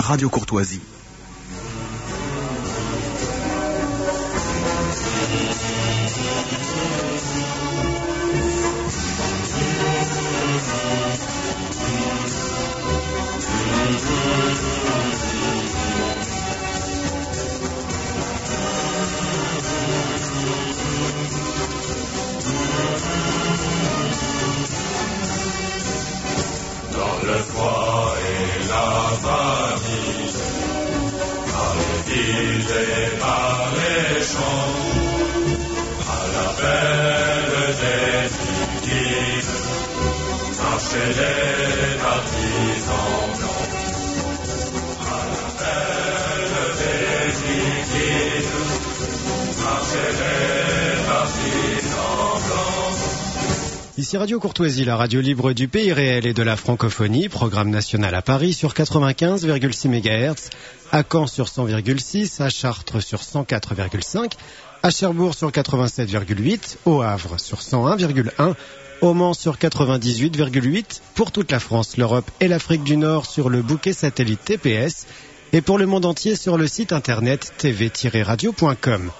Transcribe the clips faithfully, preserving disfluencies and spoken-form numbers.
Radio Courtoisie. Ici Radio Courtoisie, la radio libre du pays réel et de la francophonie, programme national à Paris sur quatre-vingt-quinze virgule six mégahertz, à Caen sur cent virgule six, à Chartres sur cent quatre virgule cinq, à Cherbourg sur quatre-vingt-sept virgule huit, au Havre sur cent un virgule un, au Mans sur quatre-vingt-dix-huit virgule huit, pour toute la France, l'Europe et l'Afrique du Nord sur le bouquet satellite T P S, et pour le monde entier sur le site internet t v tiret radio point com.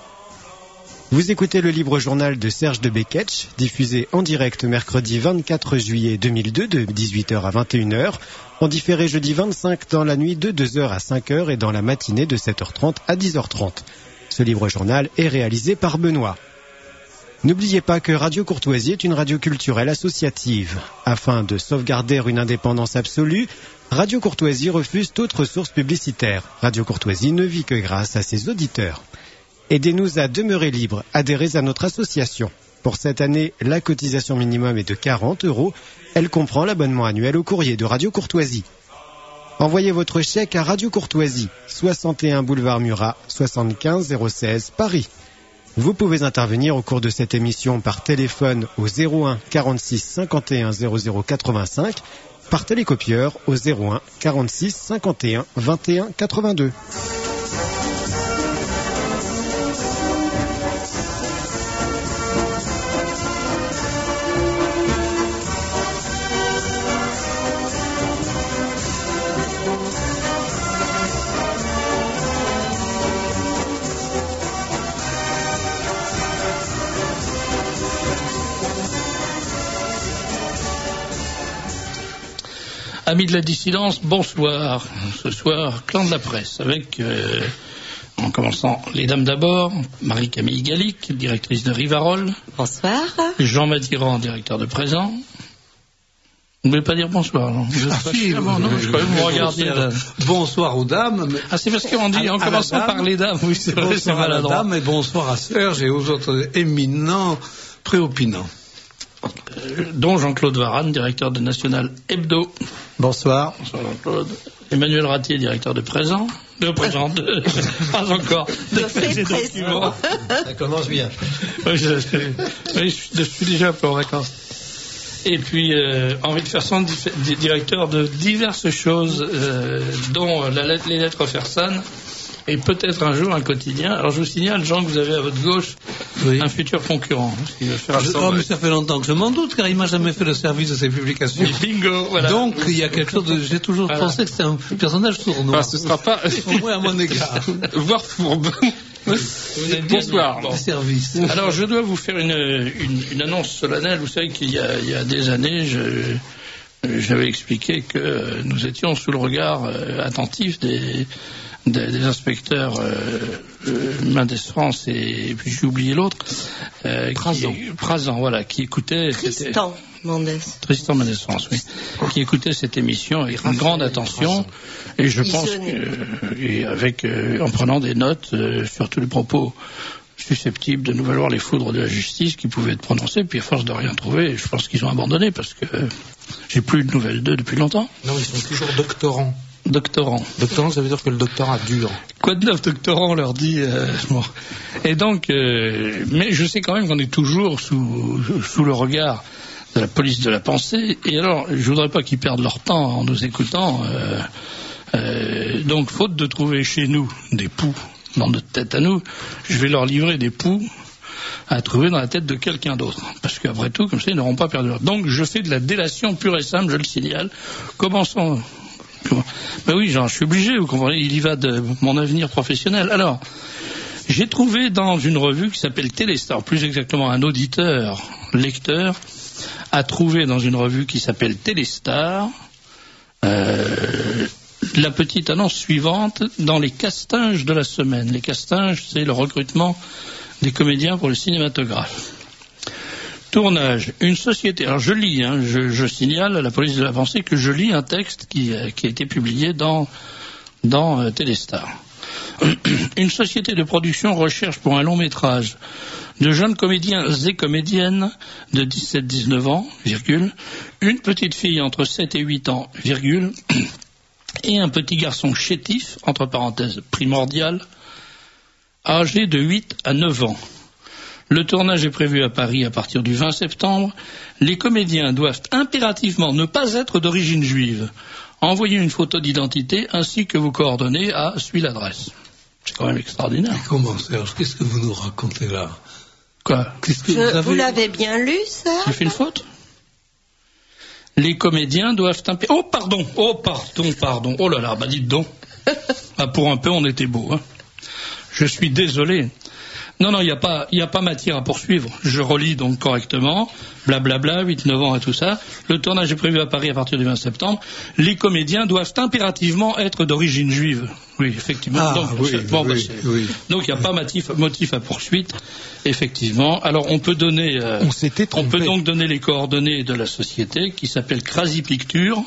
Vous écoutez le libre journal de Serge de Beketch, diffusé en direct mercredi vingt-quatre juillet deux mille deux de dix-huit heures à vingt et une heures, en différé jeudi vingt-cinq dans la nuit de deux heures à cinq heures et dans la matinée de sept heures trente à dix heures trente. Ce libre journal est réalisé par Benoît. N'oubliez pas que Radio Courtoisie est une radio culturelle associative. Afin de sauvegarder une indépendance absolue, Radio Courtoisie refuse toute ressource publicitaire. Radio Courtoisie ne vit que grâce à ses auditeurs. Aidez-nous à demeurer libres, adhérez à notre association. Pour cette année, la cotisation minimum est de quarante euros. Elle comprend l'abonnement annuel au courrier de Radio Courtoisie. Envoyez votre chèque à Radio Courtoisie, soixante et un boulevard Murat, soixante-quinze zéro seize, Paris. Vous pouvez intervenir au cours de cette émission par téléphone au zéro un quarante-six cinquante et un zéro zéro quatre-vingt-cinq, par télécopieur au zéro un quarante-six cinquante et un vingt et un quatre-vingt-deux. Amis de la dissidence, bonsoir. Ce soir, clan de la presse, avec, euh, en commençant, les dames d'abord, Marie-Camille Gallic, directrice de Rivarol. Bonsoir. Jean Madiran, directeur de Présent. Vous ne voulez pas dire bonsoir, non? Ah, si, ah, bon, non, je croyais que vous regardiez. Là. Bonsoir aux dames. Mais... Ah, c'est parce qu'on dit, en commençant dame, par les dames, oui, c'est vrai, c'est maladroit. Bonsoir à la dame et bonsoir à Serge et aux autres éminents préopinants. Euh, dont Jean-Claude Varane, directeur de National Hebdo. Bonsoir. Bonsoir Jean-Claude. Emmanuel Ratier, directeur de Présent. De Présent, de... pas encore. De fait documents. Ça commence bien. Oui, je, je, je, je suis déjà un peu en vacances. Et puis, euh, Henri de Fersan, directeur de diverses choses, euh, dont la lettre, les lettres Fersan, et peut-être un jour un quotidien. Alors je vous signale, Jean, que vous avez à votre gauche oui. un futur concurrent. Qui va faire je, oh, mais ça fait longtemps que je m'en doute, car il m'a jamais fait le service de ses publications. Et bingo, voilà. Donc il y a quelque chose de... J'ai toujours voilà. pensé que c'était un personnage sournois. Ah, ce sera pas... Au moins à mon égard. Voire fourbe. Bonsoir. Bon. Service. Alors je dois vous faire une, une, une annonce solennelle. Vous savez qu'il y a, il y a des années, je... j'avais expliqué que nous étions sous le regard euh, attentif des... Des, des inspecteurs euh, euh, Mendes France et, et puis j'ai oublié l'autre euh, Prazan. Qui, Prazan, voilà, qui écoutait Tristan Mendes Tristan Mendes France, oui, qui écoutait cette émission avec une grande attention et je pense que, et avec euh, en prenant des notes euh, sur tous les propos susceptibles de nous valoir les foudres de la justice qui pouvaient être prononcés, puis à force de rien trouver, je pense qu'ils ont abandonné parce que euh, j'ai plus de nouvelles d'eux depuis longtemps. Non, ils sont toujours doctorants. Doctorant. Doctorant, ça veut dire que le doctorat dure. Quoi de neuf, doctorant, on leur dit. Euh, bon. Et donc, euh, mais je sais quand même qu'on est toujours sous, sous le regard de la police de la pensée. Et alors, je voudrais pas qu'ils perdent leur temps en nous écoutant. Euh, euh, donc, faute de trouver chez nous des poux dans notre tête à nous, je vais leur livrer des poux à trouver dans la tête de quelqu'un d'autre. Parce qu'après tout, comme ça, ils n'auront pas perdu leur temps. Donc, je fais de la délation pure et simple, je le signale. Commençons Ben oui, genre, je suis obligé, vous comprenez, il y va de mon avenir professionnel. Alors, j'ai trouvé dans une revue qui s'appelle Téléstar, plus exactement un auditeur, lecteur, a trouvé dans une revue qui s'appelle Téléstar euh, la petite annonce suivante dans les castings de la semaine. Les castings, c'est le recrutement des comédiens pour le cinématographe. Tournage, une société. Alors je lis, hein, je, je signale à la police de la pensée que je lis un texte qui, qui a été publié dans, dans euh, Téléstar. Une société de production recherche pour un long métrage de jeunes comédiens et comédiennes de dix-sept à dix-neuf ans, virgule, une petite fille entre sept et huit ans, virgule, et un petit garçon chétif, entre parenthèses primordial, âgé de huit à neuf ans. Le tournage est prévu à Paris à partir du vingt septembre. Les comédiens doivent impérativement ne pas être d'origine juive. Envoyez une photo d'identité ainsi que vos coordonnées à suis l'adresse. C'est quand même extraordinaire. Mais comment, Serge? Qu'est-ce que vous nous racontez là? Quoi? Qu'est-ce que Je, vous avez... vous l'avez bien lu, ça? J'ai fait une faute? Les comédiens doivent impé... Oh, pardon, oh, pardon, pardon. Oh là là, bah dites donc. Ah, pour un peu, on était beau, hein. Je suis désolé. Non, non, il n'y a pas, il n'y a pas matière à poursuivre. Je relis donc correctement, blablabla, huit neuf ans et tout ça. Le tournage est prévu à Paris à partir du vingt septembre. Les comédiens doivent impérativement être d'origine juive. Oui, effectivement. Ah, donc, oui, bon, oui, bah, oui. donc il n'y a pas motif, motif à poursuite, effectivement. Alors on peut donner, euh, On s'était on trompé. peut donc donner les coordonnées de la société qui s'appelle Crazy Picture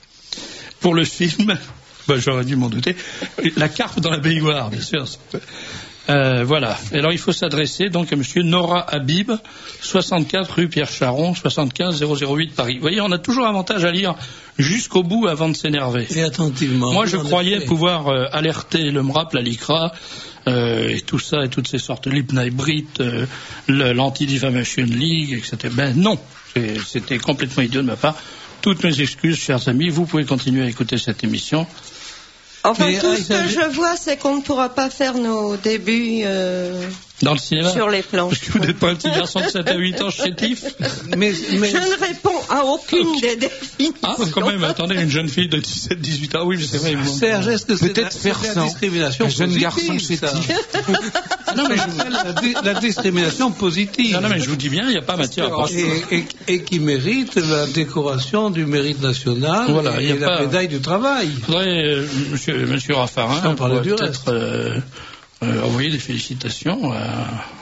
pour le film. Bah, j'aurais dû m'en douter. La carpe dans la baignoire, bien sûr. Euh, voilà. Alors il faut s'adresser donc à monsieur Nora Habib, soixante-quatre rue Pierre Charon, soixante-quinze zéro zéro huit Paris. Vous voyez, on a toujours avantage à lire jusqu'au bout avant de s'énerver. Et attentivement. Moi, je en croyais effet. pouvoir euh, alerter le M R A P, la LICRA, euh, et tout ça, et toutes ces sortes, l'Hypnai Brit, euh, le- l'Anti-Defamation League, et cetera. Ben non, C'est- c'était complètement idiot de ma part. Toutes mes excuses, chers amis. Vous pouvez continuer à écouter cette émission. Enfin, Mais, tout ah, ce ça- que je vois, c'est qu'on ne pourra pas faire nos débuts euh, Dans le cinéma. sur les planches. Parce que vous n'êtes pas un petit garçon de sept à huit ans chétif. Mais, mais Je ne réponds à aucune des définitions. Ah, quand même, attendez, une jeune fille de dix-sept à dix-huit ans. Oui, mais c'est vrai. ils m'ont- Serge, est-ce que c'est Peut-être la, faire c'est ça. la discrimination Un jeune positive, garçon ça chétif. Ah, non, mais je... C'est la, di- la discrimination positive. non, non, mais je vous dis bien, il n'y a pas matière à penser. et, et, et qui mérite la décoration du mérite national Voilà, et, y a la pas- médaille du travail. Il faudrait, euh, monsieur, monsieur Raffarin, Sans parler pourrait du peut-être euh, euh, envoyer des félicitations à,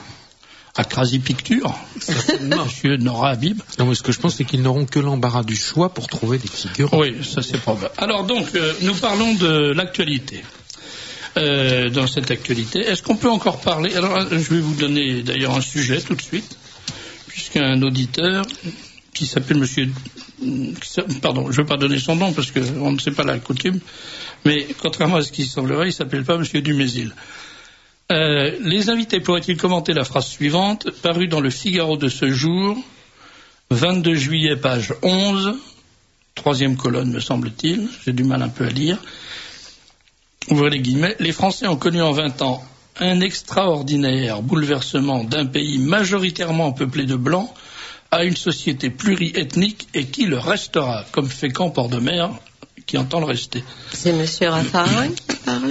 à Crazy Picture, monsieur Nora Habib. Non, mais ce que je pense, c'est qu'ils n'auront que l'embarras du choix pour trouver des figurants. Oui, ça c'est probable. Alors donc, euh, nous parlons de l'actualité. Euh, dans cette actualité, est-ce qu'on peut encore parler? Alors, euh, je vais vous donner d'ailleurs un sujet tout de suite, puisqu'un auditeur qui s'appelle monsieur... Pardon, je ne vais pas donner son nom parce qu'on ne sait pas la coutume, mais contrairement à ce qui semblerait, il ne s'appelle pas monsieur Dumézil. Euh, les invités pourraient-ils commenter la phrase suivante, parue dans le Figaro de ce jour, vingt-deux juillet, page onze, troisième colonne, me semble-t-il, j'ai du mal un peu à lire. Ouvrez les guillemets. Les Français ont connu en vingt ans un extraordinaire bouleversement d'un pays majoritairement peuplé de blancs à une société pluriethnique et qui le restera, comme Fécamp Port de Mer, qui entend le rester. C'est monsieur Raffarin qui parlait?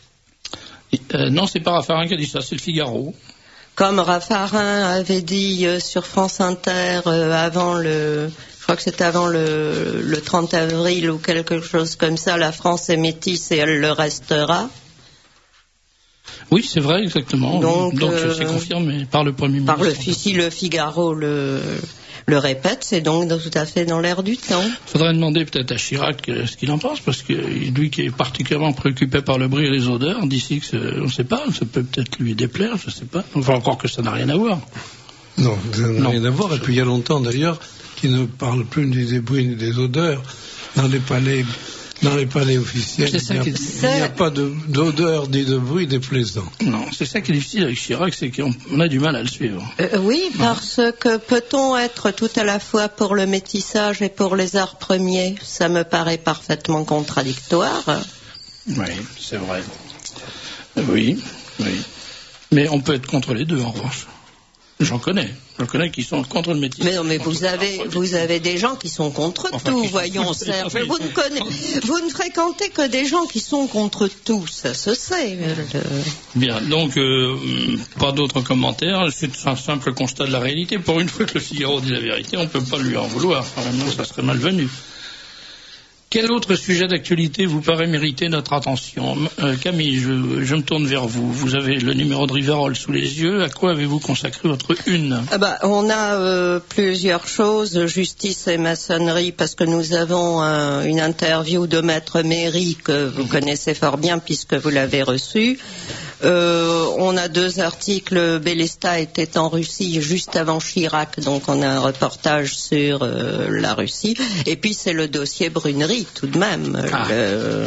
Euh, non, c'est pas Raffarin qui a dit ça, c'est le Figaro. Comme Raffarin avait dit euh, sur France Inter euh, avant le... Je crois que c'était avant le, le trente avril ou quelque chose comme ça, la France est métisse et elle le restera. Oui, c'est vrai, exactement. Donc, Donc euh, c'est confirmé par le Premier Par le, ministre. si le Figaro le, le répète, c'est donc tout à fait dans l'air du temps. Il faudrait demander peut-être à Chirac euh, ce qu'il en pense, parce que lui qui est particulièrement préoccupé par le bruit et les odeurs, d'ici que c'est- on ne sait pas, ça peut peut-être lui déplaire, je ne sais pas. Enfin, encore que ça n'a rien à voir. Non, ça n'a Non. rien à voir. Et puis il y a longtemps d'ailleurs qu'ils ne parlent plus ni des bruits ni des odeurs dans les palais, dans les palais officiels. C'est ça il n'y a, qui- il n'y a pas de- d'odeur ni de bruit déplaisant. Non, c'est ça qui est difficile avec Chirac, c'est qu'on on a du mal à le suivre. Euh, oui, parce que peut-on être tout à la fois pour le métissage et pour les arts premiers? Ça me paraît parfaitement contradictoire. Oui, c'est vrai. Euh, Oui, oui. Mais on peut être contre les deux, en revanche. J'en connais. J'en connais qui sont contre le métis. Mais non, mais vous avez, vous avez des gens qui sont contre Enfin, tout, qui sont voyons, contre- Serge. enfin, ils Vous sont- ne connaissez, vous ne fréquentez que des gens qui sont contre tout, ça se sait. Le- Bien, donc, euh, pas d'autres commentaires. C'est un simple constat de la réalité. Pour une fois que le Figaro dit la vérité, on ne peut pas lui en vouloir. Enfin, même ça serait malvenu. Quel autre sujet d'actualité vous paraît mériter notre attention ? euh, Camille, je, je me tourne vers vous. Vous avez le numéro de Rivarol sous les yeux. À quoi avez-vous consacré votre une ? Ah bah, on a euh, plusieurs choses, justice et maçonnerie, parce que nous avons un- une interview de Maître Méry que vous connaissez fort bien puisque vous l'avez reçu. Euh, on a deux articles. Bélesta était en Russie juste avant Chirac, donc on a un reportage sur euh, la Russie. Et puis c'est le dossier Brunerie, tout de même. Ah. Le...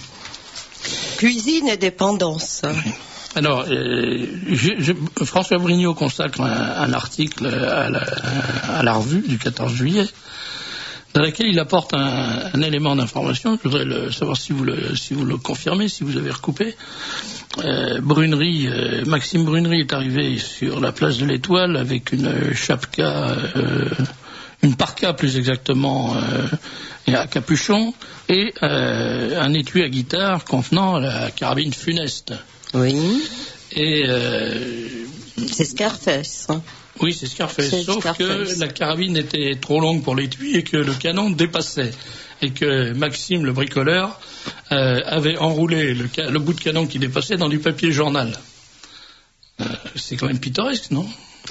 Cuisine et dépendance. Alors, euh, je- je- François Brignot consacre un, un article à la, à la revue du quatorze juillet, dans laquelle il apporte un, un élément d'information. Je voudrais le, savoir si vous le, si vous le confirmez, si vous avez recoupé. Euh, Brunerie, euh, Maxime Brunerie est arrivé sur la place de l'Étoile avec une chapka, euh, une parka plus exactement, euh, et un capuchon, et euh, un étui à guitare contenant la carabine funeste. Oui, Et euh, c'est Scarface. hein. oui, c'est Scarface, C'est sauf Scarface. que la carabine était trop longue pour l'étui et que le canon dépassait. Et que Maxime, le bricoleur, euh, avait enroulé le, ca- le bout de canon qui dépassait dans du papier journal. Euh, c'est quand même pittoresque, non ?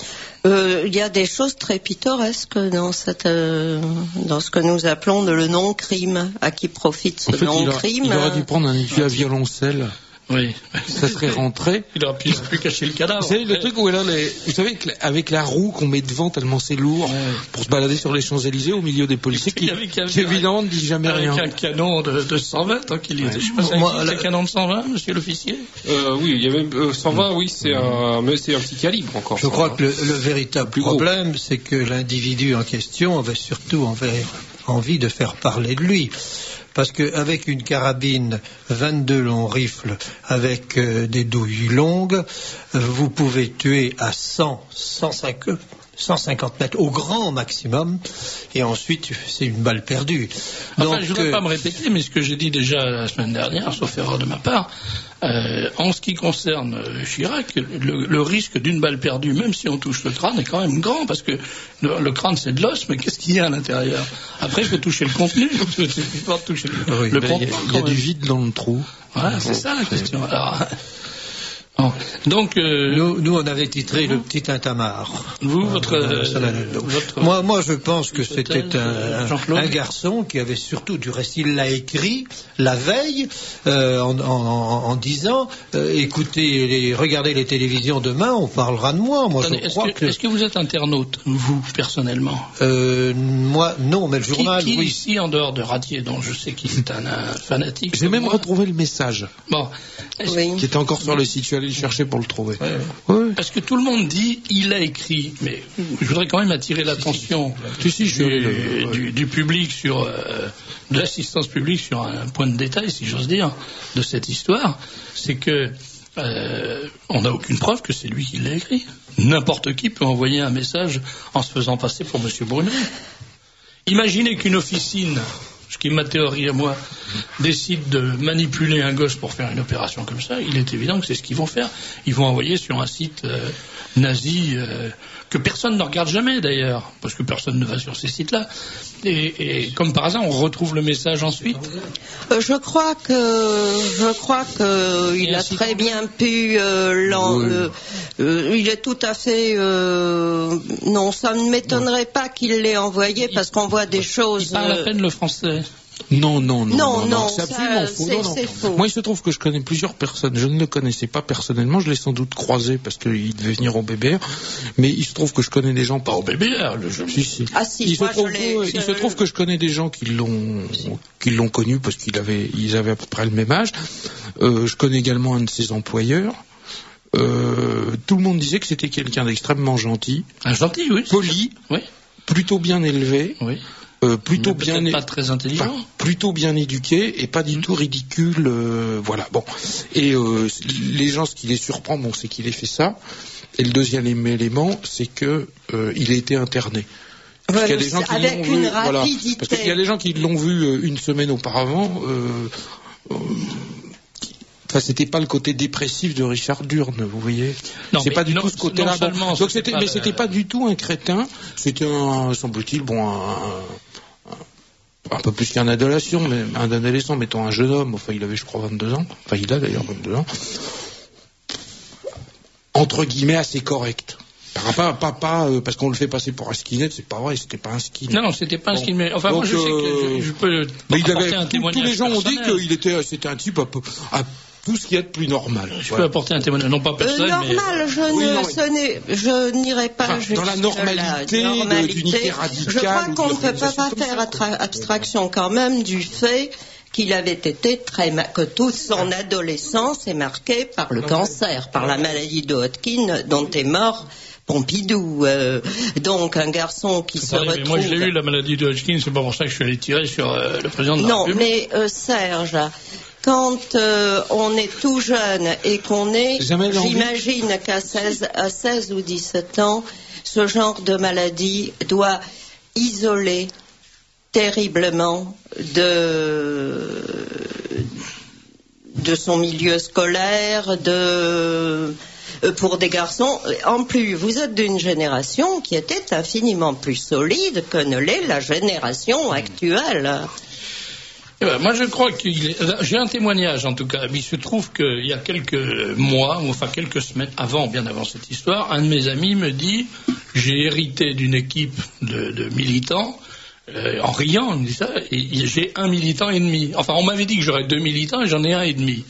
Euh, Il y a des choses très pittoresques dans, cette, euh, dans ce que nous appelons de le non-crime. À qui profite ce En fait, il, a- non-crime il aurait dû prendre un étui à violoncelle. Oui. Ça serait rentré. Il aurait pu plus cacher le cadavre. Vous savez, le truc où elle a les... Vous savez, avec la- avec la roue qu'on met devant tellement c'est lourd, Ouais. pour se balader sur les Champs-Élysées au milieu des policiers qui, Avec- avec- qui évidemment ne disent jamais Avec rien. un canon de, de cent vingt, tant qu'il y était. Je sais pas, c'est Moi, qui, la- c'est un canon de cent vingt, monsieur l'officier ? Euh, oui, il y a même euh, cent vingt, oui, c'est un, mais c'est un petit calibre encore. Je ça, crois hein. que le, le véritable Plus gros. problème, c'est que l'individu en question avait surtout envers- envie de faire parler de lui. Parce qu'avec une carabine vingt-deux longs rifles avec euh, des douilles longues, euh, vous pouvez tuer à cent, cent cinquante, cent cinquante mètres au grand maximum, et ensuite c'est une balle perdue. Enfin, Donc, je ne voudrais euh, pas me répéter, mais ce que j'ai dit déjà la semaine dernière, sauf erreur de ma part, euh, en ce qui concerne euh, Chirac, le, le risque d'une balle perdue, même si on touche le crâne, est quand même grand, parce que le, le crâne c'est de l'os, mais qu'est-ce qu'il y a à l'intérieur ? Après, il faut toucher le contenu, il suffit pas de toucher le, Oui, le Ben, Il y a, contenu. il y a quand du même. vide dans le trou. Voilà, c'est ça la question. Alors, bon, donc, euh, nous, nous, on avait titré le petit tintamarre. vous, votre, Euh, euh, ça n'a le dos. votre- Moi, moi, je pense que hypothèse, c'était un, Jean-Claude un garçon qui avait surtout du reste. Il l'a écrit la veille euh, en, en- en disant euh, écoutez, les, regardez les télévisions demain, on parlera de moi. Moi, Attendez, je est-ce, crois que, que, est-ce que vous êtes internaute, vous, personnellement ? euh, moi, non, mais le Qui, journal, qui oui. ici, en dehors de Radier, dont je sais qu'il est un, un fanatique. J'ai comme même moi. retrouvé le message Bon, est-ce, Oui. qui était encore sur le site. Je suis allé le chercher pour le trouver. Ouais, ouais. Ouais. parce que tout le monde dit il a écrit, mais je voudrais quand même attirer l'attention Si, si, je suis allé du, le- ouais. du- du public sur euh, de l'assistance publique sur un point de détail, si j'ose dire, de cette histoire, c'est que euh, on n'a aucune preuve que c'est lui qui l'a écrit. N'importe qui peut envoyer un message en se faisant passer pour Monsieur Brunet. Imaginez qu'une officine, ce qui est ma théorie à moi, décide de manipuler un gosse pour faire une opération comme ça. Il est évident que c'est ce qu'ils vont faire. Ils vont envoyer sur un site euh, nazi euh, que personne ne regarde jamais d'ailleurs, parce que personne ne va sur ces sites-là. Et, et comme par hasard, on retrouve le message ensuite. Euh, Je crois que je crois que il Et a ainsi très donc. bien pu. Euh, l'en- Oui. euh, euh, il est tout à fait. Euh, non, ça ne m'étonnerait pas qu'il l'ait envoyé parce qu'on voit des Il choses. parle à euh, peine le français. Non, non, non, Non, non, c'est ça, absolument faux. c'est- Non, non. c'est faux. Moi, il se trouve que je connais plusieurs personnes. Je ne le connaissais pas personnellement. Je l'ai sans doute croisé parce qu'il devait venir au B B R. Mais il se trouve que je connais des gens Pas au B B R, le jeu. Si, si. Ah si, il, se moi, trouve, je l'ai- ouais, je- il se trouve que je connais des gens qui l'ont qui l'ont connu parce qu'ils avaient ils avaient à peu près le même âge. Euh, je connais également un de ses employeurs. Euh, tout le monde disait que c'était quelqu'un d'extrêmement gentil, Un gentil, oui. poli, Oui, plutôt bien élevé, oui. euh, plutôt Mais bien peut-être é- pas très intelligent. enfin, plutôt bien éduqué et pas du tout ridicule. euh, voilà. Bon. Et euh, les gens, ce qui les surprend, bon, c'est qu'il ait fait ça. Et le deuxième élément, c'est que euh, il a été interné. Parce qu'il y a des gens qui avec l'ont une vu, rapidité. voilà, parce qu'il y a des gens qui l'ont vu euh, une semaine auparavant. Euh, euh, Enfin, c'était pas le côté dépressif de Richard Durne, vous voyez. Non, c'est pas du non, tout ce côté-là. non Bon, donc c'était, mais c'était pas du tout un crétin. C'était un, semble-t-il, bon, un, un, un peu plus qu'un adolescent, mais un adolescent, mettons un jeune homme. Enfin, il avait, je crois, vingt-deux ans. Enfin, il a d'ailleurs vingt-deux ans. Entre guillemets, assez correct. Pas, pas, pas, euh, parce qu'on le fait passer pour un skinhead, c'est pas vrai, c'était pas un skinhead. Non, non, c'était pas un bon. skinhead. Enfin, donc, moi, je sais euh, que je, je peux mais il apporter avait, un tous, témoignage tous les gens personnel. ont dit qu'il était, c'était un type à, à tout ce qui est de plus normal. Je voilà. peux apporter un témoignage, non pas personnel, euh, normal, mais... je oui, ne, non, ce n'est, je n'irai pas enfin, jusque dans la normalité, là. normalité. d'unité radicale. Je crois qu'on ne peut pas, pas faire attra- abstraction quand même du fait qu'il avait été très ma- que toute son adolescence est marquée par le cancer, par la maladie de Hodgkin dont est mort Pompidou. Euh, donc un garçon qui Attendez, se retrouve... mais moi, je l'ai eu, la maladie de Hodgkin, c'est pas pour ça que je suis allé tirer sur euh, le président de la Non, République. mais euh, Serge, quand euh, on est tout jeune et qu'on est, j'imagine qu'à seize, à seize ou dix-sept ans, ce genre de maladie doit isoler terriblement de, de son milieu scolaire, de... pour des garçons. En plus, vous êtes d'une génération qui était infiniment plus solide que ne l'est la génération actuelle. Eh ben, moi, je crois qu'il est... J'ai un témoignage, en tout cas. Il se trouve qu'il y a quelques mois, ou enfin quelques semaines avant, bien avant cette histoire, un de mes amis me dit « J'ai hérité d'une équipe de, de militants. Euh, » en riant, il me dit ça, et j'ai un militant et demi. Enfin, on m'avait dit que j'aurais deux militants et j'en ai un et demi.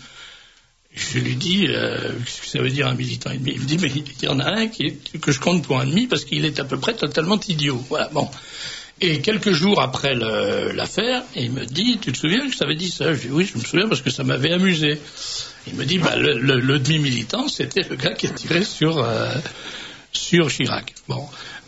Je lui dis, euh, qu'est-ce que ça veut dire un militant et demi? Il me dit, mais il y en a un qui est, que je compte pour un demi parce qu'il est à peu près totalement idiot. Voilà, bon. Et quelques jours après le, l'affaire, il me dit, tu te souviens que ça avait dit ça? Je dis, oui, je me souviens parce que ça m'avait amusé. Il me dit, bah, le, le, le demi-militant, c'était le gars qui a tiré sur, euh, sur Chirac. Bon.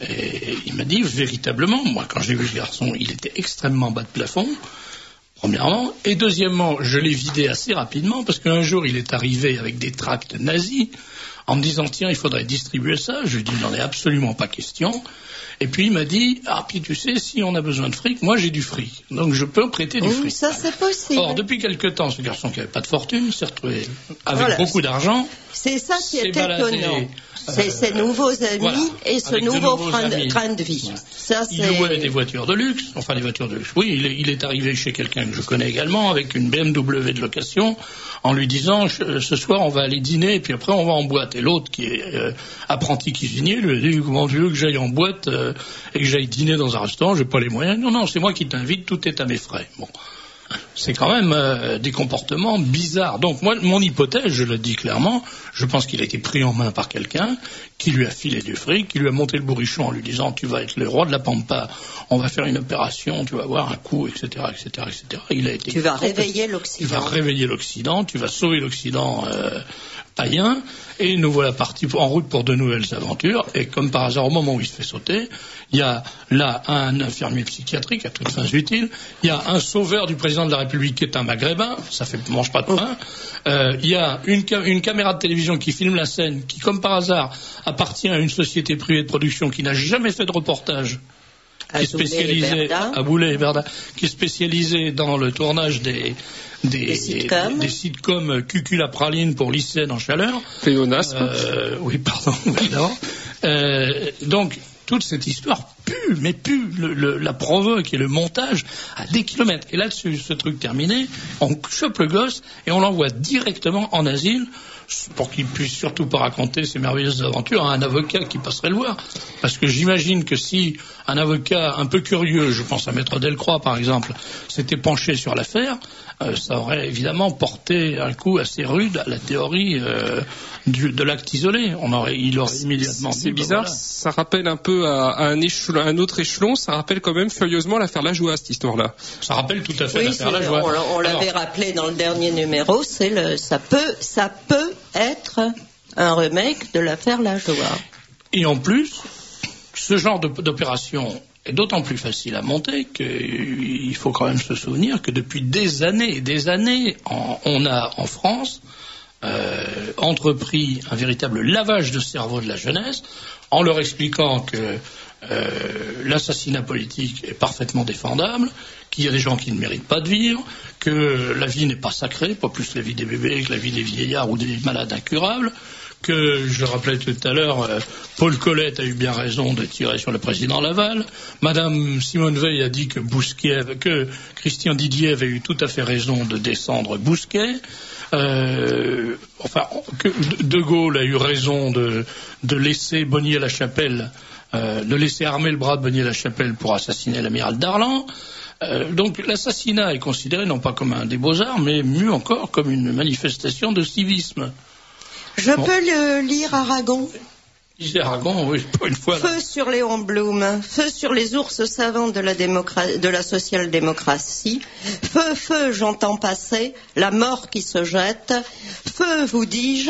Et il m'a dit, véritablement, moi, quand j'ai vu ce garçon, il était extrêmement bas de plafond. Premièrement, et deuxièmement, je l'ai vidé assez rapidement parce qu'un jour il est arrivé avec des tracts nazis en me disant tiens il faudrait distribuer ça. Je lui ai dit il n'en est absolument pas question. Et puis il m'a dit ah puis tu sais si on a besoin de fric, moi j'ai du fric, donc je peux prêter du oui, fric. Ça c'est possible. Or depuis quelque temps ce garçon qui n'avait pas de fortune s'est retrouvé avec voilà. beaucoup d'argent. C'est ça qui est baladé, étonnant. C'est euh, ses nouveaux amis voilà, et ce nouveau train de, train de vie. Voilà. Ça, il c'est... louait des voitures de luxe, enfin des voitures de luxe. Oui, il est, il est arrivé chez quelqu'un que je connais également avec une B M W de location en lui disant ce soir on va aller dîner et puis après on va en boîte. Et l'autre qui est euh, apprenti cuisinier lui a dit comment tu veux que j'aille en boîte euh, et que j'aille dîner dans un restaurant, j'ai pas les moyens. Non, non, c'est moi qui t'invite, tout est à mes frais. Bon. C'est quand même euh, des comportements bizarres. Donc moi, mon hypothèse, je le dis clairement, je pense qu'il a été pris en main par quelqu'un qui lui a filé du fric, qui lui a monté le bourrichon en lui disant tu vas être le roi de la pampa, on va faire une opération, tu vas avoir un coup, et cetera, et cetera, et cetera. Il a été tu vas réveiller l'Occident. Tu vas réveiller l'Occident, tu vas sauver l'Occident euh, païen, et nous voilà partis en route pour de nouvelles aventures. Et comme par hasard, au moment où il se fait sauter, il y a là un infirmier psychiatrique à toutes fins utiles, il y a un sauveur du président de la République qui est un maghrébin, ça fait mange pas de pain, euh, il y a une, une caméra de télévision qui filme la scène, qui comme par hasard appartient à une société privée de production qui n'a jamais fait de reportage, qui est spécialisée à Boulet et Berda, qui est spécialisée dans le tournage des des, des sitcoms, des, des sitcoms Cuculapraline pour lycéennes en chaleur. Pléonasme. Euh, oui, pardon. euh, donc toute cette histoire pue, mais pue le, le, la provoque et le montage à des kilomètres. Et là-dessus, ce truc terminé, on chope le gosse et on l'envoie directement en asile pour qu'il puisse surtout pas raconter ses merveilleuses aventures à un avocat qui passerait le voir. Parce que j'imagine que si un avocat un peu curieux, je pense à Maître Delcroix par exemple, s'était penché sur l'affaire, euh, ça aurait évidemment porté un coup assez rude à la théorie euh, du, de l'acte isolé. On aurait, il aurait immédiatement dit... C'est bizarre, voilà. Ça rappelle un peu à, à, un échelon, à un autre échelon, ça rappelle quand même furieusement l'affaire Lajoie, cette histoire-là. Ça rappelle tout à fait oui, l'affaire Lajoie. On, on l'avait Alors, rappelé dans le dernier numéro, c'est le, ça peut, ça peut être un remake de l'affaire Lajoie. Et en plus, ce genre de, d'opération est d'autant plus facile à monter qu'il faut quand même se souvenir que depuis des années et des années, en, on a en France euh, entrepris un véritable lavage de cerveau de la jeunesse, en leur expliquant que euh, l'assassinat politique est parfaitement défendable, qu'il y a des gens qui ne méritent pas de vivre, que la vie n'est pas sacrée, pas plus la vie des bébés que la vie des vieillards ou des malades incurables, que, je rappelais tout à l'heure, euh, Paul Colette a eu bien raison de tirer sur le président Laval. Madame Simone Veil a dit que Bousquet, que Christian Didier avait eu tout à fait raison de descendre Bousquet. Euh, enfin, que De Gaulle a eu raison de, de laisser Bonnier-la-Chapelle, euh, de laisser armer le bras de Bonnier-la-Chapelle pour assassiner l'amiral Darlan. Euh, donc l'assassinat est considéré non pas comme un des beaux-arts, mais mieux encore comme une manifestation de civisme. Je bon. peux le lire Aragon. Lisez Aragon, oui, pour une fois. Là. Feu sur Léon Blum, feu sur les ours savants de la, démocra- de la social-démocratie, feu, feu, j'entends passer, la mort qui se jette, feu, vous dis-je,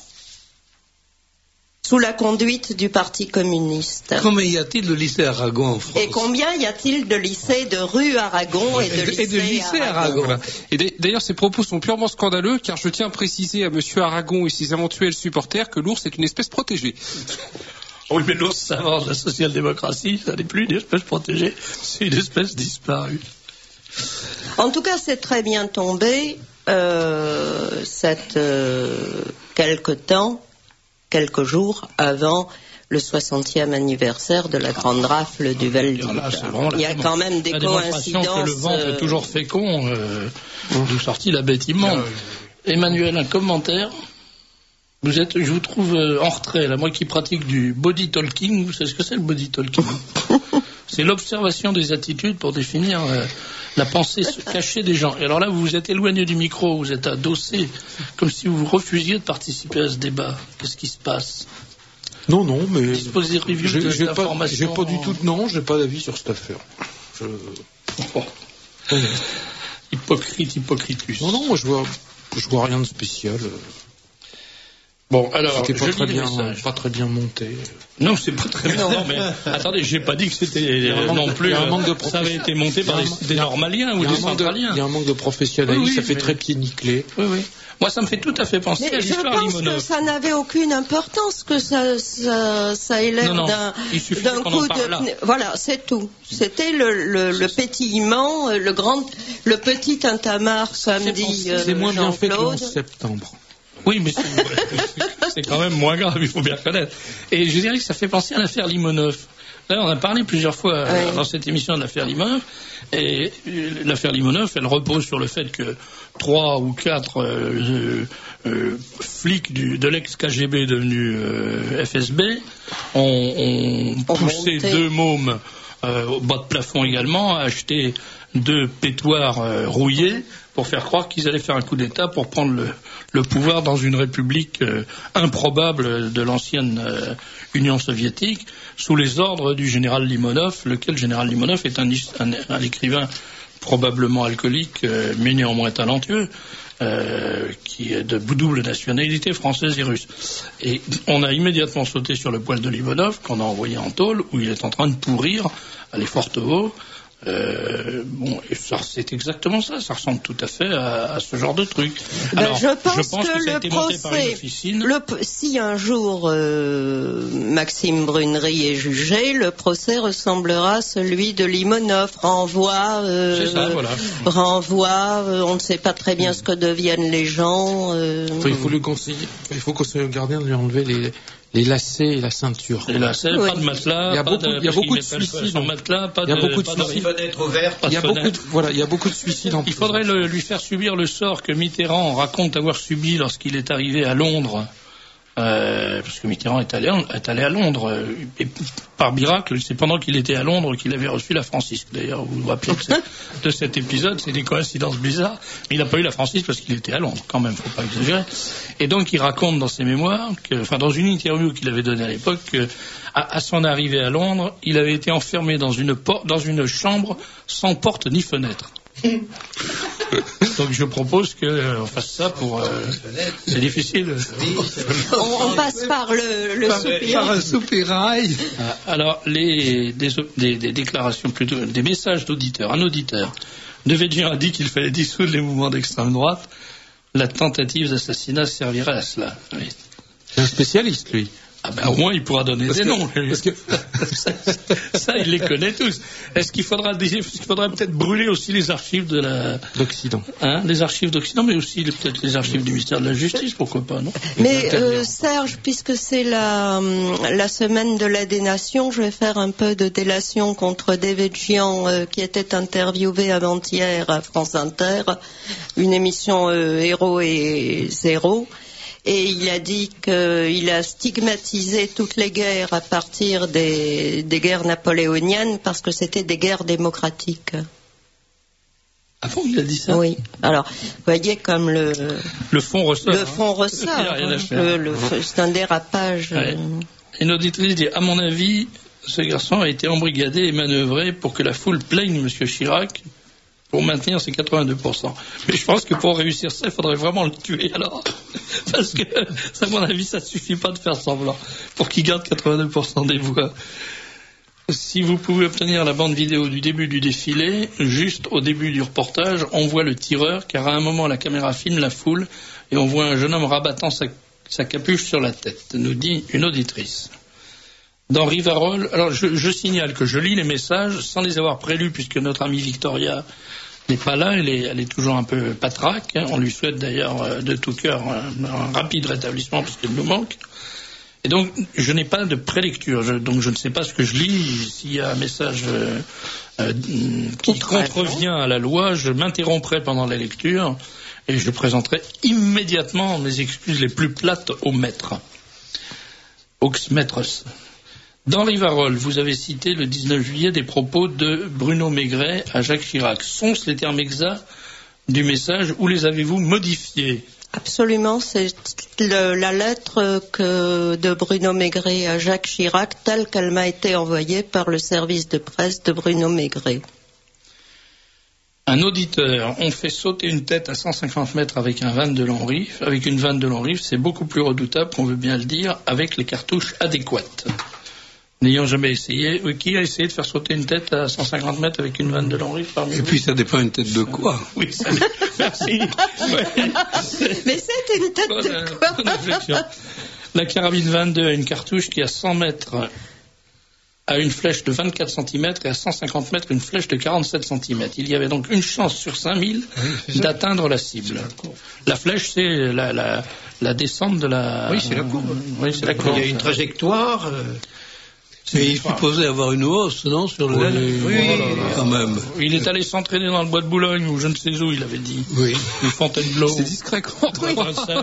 sous la conduite du Parti communiste. Combien y a-t-il de lycées Aragon en France? Et combien y a-t-il de lycées de rue Aragon et de lycées, et de lycées Aragon, Aragon. Et d'ailleurs, ces propos sont purement scandaleux, car je tiens à préciser à Monsieur Aragon et ses éventuels supporters que l'ours est une espèce protégée. Oui, mais l'ours savant de la social-démocratie, ça n'est plus une espèce protégée, c'est une espèce disparue. En tout cas, c'est très bien tombé, euh, cette euh, quelque temps, quelques jours avant le soixantième anniversaire de la grande rafle du Val d'Isère. Il y a quand même des coïncidences. Que le vent est toujours fécond, euh, d'où sortit la bête immonde. Emmanuel, un commentaire? Vous êtes, je vous trouve euh, en retrait, là, moi qui pratique du body talking. Vous savez ce que c'est le body talking? C'est l'observation des attitudes pour définir euh, la pensée cachée des gens. Et alors là, vous vous êtes éloigné du micro, vous êtes adossé, comme si vous refusiez de participer à ce débat. Qu'est-ce qui se passe? Non, non, mais disposer review j'ai, de j'ai pas, j'ai pas en... du tout, non, j'ai pas d'avis sur cette affaire. Je... Oh. Hypocrite, hypocritus. Non, non, moi je vois, je vois rien de spécial. Bon, alors, c'était pas je très bien, pas très bien monté. Non, c'est pas très bien. Non, mais attendez, j'ai pas dit que c'était euh, non plus. Il y a un manque de euh, ça avait été monté par des, des normaliens ou des centraliens. Il y a un manque de professionnalisme. Oui, oui, ça fait mais... très pied nickelé. Oui, oui. Moi, ça me fait tout à fait penser mais à l'histoire Limonov. Je pense que ça n'avait aucune importance que ça, ça, ça élève non, non. d'un, d'un coup de... Voilà, c'est tout. C'était le, le, le pétillement, le grand, le petit tintamarre samedi. C'est, c'est moins bien fait qu'en septembre. Oui, mais c'est, c'est quand même moins grave, il faut bien reconnaître. Et je dirais que ça fait penser à l'affaire Limonov. Là, on a parlé plusieurs fois oui. dans cette émission de l'affaire Limonov. Et l'affaire Limonov, elle repose sur le fait que trois ou quatre euh, euh, flics du, de l'ex-K G B devenu euh, F S B ont, ont poussé deux mômes euh, au bas de plafond également à acheter deux pétoirs euh, rouillés pour faire croire qu'ils allaient faire un coup d'État pour prendre le, le pouvoir dans une république euh, improbable de l'ancienne euh, Union soviétique, sous les ordres du général Limonov, lequel général Limonov est un, un, un écrivain probablement alcoolique, euh, mais néanmoins talentueux, euh, qui est de double nationalité française et russe. Et on a immédiatement sauté sur le poil de Limonov qu'on a envoyé en tôle, où il est en train de pourrir à l'Effortevaux. Euh, bon, et ça, c'est exactement ça. Ça ressemble tout à fait à, à ce genre de truc. Ben, Alors, je pense, je pense que, que ça a été monté par une officine. Le, si un jour euh, Maxime Brunerie est jugé, le procès ressemblera à celui de Limonov. Renvoi, euh, c'est ça, voilà. renvoi. Euh, on ne sait pas très bien ce que deviennent les gens. Euh... Enfin, il faut le conseiller. Il faut conseiller au gardien de lui enlever les. Les lacets et la ceinture. Les lacets, oui. Pas de matelas. Il y a pas beaucoup, de, il y a beaucoup de suicides. Matelas, pas il y a de, beaucoup de, pas suicides. de fenêtres ouvertes. Il y a beaucoup de, voilà, il y a beaucoup de suicides en Il faudrait le, lui faire subir le sort que Mitterrand raconte avoir subi lorsqu'il est arrivé à Londres. Euh, parce que Mitterrand est allé, est allé à Londres, euh, et par miracle, c'est pendant qu'il était à Londres qu'il avait reçu la Francisque. D'ailleurs, vous vous rappelez de cet épisode, c'est des coïncidences bizarres, mais il n'a pas eu la Francisque parce qu'il était à Londres, quand même, faut pas exagérer. Et donc, il raconte dans ses mémoires, que, enfin, dans une interview qu'il avait donnée à l'époque, que, à, à son arrivée à Londres, il avait été enfermé dans une, por- dans une chambre sans porte ni fenêtre. Donc je propose qu'on euh, fasse ça pour... Euh, c'est difficile. On, on passe par le, le par, soupirail. Par un soupirail. Alors, les, des, des, des déclarations, plutôt des messages d'auditeurs. Un auditeur de Védjian a dit qu'il fallait dissoudre les mouvements d'extrême droite. la tentative d'assassinat servirait à cela. Oui. C'est un spécialiste, lui. Ah ben, au moins, il pourra donner parce des que, noms. Parce que... ça, ça, il les connaît tous. Est-ce qu'il faudra, est-ce qu'il faudra peut-être brûler aussi les archives de la... d'Occident, hein, les archives d'Occident, mais aussi les, peut-être les archives du ministère de la Justice, pourquoi pas, non? Mais euh, Serge, puisque c'est la, la semaine de l'aide des nations, je vais faire un peu de délation contre Devedjian, euh, qui était interviewé avant-hier à France Inter, une émission euh, Héros et Zéro. Et il a dit qu'il a stigmatisé toutes les guerres à partir des, des guerres napoléoniennes parce que c'était des guerres démocratiques. Ah bon, il a dit ça? Oui. Alors, vous voyez comme le... Le fond ressort. Le fond ressort. Hein. Le, le, c'est un dérapage. Ouais. Une auditrice dit, à mon avis, ce garçon a été embrigadé et manœuvré pour que la foule plaigne M. Chirac pour maintenir ses quatre-vingt-deux pour cent. Mais je pense que pour réussir ça, il faudrait vraiment le tuer alors. Parce que, à mon avis, ça ne suffit pas de faire semblant pour qu'il garde quatre-vingt-deux pour cent des voix. Si vous pouvez obtenir la bande vidéo du début du défilé, juste au début du reportage, on voit le tireur, car à un moment la caméra filme la foule et on voit un jeune homme rabattant sa, sa capuche sur la tête, nous dit une auditrice. Dans Rivarol, alors je, je signale que je lis les messages sans les avoir prélus puisque notre amie Victoria n'est pas là, elle est, elle est toujours un peu patraque, hein. On lui souhaite d'ailleurs de tout cœur un, un rapide rétablissement parce qu'elle nous manque. Et donc je n'ai pas de prélecture, je, donc je ne sais pas ce que je lis, s'il y a un message euh, euh, qui contrevient à la loi, je m'interromprai pendant la lecture et je présenterai immédiatement mes excuses les plus plates au maître, aux maîtres. Dans Rivarol, vous avez cité le dix-neuf juillet des propos de Bruno Maigret à Jacques Chirac. Sont-ce les termes exacts du message ou les avez-vous modifiés? Absolument, c'est le, la lettre que de Bruno Maigret à Jacques Chirac telle qu'elle m'a été envoyée par le service de presse de Bruno Maigret. Un auditeur, on fait sauter une tête à cent cinquante mètres avec un vingt de long rifle. Avec une vingt de long rifle, c'est beaucoup plus redoutable, qu'on veut bien le dire, avec les cartouches adéquates. N'ayant jamais essayé, oui, qui a essayé de faire sauter une tête à cent cinquante mètres avec une vanne de long rifle parmi Et vous? puis ça dépend une tête de quoi? Oui, ça dépend. Merci. Ouais. Mais c'est une tête Bonne, de quoi? bonne réflexion. La carabine vingt-deux a une cartouche qui à cent mètres a une flèche de vingt-quatre centimètres et à cent cinquante mètres une flèche de quarante-sept centimètres. Il y avait donc une chance sur cinq mille oui, d'atteindre la cible. La, la flèche, c'est la, la, la descente de la... Oui, c'est la courbe. Oui, c'est la courbe. Il y a une trajectoire... Euh... Mais il est supposé avoir une hausse, non, sur le oui, oui, oui, quand même. Il est allé s'entraîner dans le bois de Boulogne, ou je ne sais où, il avait dit. Oui. Une Fontainebleau. C'est discret quand oui.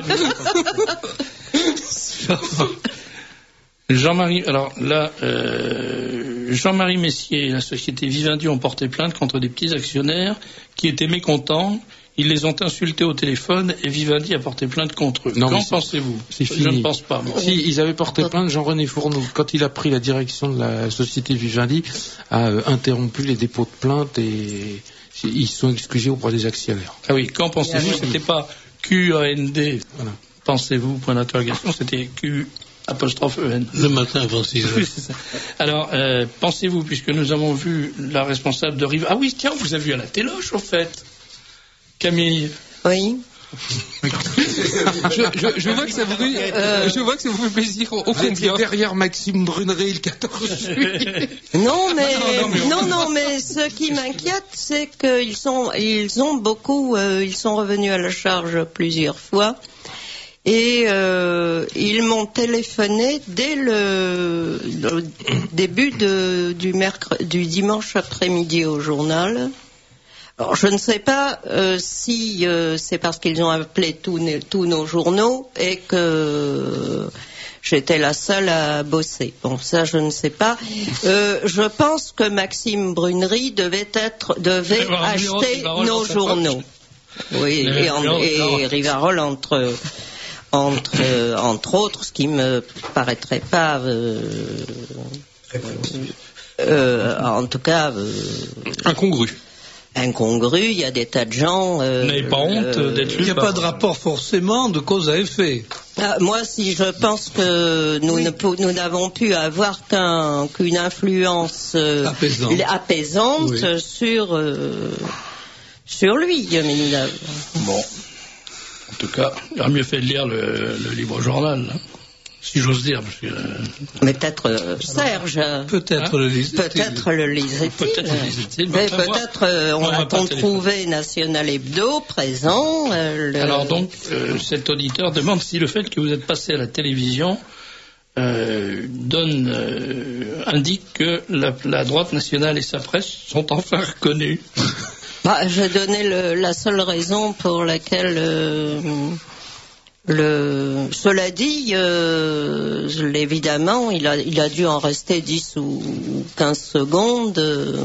Jean-Marie, alors là, euh, Jean-Marie Messier et la société Vivendi ont porté plainte contre des petits actionnaires qui étaient mécontents. Ils les ont insultés au téléphone et Vivendi a porté plainte contre eux. Qu'en pensez-vous? C'est fini. Je ne pense pas. Bon. Si, ils avaient porté plainte, Jean-René Fourneau, quand il a pris la direction de la société Vivendi, a euh, interrompu les dépôts de plainte et ils se sont excusés auprès des actionnaires. Ah oui, qu'en pensez-vous? C'était pas Q A N D, voilà. Pensez-vous, point d'interrogation, c'était Q apostrophe E N. Le matin avant six heures. Oui, c'est ça. Alors, euh, pensez-vous, puisque nous avons vu la responsable de Rive... Ah oui, tiens, vous avez vu à la téloche, au fait. Camille. Oui. je, je, je vois que ça vous fait, euh... je vois que ça vous fait plaisir au combien. Derrière Maxime Brunery le quatorze juillet. Non, mais, non, non, mais, non, non, mais ce qui m'inquiète, c'est qu'ils sont, ils ont beaucoup, euh, ils sont revenus à la charge plusieurs fois. Et euh, ils m'ont téléphoné dès le, le début de, du, mercredi, du dimanche après-midi au journal. Alors, je ne sais pas euh, si euh, c'est parce qu'ils ont appelé tous, tous nos journaux et que j'étais la seule à bosser. Bon, ça, je ne sais pas. Euh, je pense que Maxime Brunery devait être, devait acheter nos journaux. Oui, et, en, et Rivarol entre, entre, euh, entre autres, ce qui me paraîtrait pas, euh, euh, en tout cas, euh, incongru. Incongru, il y a des tas de gens... Euh, Vous n'avez pas honte euh, d'être lu? Il n'y a pas de rapport forcément de cause à effet. Ah, moi, si je pense que nous oui. ne, nous n'avons pu avoir qu'un, qu'une influence euh, apaisante, apaisante oui. sur, euh, sur lui. Bon. En tout cas, il aurait mieux fait de lire le, le libre journal, hein, si j'ose dire. Parce que, euh... Mais peut-être euh, Serge. Peut-être hein le lisait-il. Peut-être le lisait-il. Peut-être le lisait-il. Mais peut-être euh, on a-t-on trouvé National Hebdo présent. Euh, le... Alors donc, euh, cet auditeur demande si le fait que vous êtes passé à la télévision euh, donne, euh, indique que la, la droite nationale et sa presse sont enfin reconnues. Bah, j'ai donné le, la seule raison pour laquelle, euh, le, cela dit, euh, évidemment, il a, il a dû en rester dix ou quinze secondes. Euh.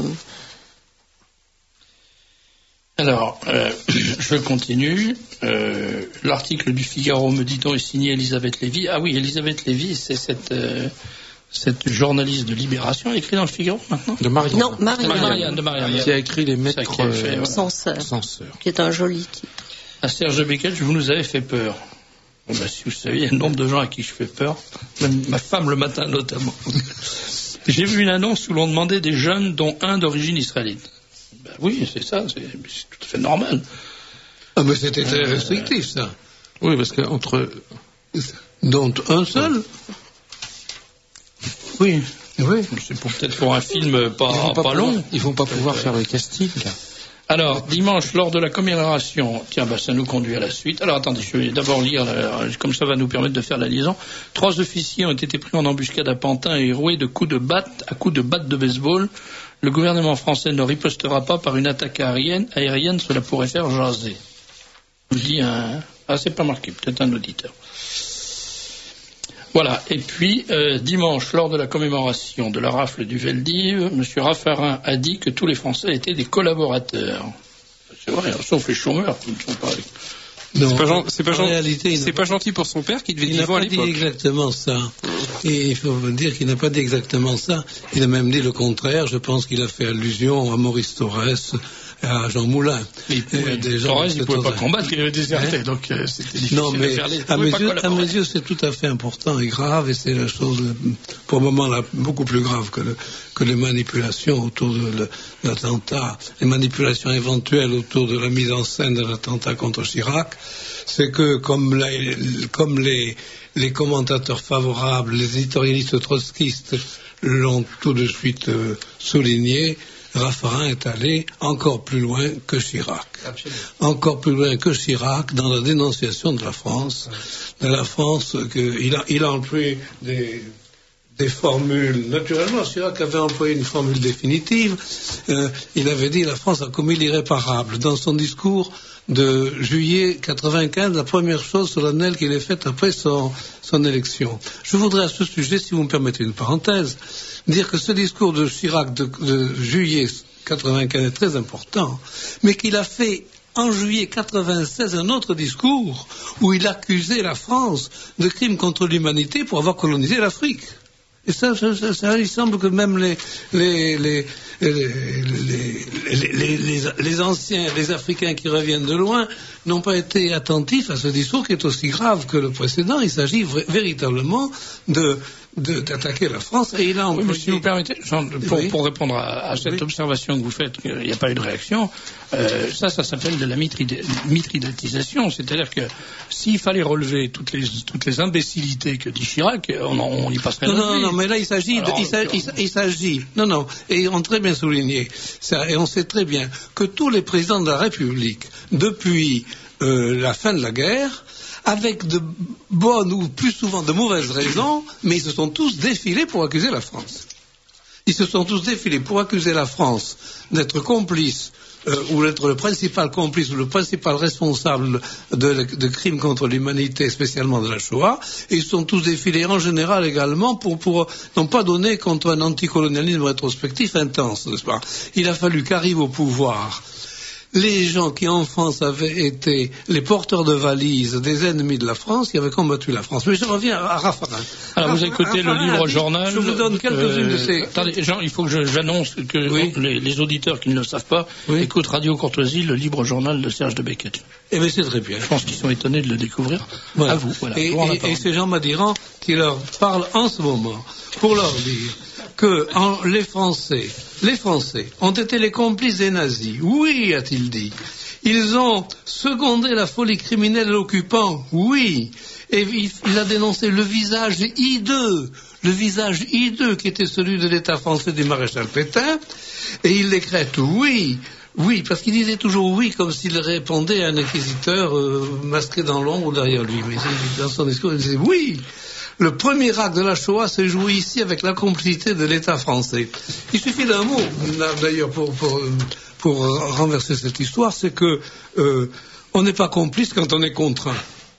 Alors, euh, je continue. Euh, l'article du Figaro, me dit-on, est signé Elisabeth Lévy. Ah oui, Elisabeth Lévy, c'est cette... Euh, cette journaliste de Libération, écrit dans le Figaro maintenant. De Marianne. Non, Marianne. De Marianne, de Marianne. Qui a écrit Les Maîtres euh, Censeurs. Censeurs. Qui est un joli titre. À Serge Becquet, vous nous avez fait peur. Bon, bah, si vous saviez, il y a un nombre de gens à qui je fais peur. Même ma femme le matin notamment. J'ai vu une annonce où l'on demandait des jeunes dont un d'origine israélite. Ben oui, c'est ça, c'est, c'est tout à fait normal. Ah mais c'était très euh, restrictif ça. Oui, parce qu'entre... Dont un seul. Oui, oui. C'est pour, peut-être pour un film pas, pas, pas long. Pouvoir, ils vont pas pouvoir faire le casting. Alors, dimanche, lors de la commémoration, tiens, bah, ça nous conduit à la suite. Alors, attendez, je vais d'abord lire, la, comme ça va nous permettre de faire la liaison. Trois officiers ont été pris en embuscade à Pantin et roués de coups de batte, à coups de batte de baseball. Le gouvernement français ne ripostera pas par une attaque aérienne. Aérienne, cela pourrait faire jaser. Je vous dis un... Ah, c'est pas marqué, peut-être un auditeur. Voilà, et puis euh, dimanche, lors de la commémoration de la rafle du Veldiv, M. Raffarin a dit que tous les Français étaient des collaborateurs. C'est vrai, sauf les chômeurs qui ne sont pas... Non, c'est pas, gen- c'est pas, gen- réalité, c'est pas gentil pour son père qui devait vivre à l'époque. Il n'a pas dit exactement ça. Et il faut dire qu'il n'a pas dit exactement ça. Il a même dit le contraire. Je pense qu'il a fait allusion à Maurice Thorez, à Jean Moulin. Mais Thorez, il ne pouvait pas combattre, il avait déserté, hein donc euh, c'était difficile non, mais de faire les... à, mes yeux, à mes yeux, c'est tout à fait important et grave, et c'est la chose, pour le moment, là, beaucoup plus grave que, le, que les manipulations autour de le, l'attentat, les manipulations éventuelles autour de la mise en scène de l'attentat contre Chirac. C'est que, comme, la, comme les, les commentateurs favorables, les éditorialistes trotskistes l'ont tout de suite euh, souligné, Raffarin est allé encore plus loin que Chirac. Absolument. Encore plus loin que Chirac dans la dénonciation de la France. De la France, que, il, a, il a employé des, des formules. Naturellement, Chirac avait employé une formule définitive. Euh, il avait dit la France a commis l'irréparable. Dans son discours de juillet quatre-vingt-quinze, la première chose solennelle qu'il ait faite après son, son élection. Je voudrais à ce sujet, si vous me permettez une parenthèse, dire que ce discours de Chirac de, de juillet quatre-vingt-quinze est très important, mais qu'il a fait en juillet quatre-vingt-seize un autre discours où il accusait la France de crimes contre l'humanité pour avoir colonisé l'Afrique. Et ça, ça, ça, ça, il semble que même les, les, les, les, les, les, les, les anciens, les Africains qui reviennent de loin, n'ont pas été attentifs à ce discours qui est aussi grave que le précédent. Il s'agit vr- véritablement de, de, d'attaquer la France. Et il a employé... Oui, mais si vous permettez, pour, oui. pour répondre à, à cette oui. observation que vous faites, qu'il n'y a pas eu de réaction, euh, ça, ça s'appelle de la mitrid- mitridatisation. C'est-à-dire que s'il fallait relever toutes les, toutes les imbécilités que dit Chirac, on, on y passerait. Non, non, non, mais là, il s'agit, Alors, de, il, s'agit, il, il s'agit, non, non, et on a très bien souligné, ça, et on sait très bien que tous les présidents de la République, depuis euh, la fin de la guerre, avec de bonnes ou plus souvent de mauvaises raisons, mais ils se sont tous défilés pour accuser la France. Ils se sont tous défilés pour accuser la France d'être complice euh, ou d'être le principal complice ou le principal responsable de, de crimes contre l'humanité, spécialement de la Shoah, et ils sont tous défilés en général également pour, pour non pas donner contre un anticolonialisme rétrospectif intense, n'est-ce pas ? Il a fallu qu'arrivent au pouvoir les gens qui en France avaient été les porteurs de valises des ennemis de la France, qui avaient combattu la France. Mais je reviens à Raffarin. Alors vous écoutez Raffarin le livre dit, journal. Je vous donne quelques-unes euh, de ces... Attendez, Jean, il faut que je, j'annonce que oui. les, les auditeurs qui ne le savent pas oui. écoutent Radio Courtoisie, le livre journal de Serge de Becquet. Eh bien c'est très bien. Je pense qu'ils sont étonnés de le découvrir. Voilà. À vous. Voilà. Et, et, et c'est Jean Madiran qui leur parle en ce moment pour leur dire que en, les Français, les Français ont été les complices des nazis. Oui, a-t-il dit. Ils ont secondé la folie criminelle de l'occupant, oui. Et il, il a dénoncé le visage hideux, le visage hideux qui était celui de l'État français du maréchal Pétain. Et il décrète, oui, oui, parce qu'il disait toujours oui, comme s'il répondait à un inquisiteur euh, masqué dans l'ombre derrière lui. Mais dans son discours, il disait oui. Le premier acte de la Shoah s'est joué ici avec la complicité de l'État français. Il suffit d'un mot, d'ailleurs, pour, pour, pour renverser cette histoire, c'est que euh, on n'est pas complice quand on est contraint.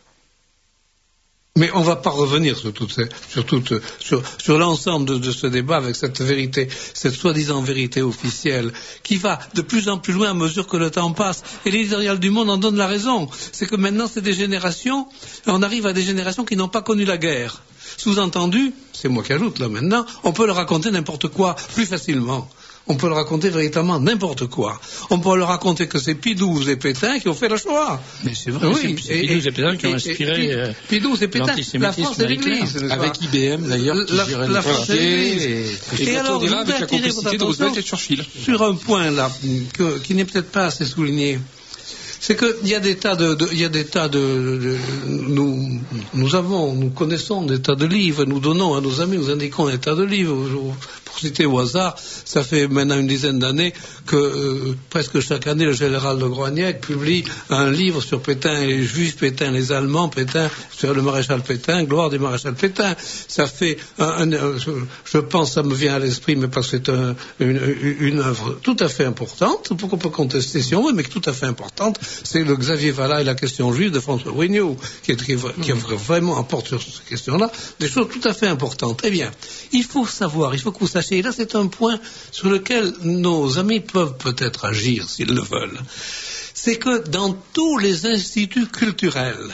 Mais on ne va pas revenir sur toute, sur, toute, sur, sur l'ensemble de, de ce débat avec cette vérité, cette soi-disant vérité officielle, qui va de plus en plus loin à mesure que le temps passe. Et l'éditorial du Monde en donne la raison. C'est que maintenant, c'est des générations, on arrive à des générations qui n'ont pas connu la guerre. Sous-entendu, c'est moi qui ajoute là maintenant, on peut leur raconter n'importe quoi plus facilement. On peut leur raconter véritablement n'importe quoi. On peut leur raconter que c'est Pidouze et Pétain qui ont fait la Shoah. Mais c'est vrai, oui, c'est, c'est Pidouze et, et Pétain qui ont inspiré euh, Pidouze et Pétain, la France et l'Église. Avec I B M d'ailleurs, qui la, gérait la France et l'Église. Et, et, et alors, je avec la complicité de Roosevelt et Churchill. Sur un point là, que, qui n'est peut-être pas assez souligné. C'est qu'il y a des tas de, de il y a des tas de, de nous, nous avons, nous connaissons des tas de livres, nous donnons à nos amis, nous indiquons des tas de livres. Pour citer au hasard, ça fait maintenant une dizaine d'années que euh, presque chaque année le général de Groignac publie un livre sur Pétain et les Juifs, Pétain les Allemands, Pétain sur le maréchal Pétain, gloire du maréchal Pétain. Ça fait un, un, je pense, ça me vient à l'esprit, mais parce que c'est un, une, une œuvre tout à fait importante, qu'on peut contester si on veut, mais tout à fait importante. C'est le Xavier Vallat et la question juive de François Brignoud, qui, qui, qui vraiment apporte sur cette question-là des choses tout à fait importantes. Eh bien, il faut savoir, il faut que vous sachiez, et là c'est un point sur lequel nos amis peuvent peut-être agir s'ils le veulent, c'est que dans tous les instituts culturels,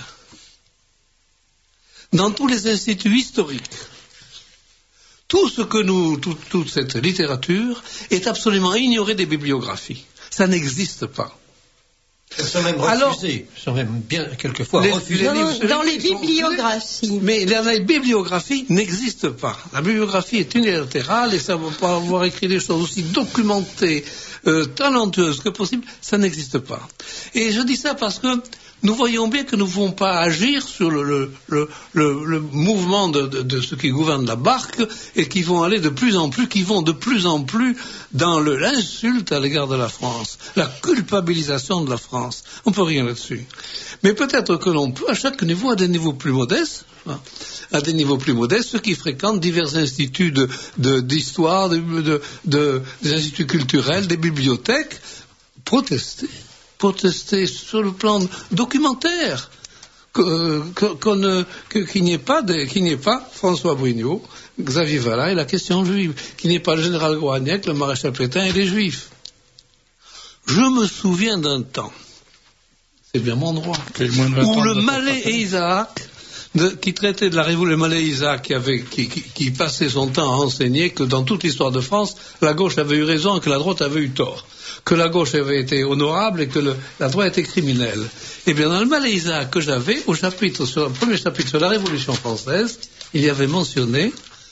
dans tous les instituts historiques, tout ce que nous, tout, toute cette littérature est absolument ignoré des bibliographies. Ça n'existe pas. Elles sont même refusées, elles sont même bien quelquefois les, refusées. Les non, livres, dans les, les bibliographies. Mais la, la bibliographie n'existe pas. La bibliographie est unilatérale et ça ne va pas avoir écrit des choses aussi documentées, euh, talentueuses que possible, ça n'existe pas. Et je dis ça parce que nous voyons bien que nous ne pouvons pas agir sur le, le, le, le, le mouvement de, de, de ceux qui gouvernent la barque et qui vont aller de plus en plus, qui vont de plus en plus dans le, l'insulte à l'égard de la France, la culpabilisation de la France. On ne peut rien là-dessus. Mais peut-être que l'on peut, à chaque niveau, à des niveaux plus modestes, hein, à des niveaux plus modestes, ceux qui fréquentent divers instituts de, de, d'histoire, de, de, de, des instituts culturels, des bibliothèques, protester. protester sur le plan documentaire, que, que, qu'on ne, que, qu'il n'y ait pas, de, qu'il n'y ait pas François Brignoud, Xavier Vallat et la question juive, qu'il n'y ait pas le général Groignac, le maréchal Pétain et les Juifs. Je me souviens d'un temps, c'est bien mon droit, où le Malais et Isaac, de, qui traitait de la révolution, le Malais Isaac qui, avait, qui, qui, qui passait son temps à enseigner que dans toute l'histoire de France, la gauche avait eu raison et que la droite avait eu tort. Que la gauche avait été honorable et que le, la droite était criminelle. Eh bien, dans le Malais Isaac que j'avais, au chapitre, sur le premier chapitre sur la Révolution française, il y avait mentionné,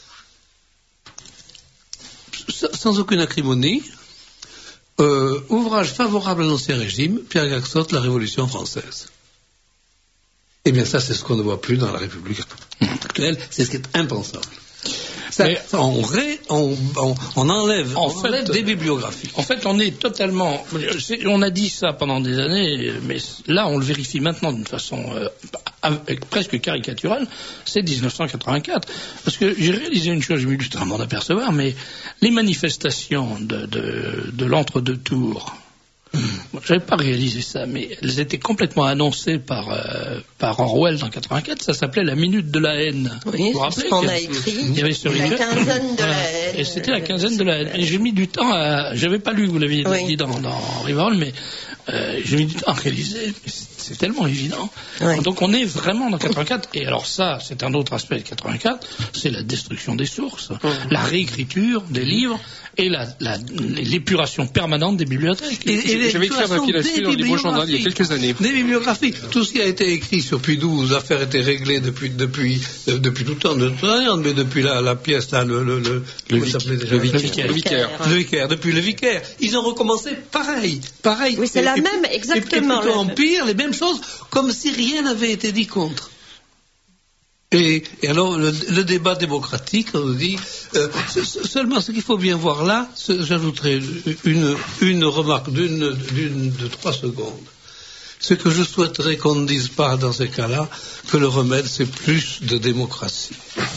sans aucune acrimonie, euh, ouvrage favorable à l'Ancien Régime, Pierre Gaxotte, la Révolution française. Eh bien, ça, c'est ce qu'on ne voit plus dans la République actuelle, c'est ce qui est impensable. Ça, Mais, on, ré, on, on, on enlève, en on fait, enlève des bibliographies. En fait, on est totalement... C'est, on a dit ça pendant des années, mais là, on le vérifie maintenant d'une façon euh, avec, presque caricaturale, c'est dix-neuf cent quatre-vingt-quatre. Parce que j'ai réalisé une chose, j'ai mis du temps à m'en apercevoir, mais les manifestations de, de, de l'entre-deux tours... Bon, j'avais pas réalisé ça, mais elles étaient complètement annoncées par, euh, par Orwell dans quatre-vingt-quatre. Ça s'appelait la minute de la haine. Oui, vous vous c'est ce qu'on a écrit. Il y avait ce la livre. quinzaine de Voilà. la haine. Et c'était la quinzaine de la haine. Et j'ai mis du temps à... J'avais pas lu, vous l'aviez oui. dit dans, dans Rivarol, mais euh, j'ai mis du temps à réaliser. c'est tellement évident. Ouais. Donc on est vraiment dans quatre-vingt-quatre. Et alors ça, c'est un autre aspect de quatre-vingt-quatre, c'est la destruction des sources, mmh. la réécriture des livres et la, la, l'épuration permanente des bibliothèques. Et, et J'avais écrit un papier là-dessus dans les beaux journaux il y a quelques années. Des bibliographies. Tout ce qui a été écrit sur Pie douze, l'affaire était réglée depuis, depuis, de, depuis tout le temps de Tolérance, mais depuis la, la pièce, là, le, le, le, le, vic, le, le, vicaire. le vicaire. Le vicaire, depuis le vicaire. Ils ont recommencé pareil, pareil. Oui, c'est et, la et, même, et, exactement. Et plutôt en pire, les mêmes choses, comme si rien n'avait été dit contre. Et, et alors, le, le débat démocratique, on nous dit, euh, seulement ce qu'il faut bien voir là, j'ajouterai une, une remarque d'une, d'une, de trois secondes. Ce que je souhaiterais qu'on ne dise pas dans ces cas-là, que le remède, c'est plus de démocratie.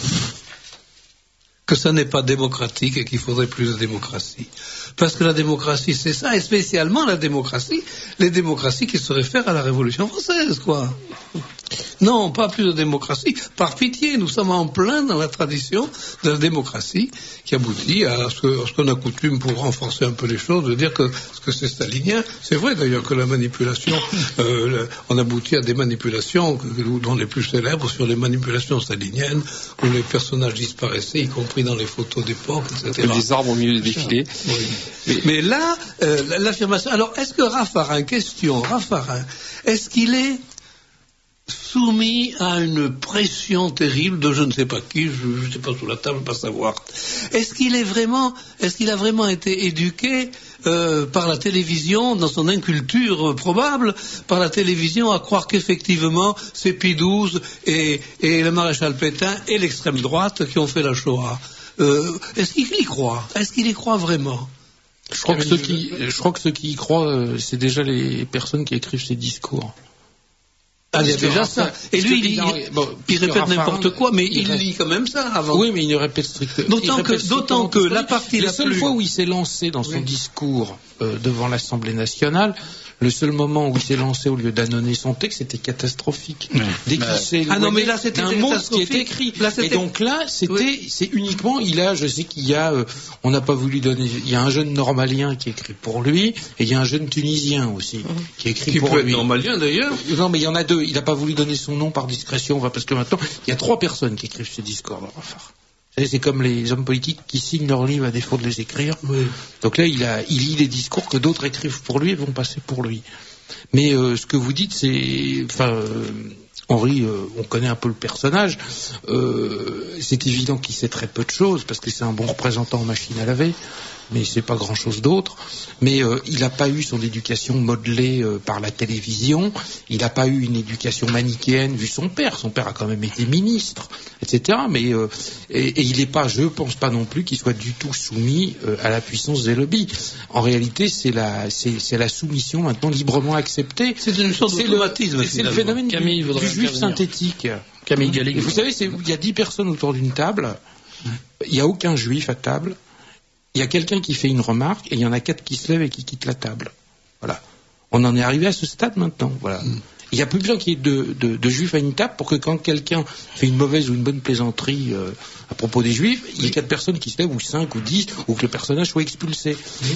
Que ça n'est pas démocratique et qu'il faudrait plus de démocratie. Parce que la démocratie, c'est ça, et spécialement la démocratie, les démocraties qui se réfèrent à la Révolution française, quoi. Non, pas plus de démocratie. Par pitié, nous sommes en plein dans la tradition de la démocratie qui aboutit à ce, que, à ce qu'on a coutume, pour renforcer un peu les choses, de dire que ce que c'est stalinien. C'est vrai d'ailleurs que la manipulation, euh, le, on aboutit à des manipulations dont les plus célèbres sur les manipulations staliniennes, où les personnages disparaissaient, y compris dans les photos d'époque, et cetera. Les arbres au milieu des défilés. Oui. Mais, mais là, euh, l'affirmation... Alors, est-ce que Raffarin, question, Raffarin, est-ce qu'il est soumis à une pression terrible de je ne sais pas qui, je ne sais pas sous la table, pas savoir. Est-ce qu'il est vraiment, est-ce qu'il a vraiment été éduqué euh, par la télévision, dans son inculture euh, probable, par la télévision, à croire qu'effectivement c'est Pie douze et, et le maréchal Pétain et l'extrême droite qui ont fait la Shoah. Euh, est-ce qu'il y croit? Est-ce qu'il y croit vraiment? Je crois que ceux qui, je crois que ceux qui y croient, euh, c'est déjà les personnes qui écrivent ces discours. Ah, il y a déjà ça. Et lui, il, il, bon, il répète n'importe quoi, mais il, il lit quand même ça avant. Oui, mais il ne répète strictement. D'autant que, d'autant que la partie la, la seule plus... fois où il s'est lancé dans son oui. discours euh, devant l'Assemblée nationale, le seul moment où il s'est lancé au lieu d'annoncer son texte, c'était catastrophique. Oui. Dès qu'il s'est ah non, mais là, c'était un mot qui est écrit. Là, et donc là, c'était, oui. c'est uniquement, il a, je sais qu'il y a, euh, on n'a pas voulu donner, il y a un jeune normalien qui écrit pour lui, et il y a un jeune tunisien aussi, mmh. qui écrit qui pour peut lui. Être normalien d'ailleurs. Non, mais il y en a deux. Il n'a pas voulu donner son nom par discrétion, parce que maintenant, il y a trois personnes qui écrivent ces discours dans Raffarin. C'est comme les hommes politiques qui signent leurs livres à défaut de les écrire. Oui. Donc là, il, a, il lit des discours que d'autres écrivent pour lui et vont passer pour lui. Mais euh, ce que vous dites, c'est... Enfin, euh, Henri, euh, on connaît un peu le personnage. Euh, c'est évident qu'il sait très peu de choses, parce que c'est un bon représentant en machine à laver, mais c'est pas grand-chose d'autre. Mais euh, il n'a pas eu son éducation modelée euh, par la télévision. Il n'a pas eu une éducation manichéenne vu son père. Son père a quand même été ministre, et cetera. Mais euh, et, et il n'est pas, je pense pas non plus qu'il soit du tout soumis euh, à la puissance des lobbies. En réalité, c'est la, c'est, c'est la soumission maintenant librement acceptée. C'est une sorte d'automatisme. C'est le phénomène Camille, du, du juif synthétique. Camille Gallic. Vous savez, c'est, il y a dix personnes autour d'une table. Il n'y a aucun juif à table. Il y a quelqu'un qui fait une remarque et il y en a quatre qui se lèvent et qui quittent la table. Voilà. On en est arrivé à ce stade maintenant. Voilà. Mm. Il n'y a plus besoin qu'il y ait de, de, de juifs à une table pour que quand quelqu'un fait une mauvaise ou une bonne plaisanterie euh, à propos des juifs, il y ait quatre personnes qui se lèvent, ou cinq, ou dix, ou que le personnage soit expulsé. Mm.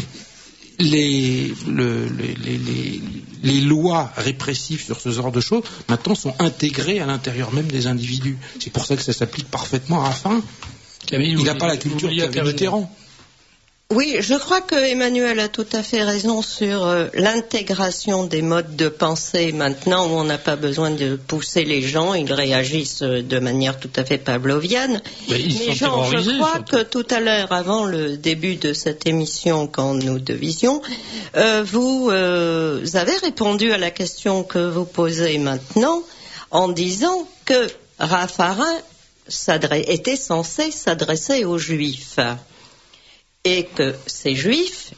Les, le, les, les, les, les lois répressives sur ce genre de choses, maintenant, sont intégrées à l'intérieur même des individus. C'est pour ça que ça s'applique parfaitement à Raffarin. Camille, il n'a pas la culture qu'avait Mitterrand. Oui, je crois que Emmanuel a tout à fait raison sur euh, l'intégration des modes de pensée maintenant où on n'a pas besoin de pousser les gens, ils réagissent de manière tout à fait pavlovienne. Mais, Mais Jean, je crois surtout. que tout à l'heure, avant le début de cette émission, quand nous devisions, euh, vous euh, avez répondu à la question que vous posez maintenant en disant que Raffarin était censé s'adresser aux Juifs. Et que ces Juifs,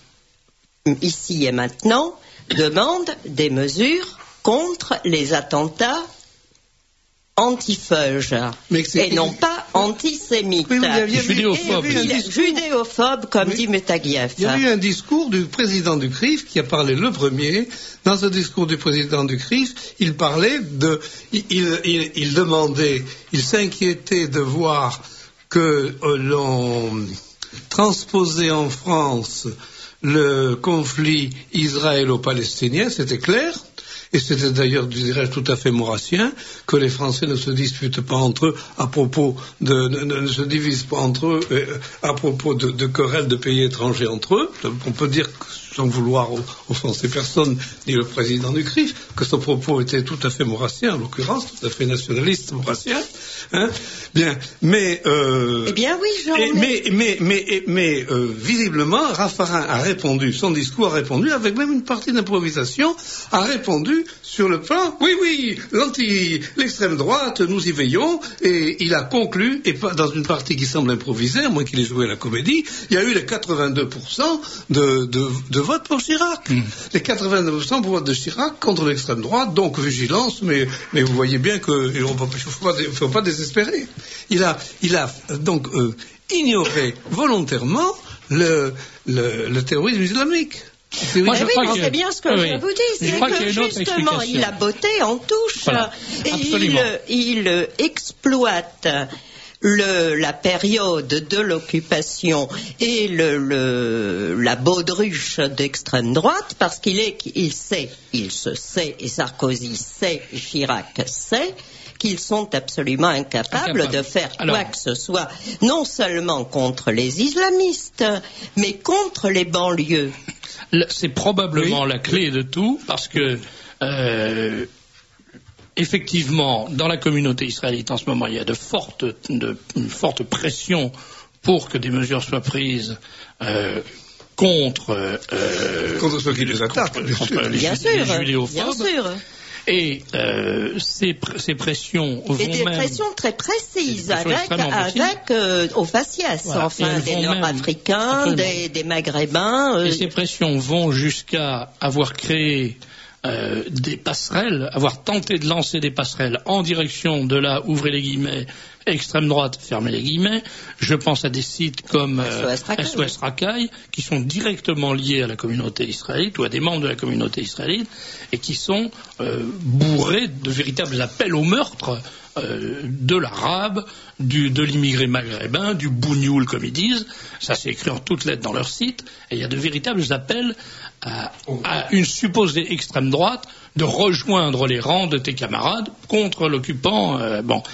ici et maintenant, demandent des mesures contre les attentats antifeuges et non pas antisémites. Oui, oui, judéophobes. Judéophobes, comme oui. dit Metagiev. Il y a eu un discours du président du C R I F qui a parlé le premier. Dans ce discours du président du C R I F, il parlait de... Il, il, il demandait, il s'inquiétait de voir que euh, l'on... transposer en France le conflit israélo-palestinien, c'était clair, Et c'était d'ailleurs, je dirais, tout à fait maurassien, que les Français ne se disputent pas entre eux à propos de, ne, ne se divisent pas entre eux euh, à propos de, de querelles de pays étrangers entre eux. On peut dire, sans vouloir offenser personne, ni le président du C R I F, que ce propos était tout à fait maurassien, en l'occurrence, tout à fait nationaliste maurassien. Hein. Bien, mais... Euh, eh bien oui, Jean. Et, mais mais, mais, mais, mais euh, visiblement, Raffarin a répondu, son discours a répondu, avec même une partie d'improvisation, a répondu sur le plan, oui, oui, l'anti, l'extrême droite, nous y veillons, et il a conclu, et pas dans une partie qui semble improvisée, à moins qu'il ait joué à la comédie, il y a eu les quatre-vingt-deux pour cent de, de, de vote pour Chirac. Mmh. Les quatre-vingt-deux pour cent pour vote de Chirac contre l'extrême droite, donc vigilance, mais, mais vous voyez bien qu'il ne faut pas, faut pas désespérer. Il a, il a donc euh, ignoré volontairement le, le, le terrorisme islamique. Moi, je oui, crois c'est bien ce que oui. je vous dis, c'est que justement, il a botté en touche, voilà. et il, il exploite le, la période de l'occupation et le, le, la baudruche d'extrême droite, parce qu'il est, il sait, il se sait, et Sarkozy sait, et Chirac sait, qu'ils sont absolument incapables Incapable. de faire Alors. quoi que ce soit, non seulement contre les islamistes, mais contre les banlieues. C'est probablement oui. la clé de tout, parce que euh, effectivement, dans la communauté israélite en ce moment, il y a de fortes, de, une forte pression pour que des mesures soient prises euh, contre euh, contre ceux qui les attaquent, contre, contre les, bien les, sûr, les judéophobes. Bien sûr. Et euh, ces, ces pressions vont et des même... pressions très précises, avec, avec euh, au faciès, voilà. enfin, des Nord-Africains, des, des Maghrébins. Euh... Et ces pressions vont jusqu'à avoir créé euh, des passerelles, avoir tenté de lancer des passerelles en direction de la, ouvrez les guillemets, extrême droite, fermez les guillemets. Je pense à des sites comme euh, S O S Rakai, qui sont directement liés à la communauté israélite ou à des membres de la communauté israélite et qui sont euh, bourrés de véritables appels au meurtre euh, de l'arabe, du, de l'immigré maghrébin, du bougnoul comme ils disent. Ça c'est écrit en toutes lettres dans leur site. Et il y a de véritables appels à, à une supposée extrême droite de rejoindre les rangs de tes camarades contre l'occupant. Euh, bon.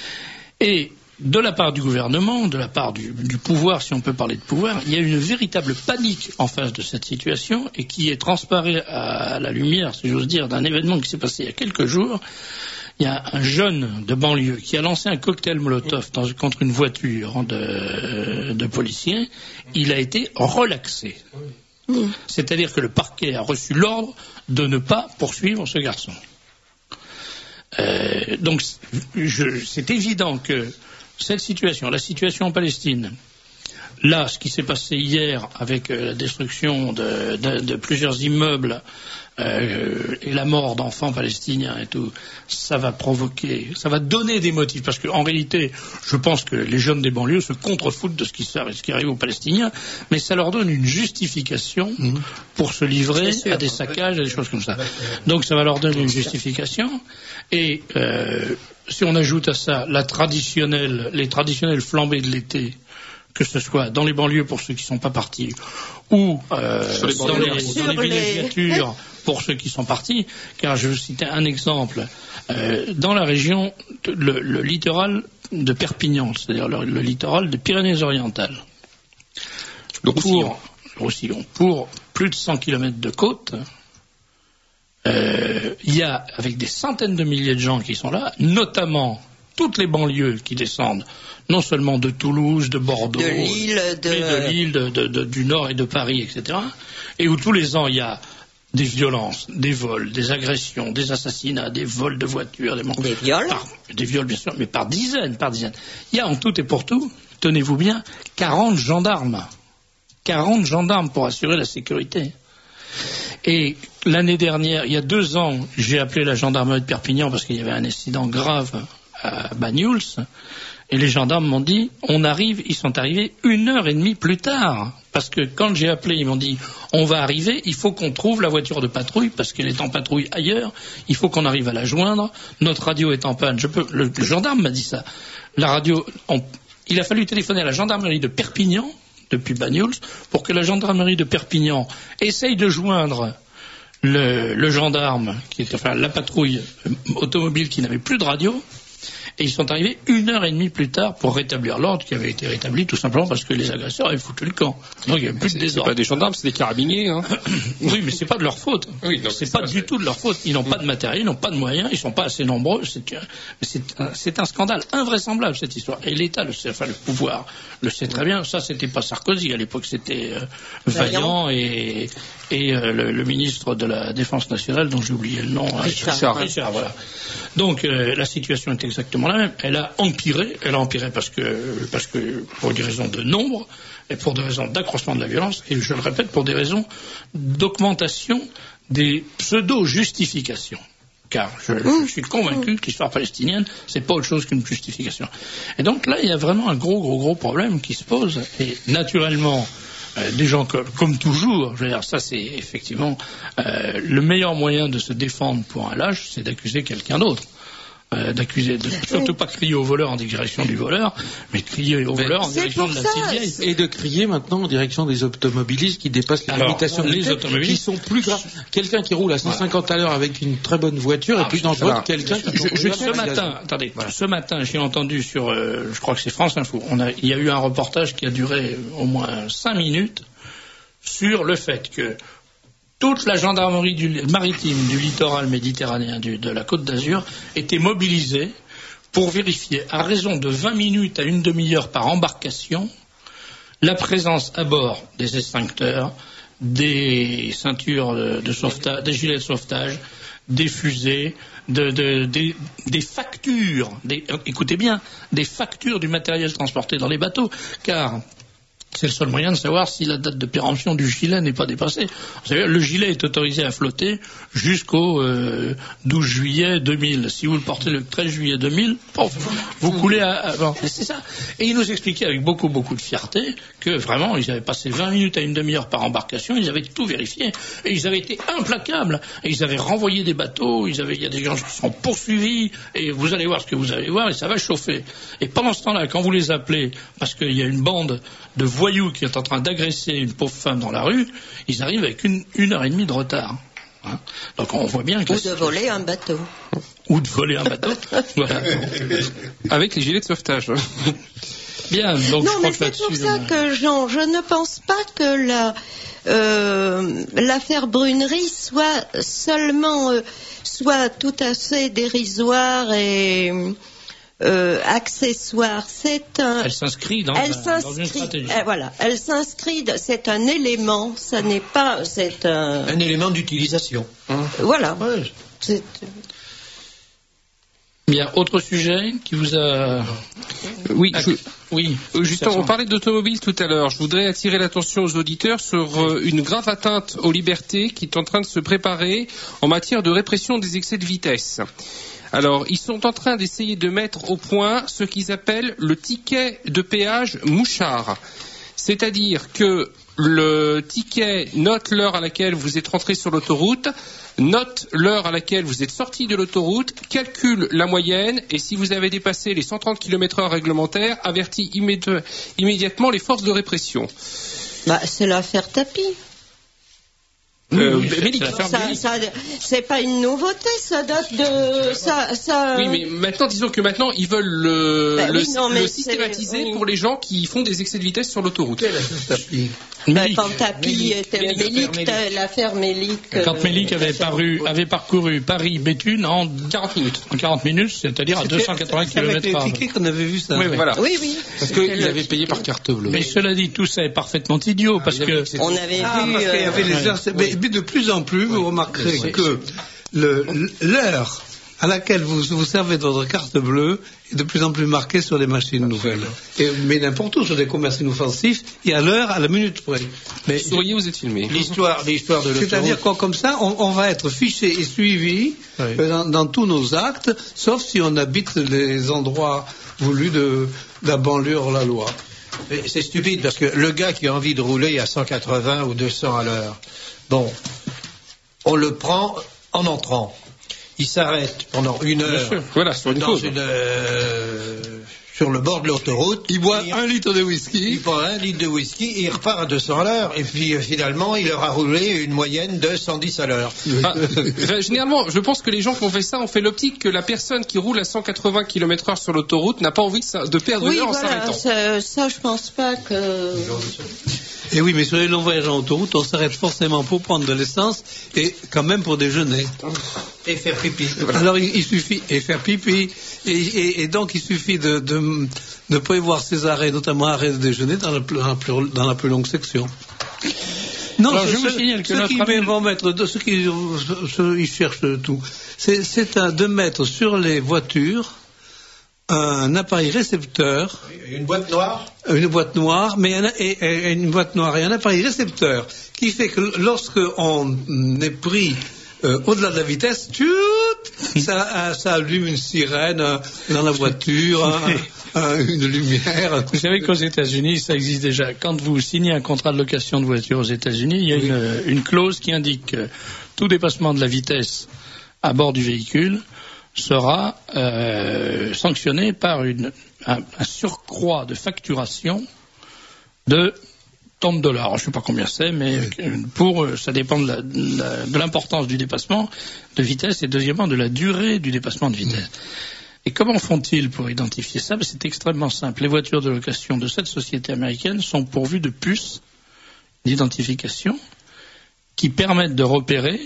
Et de la part du gouvernement, de la part du, du pouvoir, si on peut parler de pouvoir, il y a une véritable panique en face de cette situation et qui est transparée à la lumière, si j'ose dire, d'un événement qui s'est passé il y a quelques jours. Il y a un jeune de banlieue qui a lancé un cocktail Molotov dans, contre une voiture de, de policiers. Il a été relaxé. Mmh. C'est-à-dire que le parquet a reçu l'ordre de ne pas poursuivre ce garçon. Euh, donc je, c'est évident que cette situation, la situation en Palestine, là, ce qui s'est passé hier avec euh, la destruction de, de, de plusieurs immeubles euh, et la mort d'enfants palestiniens et tout, ça va provoquer, ça va donner des motifs, parce qu'en réalité, je pense que les jeunes des banlieues se contrefoutent de ce qui, ce qui arrive aux Palestiniens, mais ça leur donne une justification mmh. pour se livrer à des saccages, à des choses comme ça. Donc ça va leur donner une justification, et euh, si on ajoute à ça la traditionnelle, les traditionnelles flambées de l'été, que ce soit dans les banlieues pour ceux qui ne sont pas partis, ou euh, les dans, les, dans les villégiatures pour ceux qui sont partis, car je vais citer un exemple. Euh, dans la région, le, le littoral de Perpignan, c'est-à-dire le, le littoral des Pyrénées-Orientales, le Roussillon. Pour, Roussillon, pour plus de cent kilomètres de côte, euh, il y a, avec des centaines de milliers de gens qui sont là, notamment toutes les banlieues qui descendent, non seulement de Toulouse, de Bordeaux, de Lille, de, mais de Lille, de, de, de, du Nord et de Paris, et cetera, et où tous les ans il y a des violences, des vols, des agressions, des assassinats, des vols de voitures, des, des viols, par, des viols bien sûr, mais par dizaines, par dizaines. Il y a en tout et pour tout, tenez-vous bien, quarante gendarmes, quarante gendarmes pour assurer la sécurité. Et l'année dernière, il y a deux ans, j'ai appelé la gendarmerie de Perpignan parce qu'il y avait un incident grave à Banyuls, et les gendarmes m'ont dit, on arrive, ils sont arrivés une heure et demie plus tard, parce que quand j'ai appelé, ils m'ont dit, on va arriver, il faut qu'on trouve la voiture de patrouille, parce qu'elle est en patrouille ailleurs, il faut qu'on arrive à la joindre, notre radio est en panne, je peux, le, le gendarme m'a dit ça, la radio, on, il a fallu téléphoner à la gendarmerie de Perpignan, depuis Banyuls, pour que la gendarmerie de Perpignan essaye de joindre le, le gendarme, qui était, enfin la patrouille automobile qui n'avait plus de radio, et ils sont arrivés une heure et demie plus tard pour rétablir l'ordre qui avait été rétabli tout simplement parce que les agresseurs avaient foutu le camp. Donc il n'y avait plus de désordre. C'est pas des gendarmes, c'est des carabiniers. Hein. Oui, mais c'est pas de leur faute. Oui, non, c'est ça, pas c'est... du tout de leur faute. Ils n'ont pas de matériel, ils n'ont pas de moyens, ils sont pas assez nombreux. C'est, c'est, un, c'est un scandale invraisemblable cette histoire. Et l'État, le, enfin le pouvoir, le sait très bien. Ça, c'était pas Sarkozy à l'époque, c'était euh, Vaillant et, et euh, le, le ministre de la Défense nationale, dont j'ai oublié le nom. Richard. Richard, Richard, voilà. Donc euh, la situation est exactement la même. Elle a empiré. Elle a empiré parce que, parce que pour des raisons de nombre et pour des raisons d'accroissement de la violence. Et je le répète, pour des raisons d'augmentation des pseudo-justifications. Car je, je suis convaincu que l'histoire palestinienne, c'est pas autre chose qu'une justification. Et donc là, il y a vraiment un gros, gros, gros problème qui se pose. Et naturellement, euh, des gens comme, comme toujours, je veux dire, ça c'est effectivement euh, le meilleur moyen de se défendre pour un lâche, c'est d'accuser quelqu'un d'autre. Euh, d'accuser, de surtout pas crier au voleur en direction du voleur, mais crier au voleur en c'est direction de la petite vieille. Et de crier maintenant en direction des automobilistes qui dépassent les Alors, limitations les militaires, automobilistes qui sont plus graves. Quelqu'un qui roule à cent cinquante à l'heure avec une très bonne voiture Ah, est plus je- dangereux alors, que quelqu'un qui je- je- conduit ce à matin, attendez, ce matin, j'ai entendu sur, euh, je crois que c'est France Info, on a, il y a eu un reportage qui a duré au moins cinq minutes sur le fait que toute la gendarmerie du, maritime du littoral méditerranéen du, de la Côte d'Azur était mobilisée pour vérifier, à raison de vingt minutes à une demi-heure par embarcation, la présence à bord des extincteurs, des ceintures de, de sauvetage, des gilets de sauvetage, des fusées, de, de, des, des factures, des, écoutez bien, des factures du matériel transporté dans les bateaux, car c'est le seul moyen de savoir si la date de péremption du gilet n'est pas dépassée. Vous savez, le gilet est autorisé à flotter jusqu'au euh, douze juillet deux mille. Si vous le portez le treize juillet deux mille, pof, vous coulez à... à bon, c'est ça. Et il nous expliquait avec beaucoup, beaucoup de fierté que vraiment, ils avaient passé vingt minutes à une demi-heure par embarcation, ils avaient tout vérifié, et ils avaient été implacables, et ils avaient renvoyé des bateaux, ils avaient, il y a des gens qui sont poursuivis, et vous allez voir ce que vous allez voir, et ça va chauffer. Et pendant ce temps-là, quand vous les appelez, parce qu'il y a une bande de voyous qui est en train d'agresser une pauvre femme dans la rue, ils arrivent avec une, une heure et demie de retard. Hein. Donc on voit bien que... Ou de voler un bateau. Ou de voler un bateau. Voilà. Avec les gilets de sauvetage. Bien, donc non, je crois mais que c'est là-dessus... pour ça je... que, Jean, je ne pense pas que la, euh, l'affaire Brunerie soit seulement, euh, soit tout à fait dérisoire et... Euh, accessoire, c'est un. Elle s'inscrit dans, elle un, s'inscrit, dans une stratégie. euh, voilà, elle s'inscrit. C'est un élément. Ça n'est pas. C'est un. Un élément d'utilisation. Hein. Voilà. Ouais. C'est... Bien, autre sujet qui vous a... Oui, Ah, je... oui. Justement, on parlait d'automobile tout à l'heure. Je voudrais attirer l'attention aux auditeurs sur euh, une grave atteinte aux libertés qui est en train de se préparer en matière de répression des excès de vitesse. Alors, ils sont en train d'essayer de mettre au point ce qu'ils appellent le ticket de péage mouchard. C'est-à-dire que le ticket note l'heure à laquelle vous êtes rentré sur l'autoroute, note l'heure à laquelle vous êtes sorti de l'autoroute, calcule la moyenne et si vous avez dépassé les cent trente kilomètres heure réglementaires, avertit immédi- immédiatement les forces de répression. Bah, c'est l'affaire Tapie. Euh, oui, mais- c'est l'affaire Ça, Bélic. ça, c'est pas une nouveauté, ça date de. Ça, ça... Oui, mais maintenant, disons que maintenant, ils veulent le, Ben le, oui, non, mais le c'est- systématiser oui. pour les gens qui font des excès de vitesse sur l'autoroute. Quelle est tapis Bah, Mélic. quand Tapie Mélic. était Mélic, Mélic, Mélic. t'as- l'affaire Mélic. Quand euh, Mélic avait, l'affaire- paru, avait parcouru Paris-Béthune en quarante minutes. En quarante minutes, c'est-à-dire à deux cent quatre-vingts C'est avec kilomètres les heure. tickets qu'on avait vu ça. Oui, oui. Voilà. Oui, oui. Parce C'était qu'il le- avait payé par carte bleue. Mais cela dit, tout ça est parfaitement idiot, parce il que... avait- On avait Ah, vu. parce qu'il y euh, avait les ouais. heures. Mais, mais de plus en plus, vous remarquerez Oui. que le- l'heure à laquelle vous vous servez de votre carte bleue est de plus en plus marquée sur les machines nouvelles. Et, mais n'importe où, sur des commerces inoffensifs, il y a l'heure à la minute près. Mais Souriez, vous êtes filmé. L'histoire, l'histoire de l'autoroute. c'est-à-dire quoi, comme ça, on, on va être fiché et suivi Oui. euh, dans, dans tous nos actes, sauf si on habite les endroits voulus de, de la banlieue hors la loi. Mais c'est stupide parce que le gars qui a envie de rouler à cent quatre-vingts ou deux cents à l'heure, bon, on le prend en entrant. Il s'arrête pendant une heure sûr. Voilà, sur une dans cause. une, euh, sur le bord de l'autoroute. Il boit il, un litre de whisky. Il boit un litre de whisky et il repart à deux cents à l'heure. Et puis euh, finalement, il aura roulé une moyenne de cent dix à l'heure. Ah, euh, généralement, je pense que les gens qui ont fait ça ont fait l'optique que la personne qui roule à cent quatre-vingts kilomètres heure sur l'autoroute n'a pas envie de, de perdre oui, une heure voilà, en s'arrêtant. Ça, ça, je pense pas que... Et oui, mais sur les longs voyages en autoroute, on s'arrête forcément pour prendre de l'essence et quand même pour déjeuner. Et faire pipi. Alors il, il suffit, et faire pipi, et, et, et donc il suffit de, de, de prévoir ces arrêts, notamment arrêts de déjeuner dans la, plus, dans la, plus, dans la plus longue section. Non, Alors, ce, je vous ce, signale que ceux notre qui ami... vont mettre, de, ceux qui ceux, ils cherchent tout, c'est, c'est un, de mettre sur les voitures un appareil récepteur. Une boîte noire. Une boîte noire, mais un, et, et, une boîte noire et un appareil récepteur qui fait que lorsque on est pris euh, au-delà de la vitesse, tchut, ça, ça allume une sirène euh, dans la voiture, un, un, une lumière. Vous savez qu'aux États-Unis, ça existe déjà. Quand vous signez un contrat de location de voiture aux États-Unis, il y a oui. une, une clause qui indique que tout dépassement de la vitesse à bord du véhicule sera euh, sanctionné par une, un, un surcroît de facturation de tant de dollars. Je ne sais pas combien c'est, mais pour ça dépend de, la, de, la, de l'importance du dépassement de vitesse et deuxièmement de la durée du dépassement de vitesse. Et comment font-ils pour identifier ça? C'est extrêmement simple. Les voitures de location de cette société américaine sont pourvues de puces d'identification qui permettent de repérer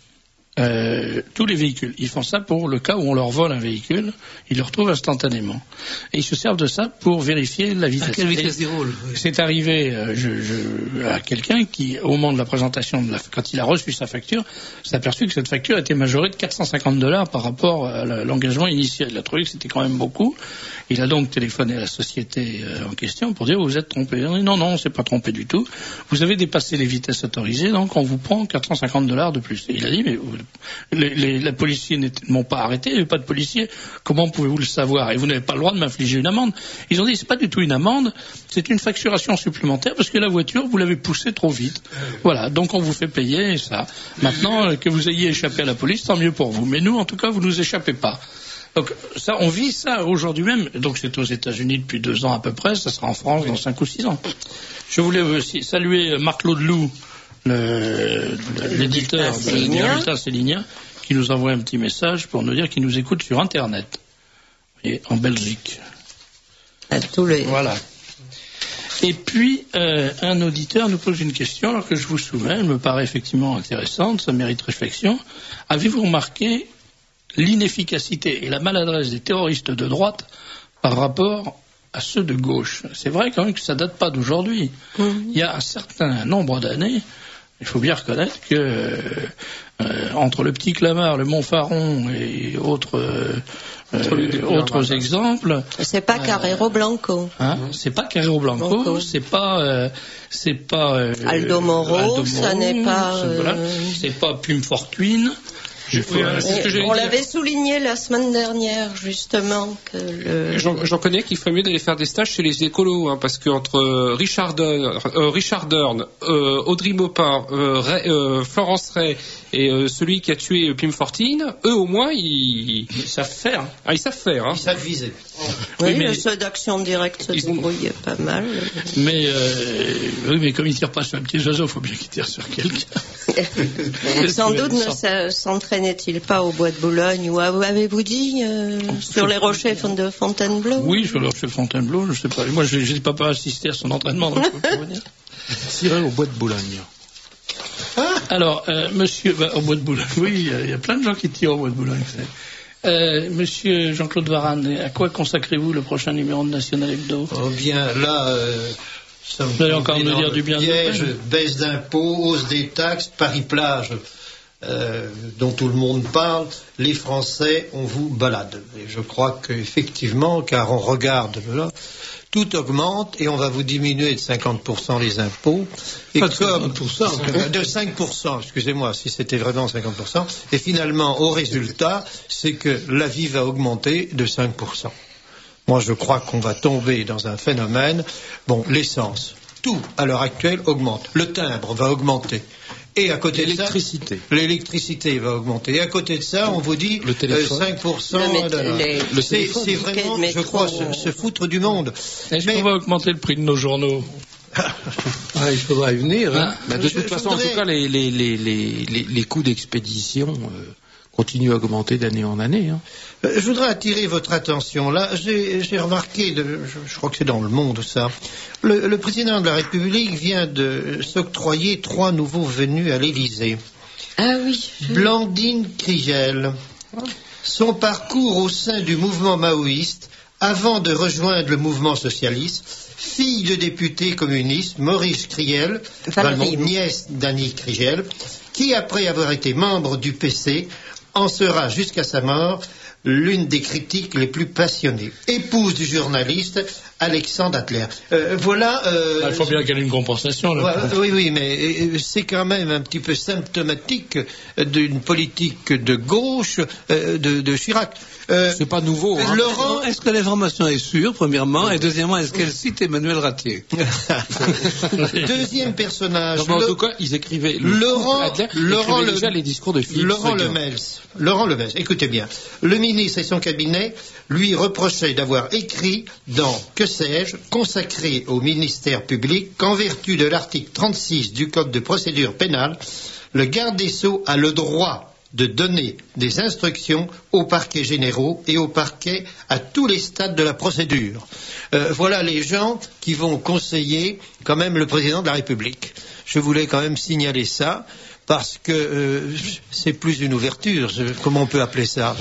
Euh, tous les véhicules. Ils font ça pour le cas où on leur vole un véhicule, ils le retrouvent instantanément. Et ils se servent de ça pour vérifier la vitesse. À quelle vitesse ils roulent? C'est arrivé euh, je, je, à quelqu'un qui, au moment de la présentation, de la, quand il a reçu sa facture, s'est aperçu que cette facture était majorée de quatre cent cinquante dollars par rapport à l'engagement initial. Il a trouvé que c'était quand même beaucoup. Il a donc téléphoné à la société euh, en question pour dire vous êtes trompé. Il a dit, non, non, on s'est pas trompé du tout. Vous avez dépassé les vitesses autorisées, donc on vous prend quatre cent cinquante dollars de plus. Et il a dit mais vous, Les, les, les policiers ne m'ont pas arrêté, il n'y avait pas de policiers, comment pouvez-vous le savoir? Et vous n'avez pas le droit de m'infliger une amende. Ils ont dit, c'est pas du tout une amende, c'est une facturation supplémentaire parce que la voiture, vous l'avez poussée trop vite. Voilà, donc on vous fait payer ça. Maintenant, que vous ayez échappé à la police, tant mieux pour vous. Mais nous, en tout cas, vous nous échappez pas. Donc ça, on vit ça aujourd'hui même. Donc c'est aux États-Unis depuis deux ans à peu près, ça sera en France dans cinq ou six ans. Je voulais aussi saluer Marc-Claude Loup, Le, l'éditeur du bulletin Célinien, qui nous envoie un petit message pour nous dire qu'il nous écoute sur Internet, et en Belgique. À tous les... Voilà. Et puis, euh, un auditeur nous pose une question, alors que je vous soumets, elle me paraît effectivement intéressante, ça mérite réflexion. Avez-vous remarqué l'inefficacité et la maladresse des terroristes de droite par rapport à ceux de gauche? C'est vrai quand même que ça date pas d'aujourd'hui. Mmh. Il y a un certain nombre d'années, il faut bien reconnaître que euh, entre le petit Clamart, le Montfaron et autres euh, euh, autres exemples, c'est pas euh, Carrero Blanco. Hein, c'est pas Carrero Blanco, Blanco. c'est pas euh, c'est pas euh, Aldo Moro, Aldo Moro, ça n'est pas euh... voilà, c'est pas Plume Fortuyn. Oui, voilà, c'est ce que on l'avait souligné la semaine dernière, justement. Que le... J'en, j'en connais qu'il ferait mieux d'aller faire des stages chez les écolos, hein, parce qu'entre euh, Richard, Dern, euh, Richard Dern, euh, Audrey Maupin, euh, Ray, euh, Florence Ray et euh, celui qui a tué Pim Fortine, eux au moins ils... ils savent faire. Ah, ils savent faire. Hein. Ils savent viser. Oui, oui mais ceux d'Action Directe se débrouillent ont... pas mal. Mais euh, oui, mais comme ils tirent pas sur un petit oiseau, il faut bien qu'ils tirent sur quelqu'un. Sans doute ne s'entraînait-il pas au Bois de Boulogne ou avez-vous dit euh, sur les rochers de Fontainebleau? Oui, sur les rochers de Fontainebleau, je sais pas. Moi, je n'ai pas, pas assisté à son entraînement, donc je peux pas vous dire. Tirer au Bois de Boulogne. Alors, euh, monsieur, bah, au Bois de Boulogne, oui, il y a plein de gens qui tirent au Bois de Boulogne. Euh, monsieur Jean-Claude Varane, à quoi consacrez-vous le prochain numéro de National Hebdo? Oh bien, là... Euh... Vous allez encore me dire du bien piège, de baisse d'impôts, hausse des taxes, Paris-Plage, euh, dont tout le monde parle, les Français, on vous balade. Et je crois qu'effectivement, car on regarde là, tout augmente et on va vous diminuer de cinquante pour cent les impôts. Et Pas de comme, cinquante pour cent. De cinq pour cent, excusez-moi, si c'était vraiment cinquante pour cent. Et finalement, au résultat, c'est que la vie va augmenter de cinq pour cent. Moi, je crois qu'on va tomber dans un phénomène. Bon, l'essence, tout à l'heure actuelle augmente. Le timbre va augmenter. Et à côté l'électricité. de ça, l'électricité va augmenter. Et à côté de ça, on vous dit le téléphone. euh, cinq pour cent. Le de la... les... le c'est, c'est vraiment, je crois, se, se foutre du monde. Est-ce Mais... qu'on va augmenter le prix de nos journaux? Ah, il faudra y venir. Hein. Hein bah, de je, toute façon, voudrais... en tout cas, les, les, les, les, les coûts d'expédition euh, continuent à augmenter d'année en année. Hein. Euh, je voudrais attirer votre attention. Là, j'ai, j'ai remarqué, de, je, je crois que c'est dans le Monde ça, le, le président de la République vient de s'octroyer trois nouveaux venus à l'Élysée. Ah oui. Blandine Krigel. Son parcours au sein du mouvement maoïste, avant de rejoindre le mouvement socialiste, fille de député communiste Maurice Kriel, Valmont, nièce d'Annie Krigel, qui, après avoir été membre du P C, en sera jusqu'à sa mort l'une des critiques les plus passionnées. Épouse du journaliste Alexandre Adler. Euh, voilà. Euh, ah, il faut bien qu'elle ait une compensation. Là, ouais, oui, oui, mais euh, c'est quand même un petit peu symptomatique d'une politique de gauche euh, de, de Chirac. Euh, c'est pas nouveau. Hein. Laurent, est-ce que l'information est sûre, premièrement, et deuxièmement, est-ce qu'elle cite Emmanuel Ratier? Deuxième personnage. Non, mais en tout cas, ils écrivaient. Le Laurent, Adler, Laurent écrivait le, déjà les discours de Philippe Laurent Séguin. Lemels. Laurent Lemels. Écoutez bien. Le ministre et son cabinet lui reprochaient d'avoir écrit dans Que sais-je, consacré au ministère public, qu'en vertu de l'article trente-six du Code de procédure pénale, le garde des Sceaux a le droit de donner des instructions aux parquets généraux et aux parquets à tous les stades de la procédure. Euh, voilà les gens qui vont conseiller quand même le président de la République. Je voulais quand même signaler ça, parce que euh, c'est plus une ouverture. Je, comment on peut appeler ça?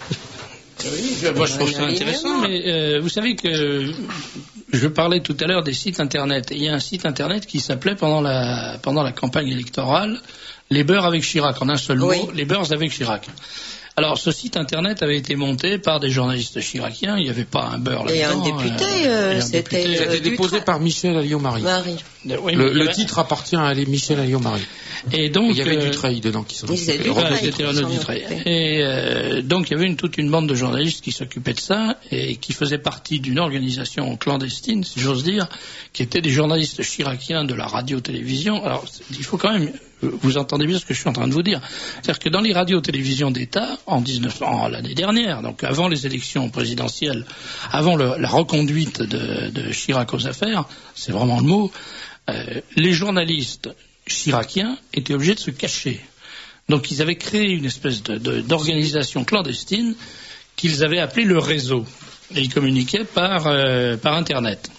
Oui, je, moi je trouve ça intéressant, mais euh, vous savez que je parlais tout à l'heure des sites internet. Et il y a un site internet qui s'appelait pendant la, pendant la campagne électorale Les Beurs avec Chirac, en un seul oui. mot, Les Beurs avec Chirac. Alors, ce site internet avait été monté par des journalistes chiraciens. Il n'y avait pas un beurre là-dedans. Et un député, euh, euh, c'était député, euh, déposé tra... par Michel Alliot-Marie. Marie. Oui, le le avait... titre appartient à Michel Alliot-Marie. Et donc, il y avait euh... Dutreil dedans qui s'en occupait. C'était Renaud Dutreil. Et euh, donc, il y avait une, toute une bande de journalistes qui s'occupaient de ça et qui faisaient partie d'une organisation clandestine, si j'ose dire, qui étaient des journalistes chiraciens de la radio-télévision. Alors, il faut quand même... Vous entendez bien ce que je suis en train de vous dire. C'est-à-dire que dans les radios-télévisions d'État, en dix-neuf cents, l'année dernière, donc avant les élections présidentielles, avant le, la reconduite de, de Chirac aux affaires, c'est vraiment le mot, euh, les journalistes chiraciens étaient obligés de se cacher. Donc ils avaient créé une espèce de, de, d'organisation clandestine qu'ils avaient appelée le réseau. Et ils communiquaient par, euh, par Internet.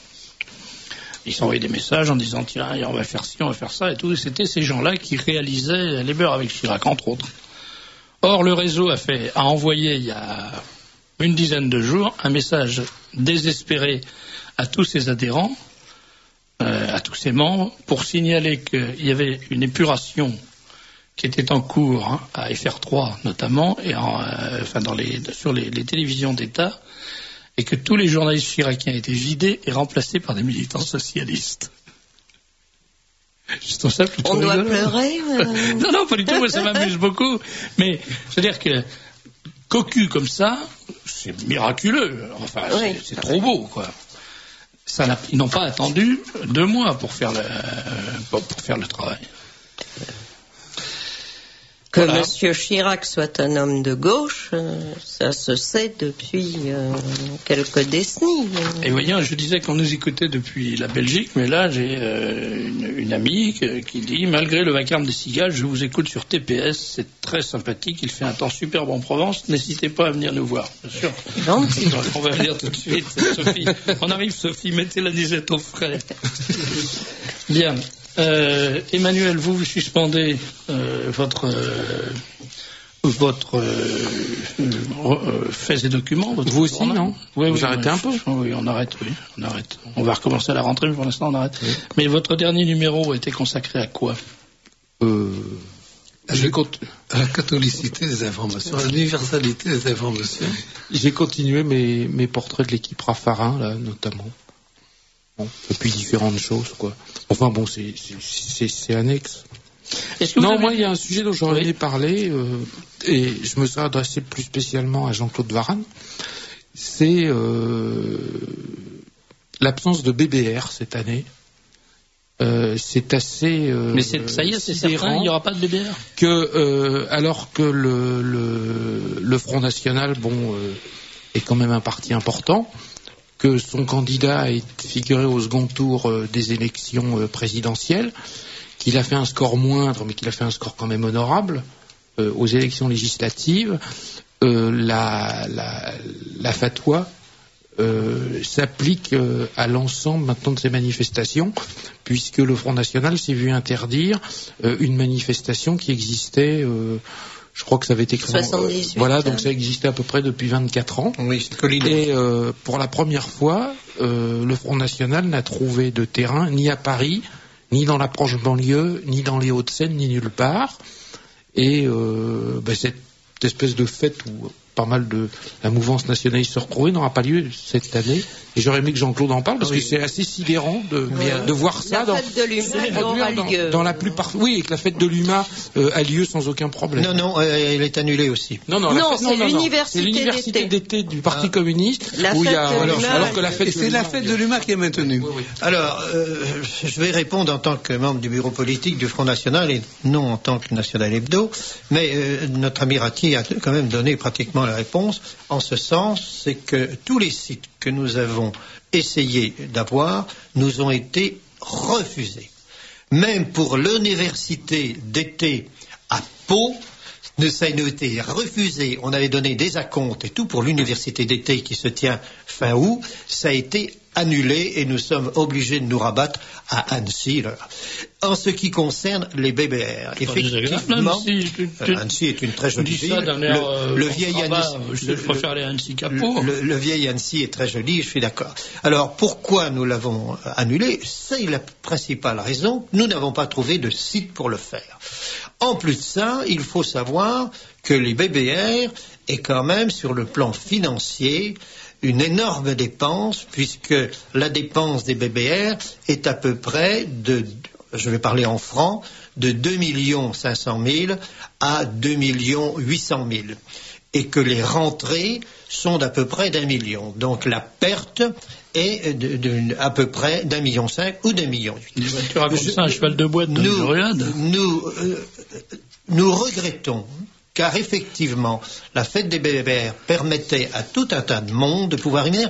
Ils s'envoyaient des messages en disant tiens, on va faire ci, on va faire ça et tout. Et c'était ces gens-là qui réalisaient Les Beurs avec Chirac, entre autres. Or, le réseau a fait, a envoyé il y a une dizaine de jours un message désespéré à tous ses adhérents, euh, à tous ses membres, pour signaler qu'il y avait une épuration qui était en cours, hein, à F R trois notamment, et en, euh, enfin dans les, sur les, les télévisions d'État, et que tous les journalistes chiraciens étaient vidés et remplacés par des militants socialistes. Je trouve ça plutôt On doit rigolo. pleurer euh... Non, non, pas du tout, moi, ça m'amuse beaucoup. Mais, c'est-à-dire que, cocu comme ça, c'est miraculeux. Enfin, oui. c'est, c'est trop beau, quoi. Ça n'a, ils n'ont pas attendu deux mois pour faire le, pour, pour faire le travail. Que Voilà. M. Chirac soit un homme de gauche, euh, ça se sait depuis euh, quelques décennies. Et voyons, je disais qu'on nous écoutait depuis la Belgique, mais là j'ai euh, une, une amie qui, qui dit malgré le vacarme des cigales, je vous écoute sur T P S, c'est très sympathique, il fait un temps superbe en Provence, n'hésitez pas à venir nous voir, bien sûr. Gentil. On va venir tout de suite, Sophie. On arrive, Sophie, mettez la disette au frais. Bien. Euh, Emmanuel, vous, vous suspendez euh, votre euh, votre euh, euh, faits et documents. Votre vous aussi, journal. non? Oui, vous oui, arrêtez oui, un peu? Oui, on arrête, oui, on arrête. On va recommencer à la rentrée, mais pour l'instant, on arrête. Oui. Mais votre dernier numéro était consacré à quoi? euh, J'ai continué à la catholicité des informations, à l'universalité des informations. J'ai continué mes, mes portraits de l'équipe Raffarin, là, notamment. Bon, et puis différentes choses, quoi. Enfin bon, c'est, c'est, c'est, c'est annexe. Est-ce que vous non, avez... moi, il y a un sujet dont j'en oui. ai parlé, euh, et je me serais adressé plus spécialement à Jean-Claude Varane. C'est euh, l'absence de B B R cette année Euh, c'est assez. Euh, Mais c'est, ça y est, c'est certain, il n'y aura pas de B B R. Que euh, alors que le, le, le Front National, bon, euh, est quand même un parti important, que son candidat est figuré au second tour euh, des élections euh, présidentielles, qu'il a fait un score moindre, mais qu'il a fait un score quand même honorable euh, aux élections législatives, euh, la, la, la fatwa Euh, s'applique euh, à l'ensemble maintenant de ces manifestations, puisque le Front National s'est vu interdire euh, une manifestation qui existait, euh, je crois que ça avait été créé. soixante-dix-huit. Voilà, donc ça existait à peu près depuis vingt-quatre ans. Oui, c'est Colline. Et euh, pour la première fois, euh, le Front National n'a trouvé de terrain ni à Paris, ni dans la proche banlieue, ni dans les Hauts-de-Seine, ni nulle part. Et euh, ben, cette espèce de fête où pas mal de la mouvance nationaliste se retrouvait n'aura pas lieu cette année. Et j'aurais aimé que Jean-Claude en parle parce oui. que c'est assez sidérant de, Bien. de voir ça la dans, fête de l'U M A aura dans, lieu. dans la plupart. Oui, et que la fête de l'U M A euh, a lieu sans aucun problème. Non, non, euh, elle est annulée aussi. Non, non, Non, la fête, c'est non, non, non. l'université C'est l'université d'été. d'été du Parti Ah. communiste. La où il y a, fête de alors, l'U M A. alors que la fête Et de c'est l'U M A, la fête de l'U M A qui est maintenue. Oui, oui. Alors, euh, je vais répondre en tant que membre du bureau politique du Front National et non en tant que National Hebdo, mais euh, notre ami Ratti a quand même donné pratiquement la réponse. En ce sens, c'est que tous les sites que nous avons essayé d'avoir nous ont été refusés. Même pour l'université d'été à Pau, ça a été refusé. On avait donné des acomptes et tout pour l'université d'été qui se tient fin août. Ça a été annulé et nous sommes obligés de nous rabattre à Annecy. Là. En ce qui concerne les B B R, effectivement, Annecy, tu, tu, Annecy est une très jolie dis ça ville. d'un air, Le, euh, le vieil ah bah, Annecy, je préfère aller à Annecy qu'à Pau. le, le, le vieil Annecy est très joli, je suis d'accord. Alors pourquoi nous l'avons annulé? C'est la principale raison. Nous n'avons pas trouvé de site pour le faire. En plus de ça, il faut savoir que les B B R est quand même sur le plan financier une énorme dépense, puisque la dépense des B B R est à peu près de, je vais parler en francs, de deux millions cinq cent mille à deux millions huit cent mille. Et que les rentrées sont d'à peu près d'un million. Donc la perte est de, de, à peu près d'un million cinq ou d'un million huit. Tu racontes ça un cheval de boîte de nous, ruade. Nous, euh, nous regrettons car effectivement, la fête des B B R permettait à tout un tas de monde de pouvoir y venir.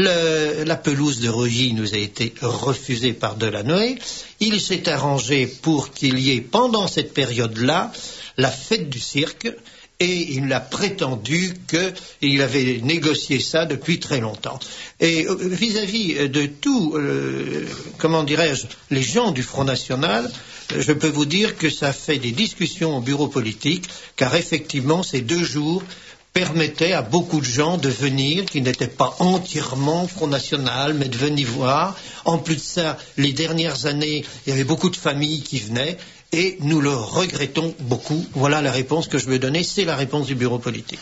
Le, la pelouse de Rugy nous a été refusée par Delanoë. Il s'est arrangé pour qu'il y ait pendant cette période-là la fête du cirque. Et il a prétendu qu'il avait négocié ça depuis très longtemps. Et vis-à-vis de tous, euh, comment dirais-je, les gens du Front National, je peux vous dire que ça fait des discussions au bureau politique, car effectivement, ces deux jours permettaient à beaucoup de gens de venir, qui n'étaient pas entièrement Front National, mais de venir voir. En plus de ça, les dernières années, il y avait beaucoup de familles qui venaient. Et nous le regrettons beaucoup. Voilà la réponse que je veux donner. C'est la réponse du bureau politique.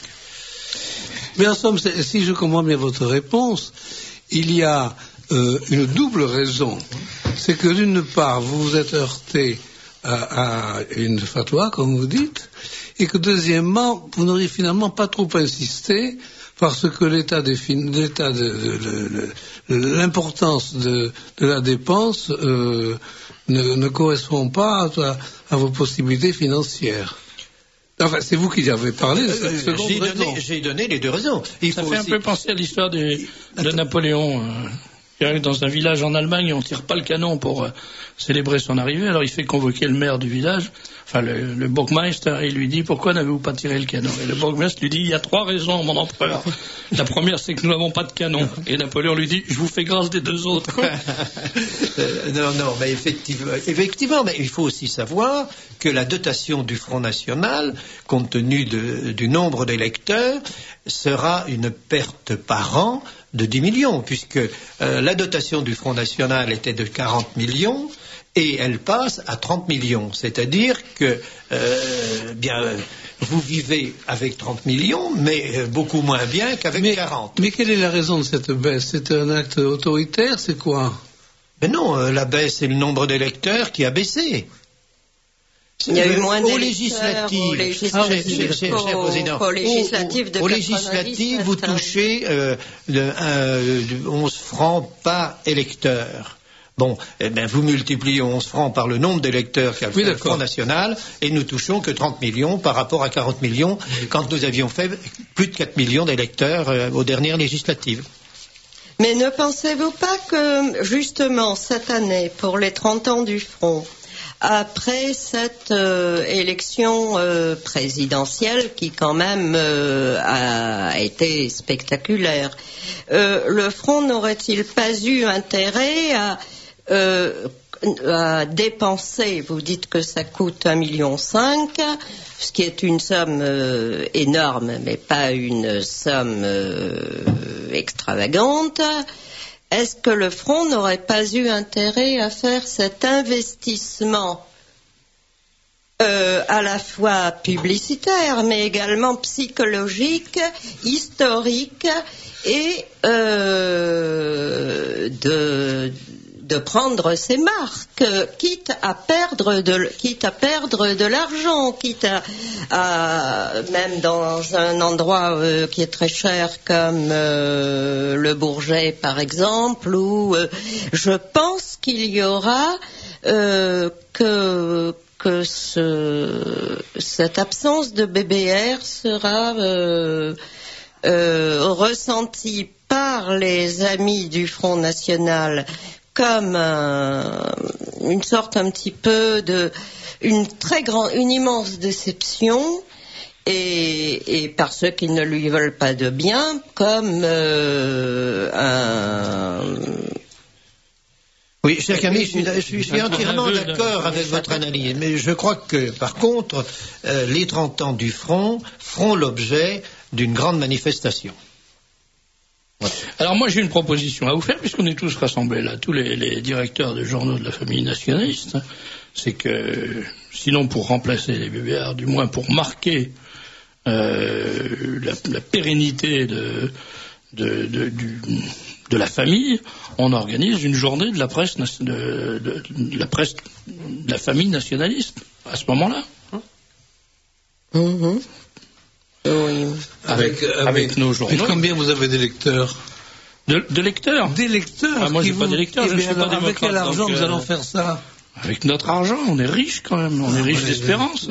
Mais en somme, si je comprends bien votre réponse, il y a euh, une double raison. C'est que d'une part, vous vous êtes heurté à, à une fatwa, comme vous dites, et que deuxièmement, vous n'auriez finalement pas trop insisté parce que l'état des fin... l'état de, de, de, de l'importance de, de la dépense euh, ne, ne correspond pas à, à vos possibilités financières. Enfin, c'est vous qui avez parlé de cette seconde j'ai, raison. donné, j'ai donné les deux raisons. Il Ça faut fait aussi... un peu penser à l'histoire des, de Napoléon. Euh, qui arrive dans un village en Allemagne et on tire pas le canon pour euh, célébrer son arrivée. Alors il fait convoquer le maire du village, enfin le, le bourgmeister, et il lui dit pourquoi n'avez-vous pas tiré le canon? Et le bourgmeister lui dit il y a trois raisons, mon empereur. La première, c'est que nous n'avons pas de canon. Et Napoléon lui dit je vous fais grâce des deux autres. euh, non, non, mais effectivement, effectivement, mais il faut aussi savoir que la dotation du Front National, compte tenu de, du nombre d'électeurs, sera une perte par an de dix millions, puisque euh, la dotation du Front National était de quarante millions et elle passe à trente millions. C'est-à-dire que euh, bien, vous vivez avec trente millions, mais euh, beaucoup moins bien qu'avec mais, quarante. Mais quelle est la raison de cette baisse? C'est un acte autoritaire, c'est quoi? Mais non, euh, la baisse, c'est le nombre d'électeurs qui a baissé. Il y a eu moins aux législatives, législatives, ah, cher, cher, cher, cher président, aux législatives de aux législatives, vous touchez euh, de, euh, de onze francs par électeur. Bon, eh ben, vous multipliez onze francs par le nombre d'électeurs qu'a oui, fait le Front National et nous touchons que trente millions par rapport à quarante millions quand nous avions fait plus de quatre millions d'électeurs euh, aux dernières législatives. Mais ne pensez-vous pas que, justement, cette année, pour les trente ans du Front, après cette euh, élection euh, présidentielle qui quand même euh, a été spectaculaire, euh, le Front n'aurait-il pas eu intérêt à, euh, à dépenser, vous dites que ça coûte un million cinq, ce qui est une somme euh, énorme, mais pas une somme euh, extravagante. Est-ce que le Front n'aurait pas eu intérêt à faire cet investissement euh, à la fois publicitaire, mais également psychologique, historique, et euh, de, de prendre ses marques, quitte à perdre de, quitte à perdre de l'argent, quitte à, à même dans un endroit euh, qui est très cher comme euh, le Bourget par exemple, où euh, je pense qu'il y aura euh, que que ce, cette absence de B B R sera euh, euh, ressentie par les amis du Front National comme un, une sorte un petit peu de une très grande, une immense déception, et, et par ceux qui ne lui veulent pas de bien, comme euh, un. Oui, cher Camille, je suis, je suis, je suis entièrement d'accord avec votre analyse, mais je crois que, par contre, euh, les trente ans du Front feront l'objet d'une grande manifestation. Alors moi j'ai une proposition à vous faire, puisqu'on est tous rassemblés là, tous les, les directeurs de journaux de la famille nationaliste, hein, c'est que, sinon pour remplacer les B B R, du moins pour marquer euh, la, la pérennité de, de, de, du, de la famille, on organise une journée de la presse de, de, de la presse de la famille nationaliste à ce moment-là. Hein. Mmh. Oui. Avec, avec, avec nos journaux. Et combien vous avez d'électeurs? De, de lecteurs. Des lecteurs. Ah, moi, j'ai vous... pas d'électeurs. Je ne suis pas démocrate. Avec quel argent donc, nous euh, allons faire ça? Avec notre argent, on est riche quand même. On ah, est riche d'espérance.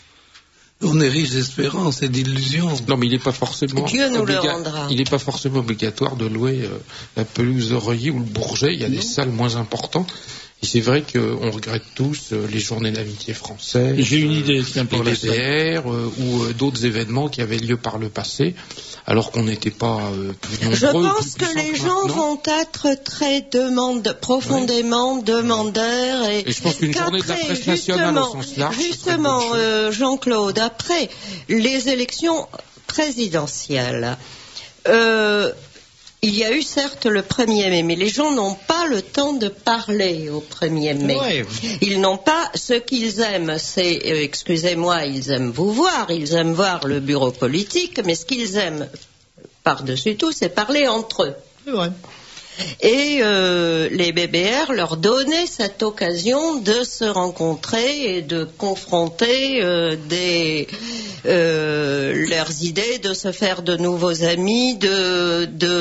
On est riche d'espérance et d'illusions. Non, mais il n'est pas forcément. Dieu nous obliga... le rendra. Il n'est pas forcément obligatoire de louer euh, la pelouse d'Oreiller ou le Bourget. Il y a non. des salles moins importantes. Et c'est vrai qu'on regrette tous euh, les journées d'amitié françaises. J'ai une idée, tiens, pour les B B R euh, ou euh, d'autres événements qui avaient lieu par le passé, alors qu'on n'était pas euh, plus nombreux. Je pense que les gens vont être très demande, profondément oui. demandeurs. Et, et je pense qu'une journée de la presse nationale au sens large. Justement, euh, Jean-Claude, après les élections présidentielles, euh, il y a eu certes le premier mai, mais les gens n'ont pas le temps de parler au premier mai. Ouais. Ils n'ont pas, ce qu'ils aiment, c'est, euh, excusez-moi, ils aiment vous voir, ils aiment voir le bureau politique, mais ce qu'ils aiment par-dessus tout, c'est parler entre eux. C'est vrai. Et euh, les B B R leur donnaient cette occasion de se rencontrer et de confronter euh, des, euh, leurs idées, de se faire de nouveaux amis, de,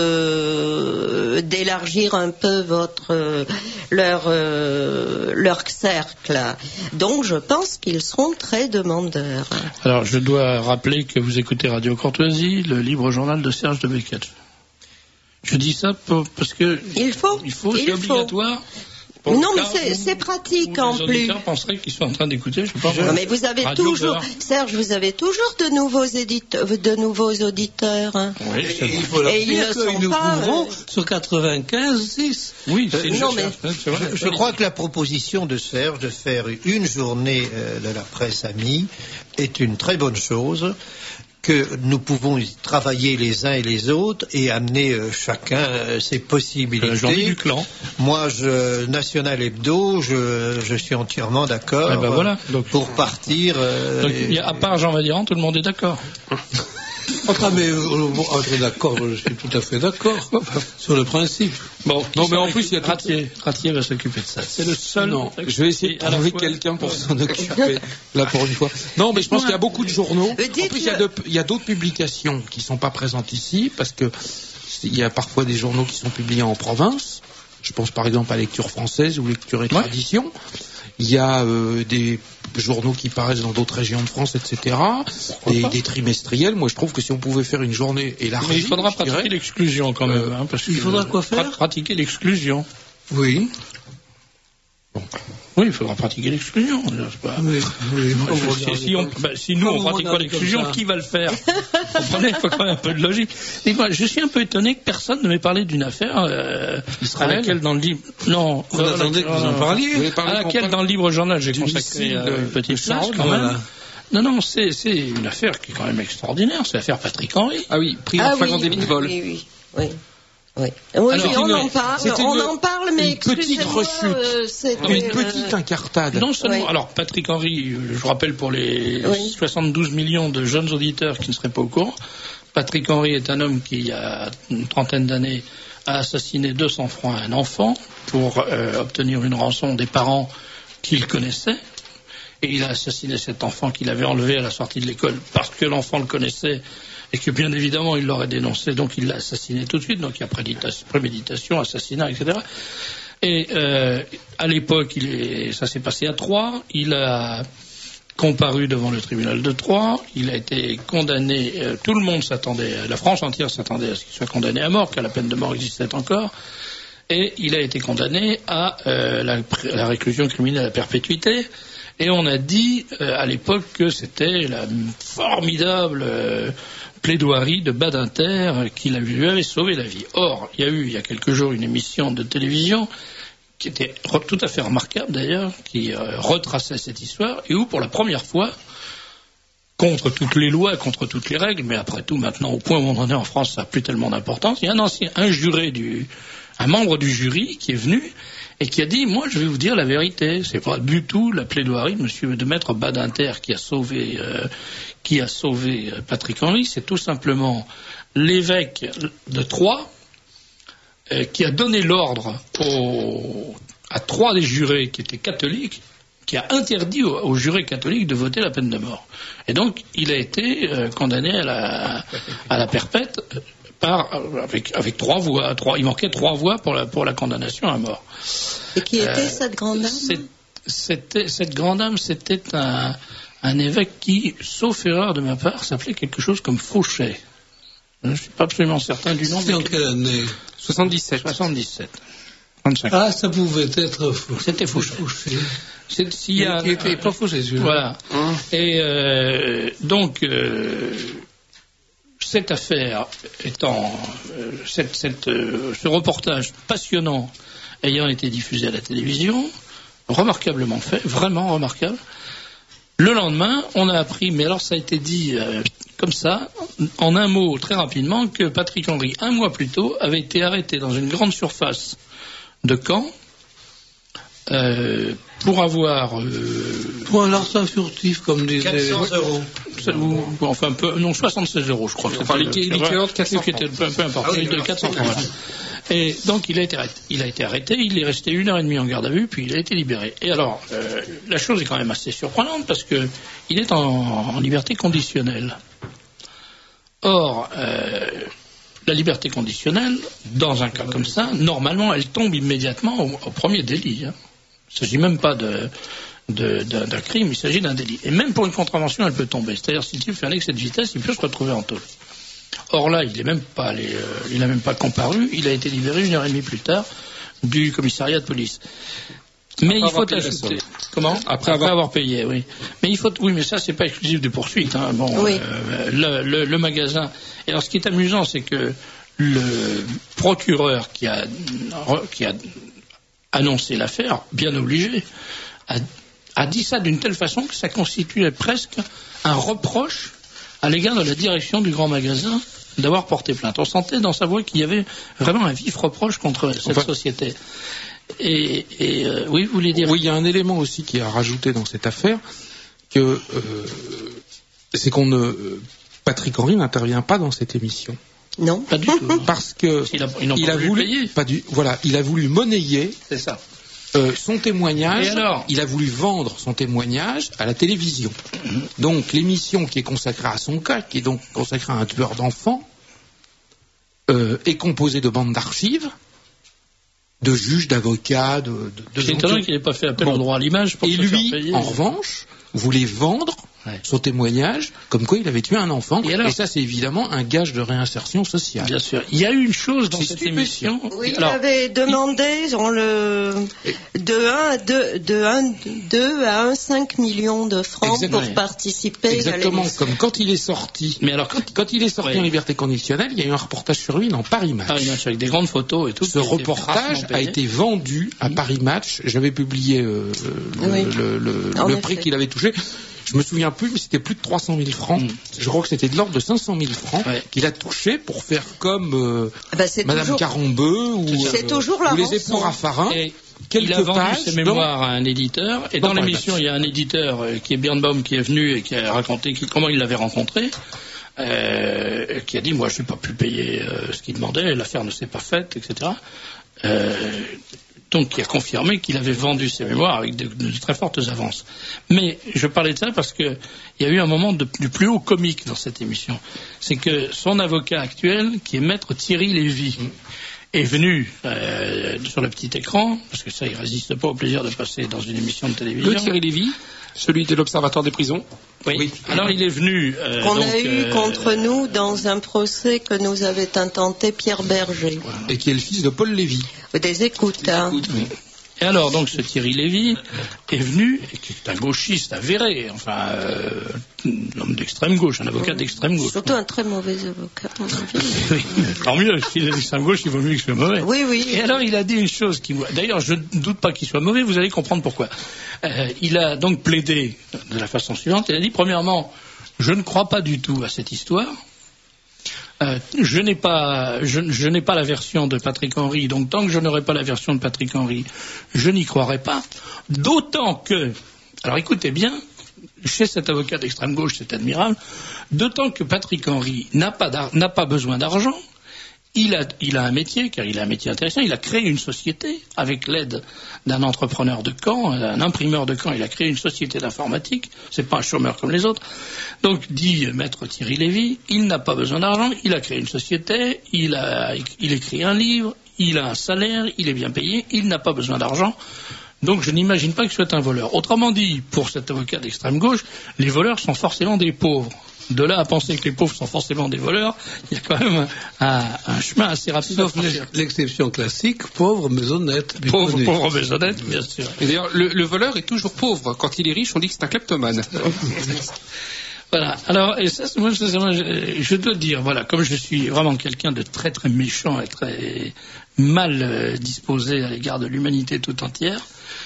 de d'élargir un peu votre leur euh, leur cercle. Donc je pense qu'ils seront très demandeurs. Alors je dois rappeler que vous écoutez Radio Courtoisie, le libre journal de Serge de Beckett. Je dis ça pour, parce que il faut, il faut, il c'est faut. obligatoire. Non, mais c'est, c'est pratique en plus. Les auditeurs penseraient qu'ils sont en train d'écouter. Je sais pas. Non, mais vous avez Radio toujours, Beurre. Serge, vous avez toujours de nouveaux éditeurs, de nouveaux auditeurs. Hein. Oui, et il faut leur et dire ils qu'ils nous pas, couvrons euh... sur quatre-vingt-quinze six. Oui, c'est euh, une non, mais c'est vrai. Je, je crois que la proposition de Serge de faire une journée euh, de la presse amie est une très bonne chose, que nous pouvons y travailler les uns et les autres et amener euh, chacun euh, ses possibilités. La journée du clan. Moi, je, National Hebdo, je, je suis entièrement d'accord eh ben voilà. Donc, pour partir. Euh, donc, et... à part Jean Vadiran, tout le monde est d'accord. Enfin, mais euh, d'accord, je suis tout à fait d'accord sur le principe. Bon, non, mais en plus, il y a Ratier. Ratier va s'occuper de ça. C'est le seul. Non, je vais essayer de trouver quelqu'un pour s'en occuper, là, pour une fois. Non, mais je pense qu'il y a beaucoup de journaux. En plus, il y a, de, il y a d'autres publications qui ne sont pas présentes ici, parce que il y a parfois des journaux qui sont publiés en province. Je pense par exemple à Lecture française ou Lecture et Tradition. Ouais. Il y a euh, des journaux qui paraissent dans d'autres régions de France, et cetera. Des, des trimestriels. Moi, je trouve que si on pouvait faire une journée élargie... Mais il faudra pratiquer dirais, l'exclusion quand même. Euh, hein, parce il faudra que, quoi faire pratiquer l'exclusion. Oui. Bon. Oui, il faudra pratiquer l'exclusion. Pas... Oui, oui, moi, je, si, si, on, bah, si nous, on ne pratique pas l'exclusion, qui va le faire? Vous comprenez? Il faut quand même un peu de logique. Et moi, je suis un peu étonné que personne ne m'ait parlé d'une affaire euh, à laquelle dans le livre... Non, on euh, attendait que vous en parliez. À laquelle dans le livre journal, j'ai consacré euh, une petite place quand même. Voilà. Non, non, c'est, c'est une affaire qui est quand même extraordinaire. C'est l'affaire Patrick Henry. Ah oui, pris en flagrant délit de vol. Oui, oui, oui. Oui, oui Alors, on, en parle, on une, en parle, mais une petite rechute, euh, une petite incartade. Non seulement, oui. alors Patrick Henry, je vous rappelle pour les oui. soixante-douze millions de jeunes auditeurs qui ne seraient pas au courant, Patrick Henry est un homme qui, il y a une trentaine d'années, a assassiné deux cents francs à un enfant pour euh, obtenir une rançon des parents qu'il connaissait. Et il a assassiné cet enfant qu'il avait enlevé à la sortie de l'école parce que l'enfant le connaissait et que bien évidemment il l'aurait dénoncé, donc il l'a assassiné tout de suite, donc il y a préméditation, assassinat, et cetera. Et euh, à l'époque, il est, ça s'est passé à Troyes, il a comparu devant le tribunal de Troyes, il a été condamné, euh, tout le monde s'attendait, la France entière s'attendait à ce qu'il soit condamné à mort, car la peine de mort existait encore, et il a été condamné à euh, la, la réclusion criminelle à perpétuité. Et on a dit euh, à l'époque que c'était la formidable euh, plaidoirie de Badinter qui lui avait sauvé la vie. Or, il y a eu il y a quelques jours une émission de télévision qui était tout à fait remarquable d'ailleurs, qui euh, retraçait cette histoire et où pour la première fois, contre toutes les lois, contre toutes les règles, mais après tout maintenant au point où on en est en France, ça n'a plus tellement d'importance, il y a un ancien, un juré du, un membre du jury qui est venu et qui a dit, moi je vais vous dire la vérité, c'est pas du tout la plaidoirie de monsieur de maître Badinter qui a sauvé euh, qui a sauvé euh, Patrick Henry, c'est tout simplement l'évêque de Troyes euh, qui a donné l'ordre au, à trois des jurés qui étaient catholiques, qui a interdit aux, aux jurés catholiques de voter la peine de mort. Et donc il a été euh, condamné à la, à la perpète par, avec, avec trois voix, trois, il manquait trois voix pour la, pour la condamnation à mort. Et qui était euh, cette grande dame c'est, c'était, Cette grande dame, c'était un, un évêque qui, sauf erreur de ma part, s'appelait quelque chose comme Fauchet. Je ne suis pas absolument certain du nom. C'est en quelle année? soixante-dix-sept. soixante-dix-sept. Ah, ça pouvait être Fauchet. C'était Fauchet. Fauchet. C'est, s'il y a, qui était pas Fauchet, voilà. Hein? Et euh, donc... Euh, cette affaire étant, euh, cette, cette, euh, ce reportage passionnant ayant été diffusé à la télévision, remarquablement fait, vraiment remarquable, le lendemain, on a appris, mais alors ça a été dit euh, comme ça, en un mot, très rapidement, que Patrick Henry, un mois plus tôt, avait été arrêté dans une grande surface de Caen, euh, pour avoir... Euh, pour un larcin furtif, comme disait... quatre cents euros. Ou, enfin, peu, non, soixante-seize euros, je crois. Enfin, l'équivalent de quatre cents francs. Peu, peu importe, ah oui, de quatre cents francs. Voilà. Et donc, il a, été arrêté, il a été arrêté, il est resté une heure et demie en garde à vue, puis il a été libéré. Et alors, euh, la chose est quand même assez surprenante, parce que il est en, en liberté conditionnelle. Or, euh, la liberté conditionnelle, dans un cas comme ça, normalement, elle tombe immédiatement au, au premier délit. Hein. Il ne s'agit même pas de, de, de, d'un crime, il s'agit d'un délit. Et même pour une contravention, elle peut tomber. C'est-à-dire, si le type fait un excès de vitesse, il peut se retrouver en tôle. Or là, il n'est même pas allé, euh, il n'a même pas comparu, il a été libéré une heure et demie plus tard du commissariat de police. Mais après il faut ajouter. Comment Après, Après avoir... avoir payé, oui. Mais il faut, oui, mais ça, c'est pas exclusif des poursuites. Hein. Bon, oui. euh, le, le, le magasin. Et alors, ce qui est amusant, c'est que le procureur qui a, qui a annoncé l'affaire, bien obligé, a, a dit ça d'une telle façon que ça constituait presque un reproche à l'égard de la direction du grand magasin d'avoir porté plainte. On sentait dans sa voix qu'il y avait vraiment un vif reproche contre cette enfin, société. Et, et euh, oui, vous voulez dire? Oui, il y a un élément aussi qui est à rajouter dans cette affaire, que euh, c'est qu'on ne Patrick Henry n'intervient pas dans cette émission. Non, pas du tout. Parce que il a, il a voulu, payer. Pas du, voilà, il a voulu monnayer. C'est ça. Euh, son témoignage, et alors il a voulu vendre son témoignage à la télévision. Mm-hmm. Donc l'émission qui est consacrée à son cas, qui est donc consacrée à un tueur d'enfants, euh, est composée de bandes d'archives de juges, d'avocats, de, de, de C'est étonnant qu'il n'ait pas fait appel bon. au droit à l'image pour et se lui, faire payer. En revanche, voulait vendre ouais. son témoignage comme quoi il avait tué un enfant. Et, alors, et ça, c'est évidemment un gage de réinsertion sociale. Bien sûr. Il y a eu une chose dans cette émission. Oui, alors, il avait demandé on le, de un à deux, de un, deux à un cinq millions de francs Exactement. pour participer Exactement, à l'émission. comme quand il est sorti. Mais alors, quand, quand il est sorti ouais. en liberté conditionnelle, il y a eu un reportage sur lui dans Paris Match. Paris Match, avec des grandes photos et tout. Ce reportage a été vendu à Paris Match. J'avais publié euh, oui. le, le, le, le prix qu'il avait touché. Je me souviens plus, mais c'était plus de trois cent mille francs. Mmh. Je crois que c'était de l'ordre de cinq cent mille francs ouais. qu'il a touché pour faire comme euh, bah Madame toujours... Carambeu ou, c'est euh, toujours la ou les époux Raffarin. Il a vendu ses mémoires dans... à un éditeur. Et dans, dans l'émission, il y a un éditeur euh, qui est Birnbaum qui est venu et qui a raconté qui, comment il l'avait rencontré. Euh, qui a dit, moi, je n'ai pas pu payer euh, ce qu'il demandait, l'affaire ne s'est pas faite, et cetera. Euh, donc, qui a confirmé qu'il avait vendu ses mémoires avec de, de très fortes avances. Mais je parlais de ça parce que il y a eu un moment de, du plus haut comique dans cette émission. C'est que son avocat actuel, qui est maître Thierry Lévy, mmh. est venu euh, sur le petit écran, parce que ça, il résiste pas au plaisir de passer dans une émission de télévision. Le Thierry Lévy, celui de l'Observatoire des prisons. Oui. oui. Alors il est venu. Euh, Qu'on donc, a eu euh, contre nous dans un procès que nous avait intenté Pierre Berger. Et qui est le fils de Paul Lévy. Des écoutes. Des hein. écoutes oui. Et alors, donc, ce Thierry Lévy est venu, et qui est un gauchiste avéré, enfin, euh, un homme d'extrême gauche, un avocat d'extrême gauche. Surtout un très mauvais avocat, à mon avis. Oui, tant mieux, s'il est d'extrême gauche, il vaut mieux qu'il soit mauvais. Oui, oui. Et alors, il a dit une chose qui, d'ailleurs, je ne doute pas qu'il soit mauvais, vous allez comprendre pourquoi. Euh, il a donc plaidé de la façon suivante, il a dit, premièrement, je ne crois pas du tout à cette histoire. Euh, je n'ai pas, je, je n'ai pas la version de Patrick Henry, donc tant que je n'aurai pas la version de Patrick Henry, je n'y croirai pas. D'autant que, alors écoutez bien, chez cet avocat d'extrême gauche, c'est admirable, d'autant que Patrick Henry n'a pas, n'a pas besoin d'argent. Il a, il a un métier, car il a un métier intéressant. Il a créé une société avec l'aide d'un entrepreneur de Caen, un imprimeur de Caen. Il a créé une société d'informatique. C'est pas un chômeur comme les autres. Donc, dit maître Thierry Lévy, il n'a pas besoin d'argent. Il a créé une société. Il a, il écrit un livre. Il a un salaire. Il est bien payé. Il n'a pas besoin d'argent. Donc, je n'imagine pas que ce soit un voleur. Autrement dit, pour cet avocat d'extrême gauche, les voleurs sont forcément des pauvres. De là à penser que les pauvres sont forcément des voleurs, il y a quand même un, un chemin assez rapide. Sauf l'exception classique, pauvre mais honnête. Pauvre, pauvre mais honnête, bien sûr. Et d'ailleurs, le, le voleur est toujours pauvre. Quand il est riche, on dit que c'est un kleptomane. Voilà. Alors, et ça, moi, je, je dois dire, voilà, comme je suis vraiment quelqu'un de très très méchant et très mal euh, disposé à l'égard de l'humanité tout entière,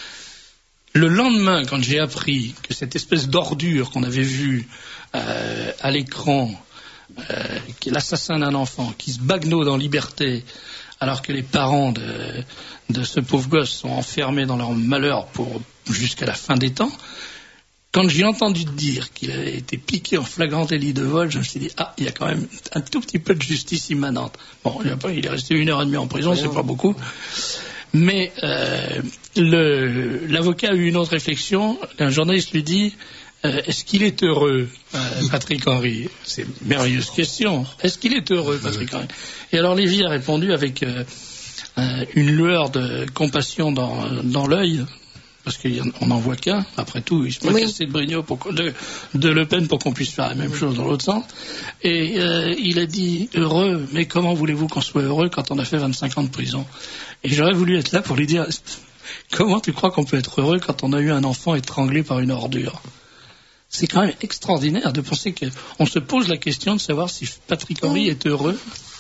le lendemain, quand j'ai appris que cette espèce d'ordure qu'on avait vue euh, à l'écran, euh, qui est l'assassin d'un enfant, qui se bagnode en liberté, alors que les parents de, de ce pauvre gosse sont enfermés dans leur malheur pour jusqu'à la fin des temps, quand j'ai entendu dire qu'il avait été piqué en flagrant délit de vol, je me suis dit, ah, il y a quand même un tout petit peu de justice immanente. Bon, il est resté une heure et demie en prison, c'est pas beaucoup. Mais euh, le, l'avocat a eu une autre réflexion. Un journaliste lui dit euh, est-ce qu'il est heureux, euh, Patrick Henry? C'est une merveilleuse question. Est-ce qu'il est heureux, Patrick Henry? Et alors Lévy a répondu avec euh, euh, une lueur de compassion dans, dans l'œil, parce qu'on n'en voit qu'un. Après tout, il se peut oui. casser de Brignot pour, de, de Le Pen pour qu'on puisse faire la même chose dans l'autre sens. Et euh, il a dit heureux, mais comment voulez-vous qu'on soit heureux quand on a fait vingt-cinq ans de prison? Et j'aurais voulu être là pour lui dire comment tu crois qu'on peut être heureux quand on a eu un enfant étranglé par une ordure? C'est quand même extraordinaire de penser qu'on se pose la question de savoir si Patrick Henry est heureux.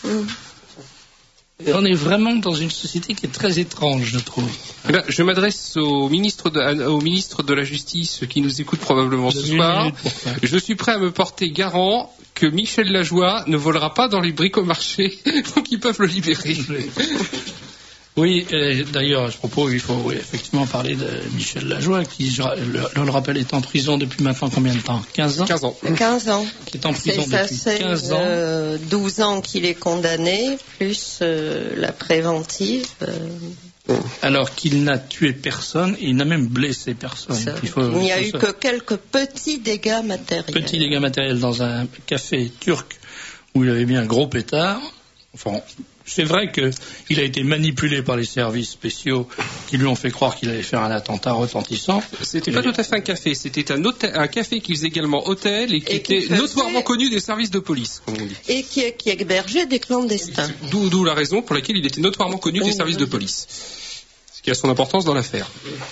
Et on est vraiment dans une société qui est très étrange, je trouve. Eh bien, je m'adresse au ministre, de, au ministre de la Justice qui nous écoute probablement ce soir. Je suis prêt à me porter garant que Michel Lajoie ne volera pas dans les bricomarchés, donc ils peuvent le libérer. Oui, et d'ailleurs, à ce propos, il faut oui, effectivement parler de Michel Lajoie, qui, je le, le rappelle, est en prison depuis maintenant combien de temps? quinze ans quinze ans. quinze ans. Qui est en prison c'est depuis ça, quinze ans. Euh, douze ans qu'il est condamné, plus euh, la préventive. Euh... Alors qu'il n'a tué personne, et il n'a même blessé personne. Il, faut, il n'y a eu ça. que quelques petits dégâts matériels. Petits dégâts matériels dans un café turc où il avait mis un gros pétard. Enfin, c'est vrai qu'il a été manipulé par les services spéciaux qui lui ont fait croire qu'il allait faire un attentat retentissant. C'était mais... pas tout à fait un café, c'était un, hôtel, un café qui faisait également hôtel et qui et était faisait... notoirement connu des services de police, comme on dit. Et qui, qui hébergeait des clandestins. D'où, d'où la raison pour laquelle il était notoirement connu des services de police. Ce qui a son importance dans l'affaire.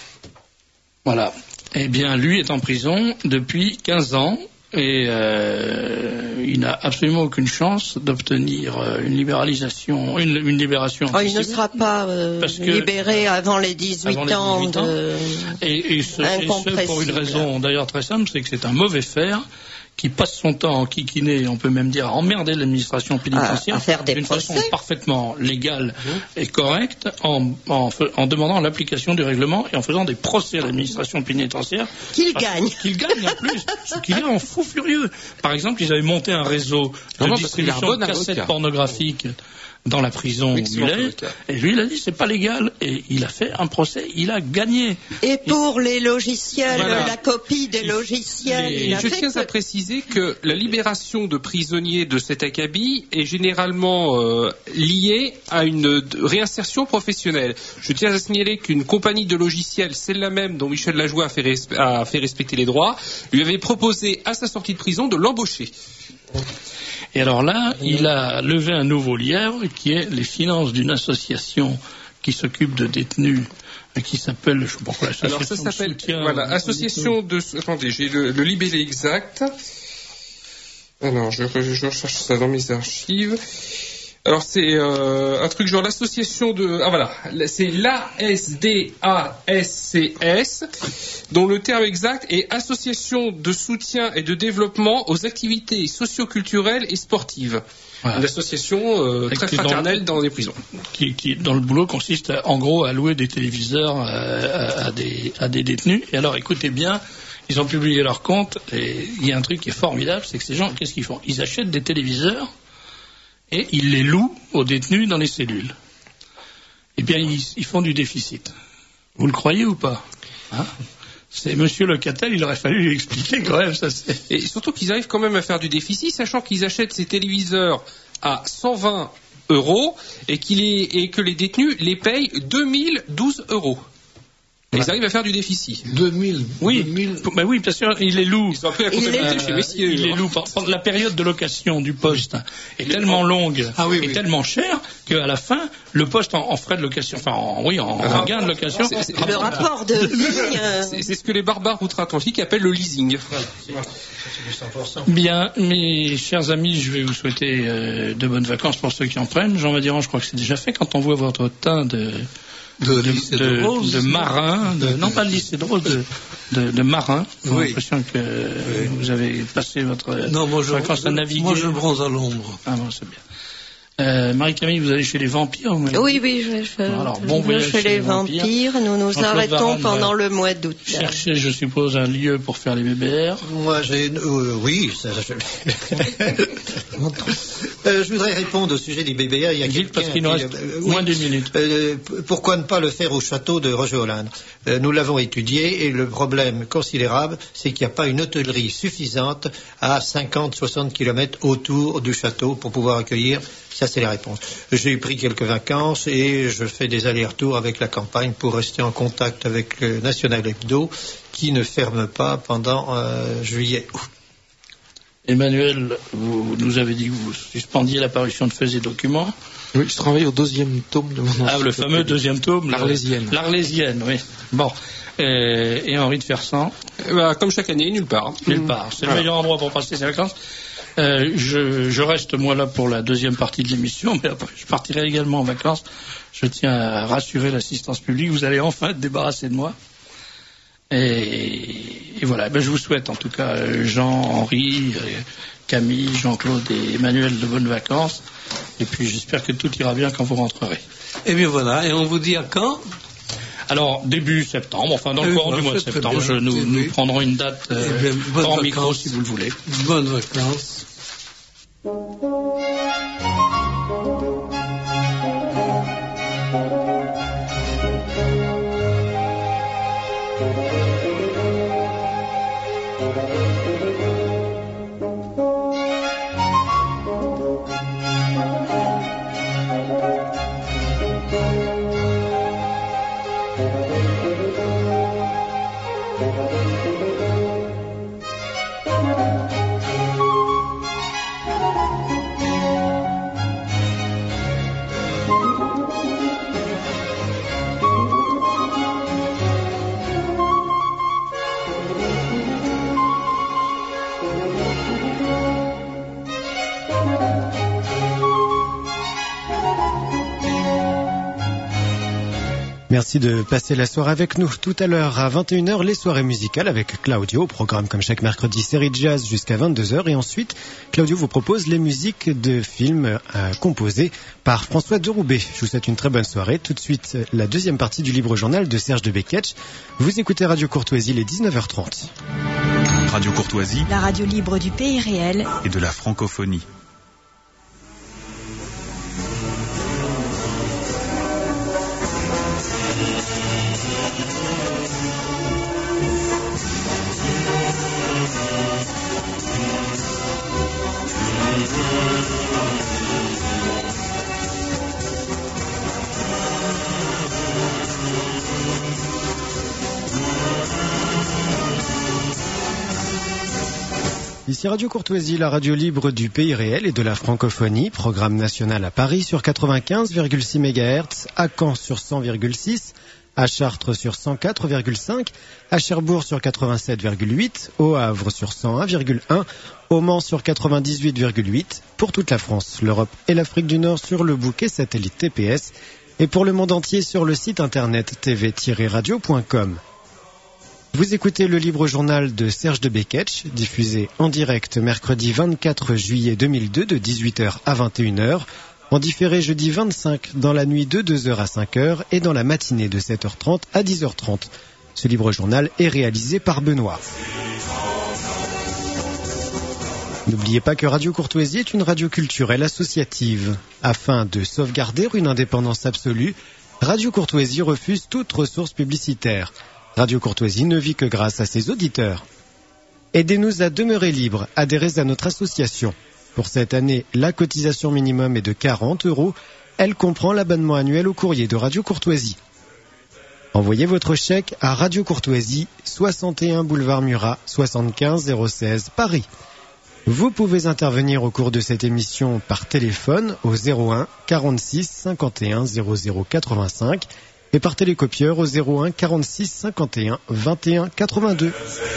Voilà. Eh bien, lui est en prison depuis quinze ans. Et euh, il n'a absolument aucune chance d'obtenir euh, une libéralisation, une, une libération. Oh, il ne sera pas euh, libéré avant les dix-huit ans. De... De... Et, et, ce, et ce pour une raison d'ailleurs très simple, c'est que c'est un mauvais fer qui passe son temps à enquiquiner, on peut même dire à emmerder l'administration pénitentiaire à, à faire des d'une procès. façon parfaitement légale mmh. et correcte, en, en, en demandant l'application du règlement et en faisant des procès à l'administration pénitentiaire. Qu'il gagne. Qu'il gagne en plus, ce qui est en fou furieux. Par exemple, ils avaient monté un réseau de non, distribution de cassettes pornographiques dans la prison oui, où il est, et lui il a dit c'est pas légal, et il a fait un procès, il a gagné. Et pour et... les logiciels, voilà. La copie des logiciels. Les... Il a Je fait tiens que... à préciser que la libération de prisonniers de cet acabit est généralement euh, liée à une réinsertion professionnelle. Je tiens à signaler qu'une compagnie de logiciels, celle-là même dont Michel Lajoie a fait, res... a fait respecter les droits, lui avait proposé à sa sortie de prison de l'embaucher. Et alors là, il a levé un nouveau lièvre qui est les finances d'une association qui s'occupe de détenus, qui s'appelle, je sais pas quoi, l'association. Alors ça s'appelle, de soutien, voilà, association de, attendez, j'ai le, le libellé exact. Alors, je, je recherche ça dans mes archives. Alors c'est euh, un truc genre l'association de... Ah voilà, c'est l'A S D A S C S, dont le terme exact est Association de soutien et de développement aux activités socio-culturelles et sportives. Voilà. Une association euh, très fraternelle dans, dans les prisons. Qui, qui, dans le boulot, consiste à, en gros à louer des téléviseurs à, à, à, des, à des détenus. Et alors écoutez bien, ils ont publié leur compte, et il y a un truc qui est formidable, c'est que ces gens, qu'est-ce qu'ils font? Ils achètent des téléviseurs et ils les louent aux détenus dans les cellules. Eh bien, ils, ils font du déficit. Vous le croyez ou pas, hein? C'est Monsieur Lecatel, il aurait fallu lui expliquer quand même. Ça, c'est... Et surtout qu'ils arrivent quand même à faire du déficit, sachant qu'ils achètent ces téléviseurs à cent vingt euros et, qu'il est, et que les détenus les payent deux mille douze euros. Et ouais. Ils arrivent à faire du déficit. deux mille Oui, deux mille bah oui, bien sûr, ils les louent. Ils ont appris à comptabilité chez Messier. Ils les louent. La période de location du poste est tellement longue ah, oui, et oui. tellement chère qu'à la fin, le poste en, en frais de location, enfin, en, oui, en, en gain de location. C'est, c'est, le rapport de ligne. C'est, c'est ce que les barbares outre-Atlantique appellent le leasing. Voilà. Bien, mes chers amis, je vais vous souhaiter euh, de bonnes vacances pour ceux qui en prennent. Jean Madiran, je crois que c'est déjà fait. Quand on voit votre teint de De, de, de, de, de marin, de, non pas de lycée de rose, de, de, de marin. J'ai oui. l'impression que oui. vous avez passé votre non, moi je, vacances à naviguer. Moi je bronze à l'ombre. Ah bon, c'est bien. Euh, Marie-Camille, vous allez chez les vampires ou Oui, oui, je vais bon, alors, bon chez, chez les vampires. vampires. Nous nous arrêtons Varane, pendant le mois d'août. Cherchez, je suppose, un lieu pour faire les B B R. Moi, j'ai... Euh, oui, ça... Je... euh, je voudrais répondre au sujet des B B R. Il y a Dites parce qu'il nous reste euh, moins oui, d'une minute. Euh, pourquoi ne pas le faire au château de Roger-Hollande? euh, Nous l'avons étudié et le problème considérable, c'est qu'il n'y a pas une hôtellerie suffisante à cinquante à soixante kilomètres autour du château pour pouvoir accueillir. Ça, c'est la réponse. J'ai pris quelques vacances et je fais des allers-retours avec la campagne pour rester en contact avec le National Hebdo qui ne ferme pas pendant euh, juillet-août. Emmanuel, vous nous avez dit que vous suspendiez la parution de faits et documents. Oui, je travaille au deuxième tome de mon Ah, le fameux deuxième tome. L'Arlésienne. L'Arlésienne, oui. Bon. Et, et Henri de Fersan. Bah, comme chaque année, nulle part. Nulle part. C'est voilà. Le meilleur endroit pour passer ses vacances. Euh, je, je reste moi là pour la deuxième partie de l'émission, mais après je partirai également en vacances. Je tiens à rassurer l'assistance publique, vous allez enfin être débarrassé de moi. Et, et voilà, ben je vous souhaite en tout cas Jean, Henri, Camille, Jean-Claude et Emmanuel de bonnes vacances. Et puis j'espère que tout ira bien quand vous rentrerez. Et bien voilà, et on vous dit à quand ? Alors, début septembre, enfin dans le courant du mois de septembre, je, nous, nous prendrons une date euh, en micro si vous le voulez. Bonnes vacances. Merci de passer la soirée avec nous. Tout à l'heure, à vingt et une heures, les soirées musicales avec Claudio. Programme comme chaque mercredi, série jazz jusqu'à vingt-deux heures. Et ensuite, Claudio vous propose les musiques de films euh, composées par François Deroubet. Je vous souhaite une très bonne soirée. Tout de suite, la deuxième partie du Libre Journal de Serge de Beketch. Vous écoutez Radio Courtoisie, les dix-neuf heures trente. Radio Courtoisie, la radio libre du pays réel et de la francophonie. Ici Radio Courtoisie, la radio libre du pays réel et de la francophonie. Programme national à Paris sur quatre-vingt-quinze virgule six mégahertz, à Caen sur cent virgule six, à Chartres sur cent quatre virgule cinq, à Cherbourg sur quatre-vingt-sept virgule huit, au Havre sur cent un virgule un, au Mans sur quatre-vingt-dix-huit virgule huit, pour toute la France, l'Europe et l'Afrique du Nord sur le bouquet satellite T P S, et pour le monde entier sur le site internet t v tiret radio point com. Vous écoutez le Libre Journal de Serge de Beketch, diffusé en direct mercredi vingt-quatre juillet deux mille deux de dix-huit heures à vingt et une heures, en différé jeudi vingt-cinq dans la nuit de deux heures à cinq heures et dans la matinée de sept heures trente à dix heures trente. Ce Libre Journal est réalisé par Benoît. N'oubliez pas que Radio Courtoisie est une radio culturelle associative. Afin de sauvegarder une indépendance absolue, Radio Courtoisie refuse toute ressource publicitaire. Radio Courtoisie ne vit que grâce à ses auditeurs. Aidez-nous à demeurer libres, adhérez à notre association. Pour cette année, la cotisation minimum est de quarante euros. Elle comprend l'abonnement annuel au courrier de Radio Courtoisie. Envoyez votre chèque à Radio Courtoisie, soixante et un boulevard Murat, soixante-quinze zéro seize, Paris. Vous pouvez intervenir au cours de cette émission par téléphone au zéro un quarante-six cinquante et un zéro zéro quatre-vingt-cinq et par télécopieur au zéro un quarante-six cinquante et un vingt et un quatre-vingt-deux.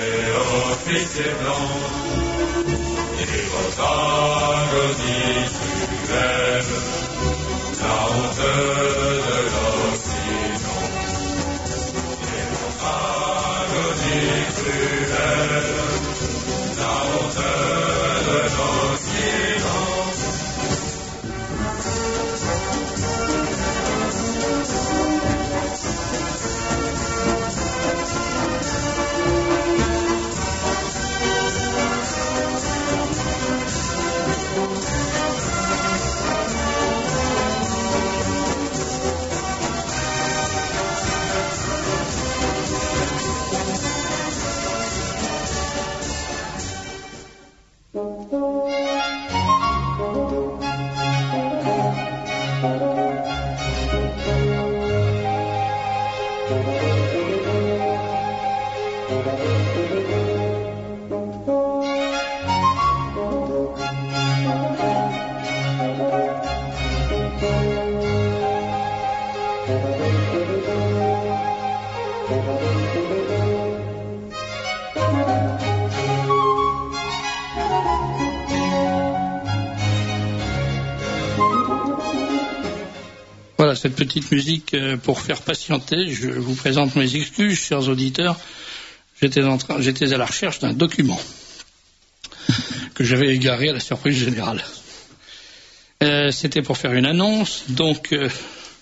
Voilà, cette petite musique pour faire patienter. Je vous présente mes excuses, chers auditeurs. J'étais, en train, j'étais à la recherche d'un document que j'avais égaré à la surprise générale. Euh, c'était pour faire une annonce. Donc, euh,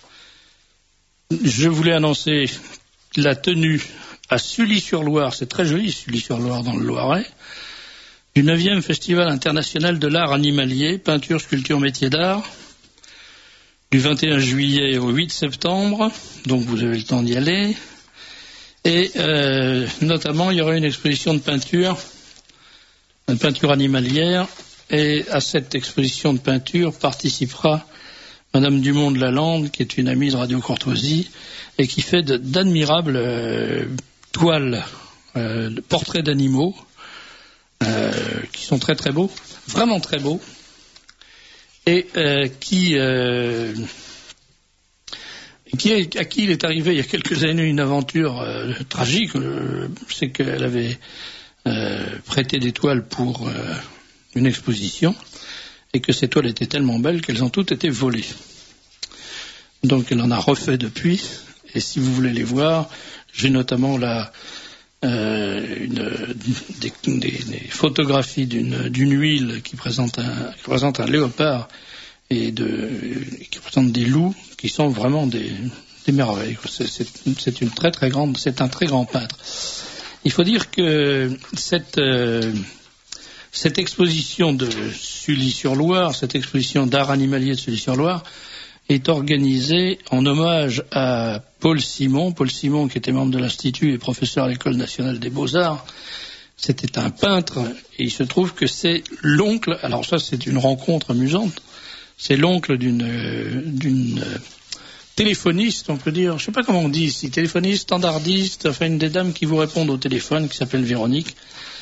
je voulais annoncer la tenue à Sully-sur-Loire, c'est très joli Sully-sur-Loire dans le Loiret, du neuvième Festival international de l'art animalier, peinture, sculpture, métier d'art, du vingt et un juillet au huit septembre, donc vous avez le temps d'y aller. Et euh, notamment, il y aura une exposition de peinture, une peinture animalière, et à cette exposition de peinture participera Madame Dumont de Lalande, qui est une amie de Radio Courtoisie, et qui fait de, d'admirables euh, toiles, euh, de portraits d'animaux, euh, qui sont très très beaux, vraiment très beaux, et euh, qui, euh, qui est, à qui il est arrivé il y a quelques années une aventure euh, tragique, euh, c'est qu'elle avait euh, prêté des toiles pour euh, une exposition, et que ces toiles étaient tellement belles qu'elles ont toutes été volées. Donc elle en a refait depuis, et si vous voulez les voir, j'ai notamment la, euh, une, des, des, des photographies d'une, d'une huile qui présente un, qui présente un léopard et de, qui présente des loups qui sont vraiment des, des merveilles. C'est, c'est, c'est une très très grande, c'est un très grand peintre. Il faut dire que cette euh, cette exposition de Sully-sur-Loire, cette exposition d'art animalier de Sully-sur-Loire, est organisée en hommage à Paul Simon. Paul Simon, qui était membre de l'Institut et professeur à l'École nationale des beaux-arts, c'était un peintre, et il se trouve que c'est l'oncle, alors ça c'est une rencontre amusante, c'est l'oncle d'une, euh, d'une euh, téléphoniste, on peut dire, je sais pas comment on dit ici, téléphoniste, standardiste, enfin une des dames qui vous répondent au téléphone, qui s'appelle Véronique,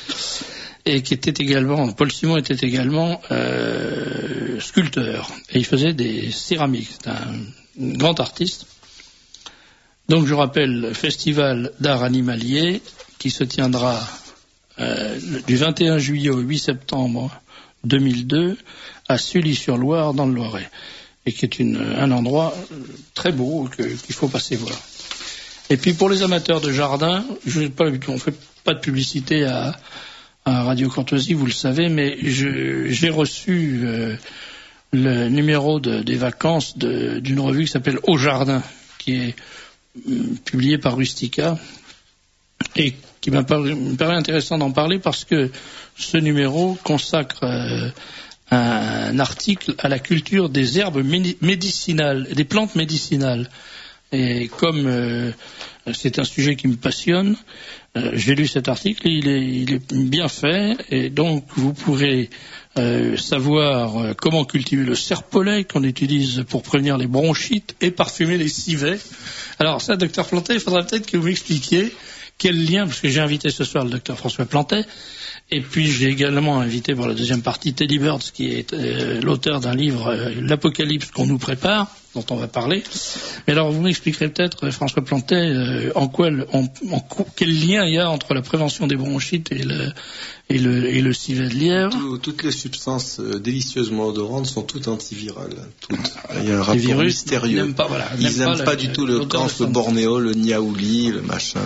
et qui était également, Paul Simon était également euh, sculpteur, et il faisait des céramiques, c'est un, un grand artiste. Donc je rappelle le festival d'art animalier qui se tiendra euh, du vingt et un juillet au huit septembre deux mille deux à Sully-sur-Loire dans le Loiret, et qui est une, un endroit très beau que, qu'il faut passer voir. Et puis pour les amateurs de jardin, je n'ai pas, on ne fait pas de publicité à à Radio Courtoisie, vous le savez, mais je, j'ai reçu euh, le numéro de, des vacances de, d'une revue qui s'appelle Au Jardin, qui est euh, publiée par Rustica, et qui m'a paru, me paraît intéressant d'en parler parce que ce numéro consacre euh, un article à la culture des herbes médicinales, des plantes médicinales. Et comme euh, c'est un sujet qui me passionne, euh, j'ai lu cet article, il est, il est bien fait, et donc vous pourrez euh, savoir euh, comment cultiver le serpolet qu'on utilise pour prévenir les bronchites et parfumer les civets. Alors ça, docteur Plantet, il faudra peut-être que vous m'expliquiez quel lien, parce que j'ai invité ce soir le docteur François Plantet, et puis j'ai également invité pour la deuxième partie Teddy Birds, qui est euh, l'auteur d'un livre, euh, L'Apocalypse qu'on nous prépare, dont on va parler. Mais alors vous m'expliquerez peut-être, François Plantet, euh, en quoi, en, en, quel lien il y a entre la prévention des bronchites et le, et le, et le civet de lièvre. Tout, toutes les substances euh, délicieusement odorantes sont toutes antivirales. Toutes. Il y a un les rapport virus mystérieux. N'aiment pas, voilà, Ils n'aiment pas, pas du tout le camphre, le bornéo, le niaouli, le machin.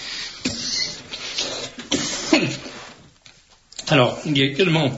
Alors, il y a également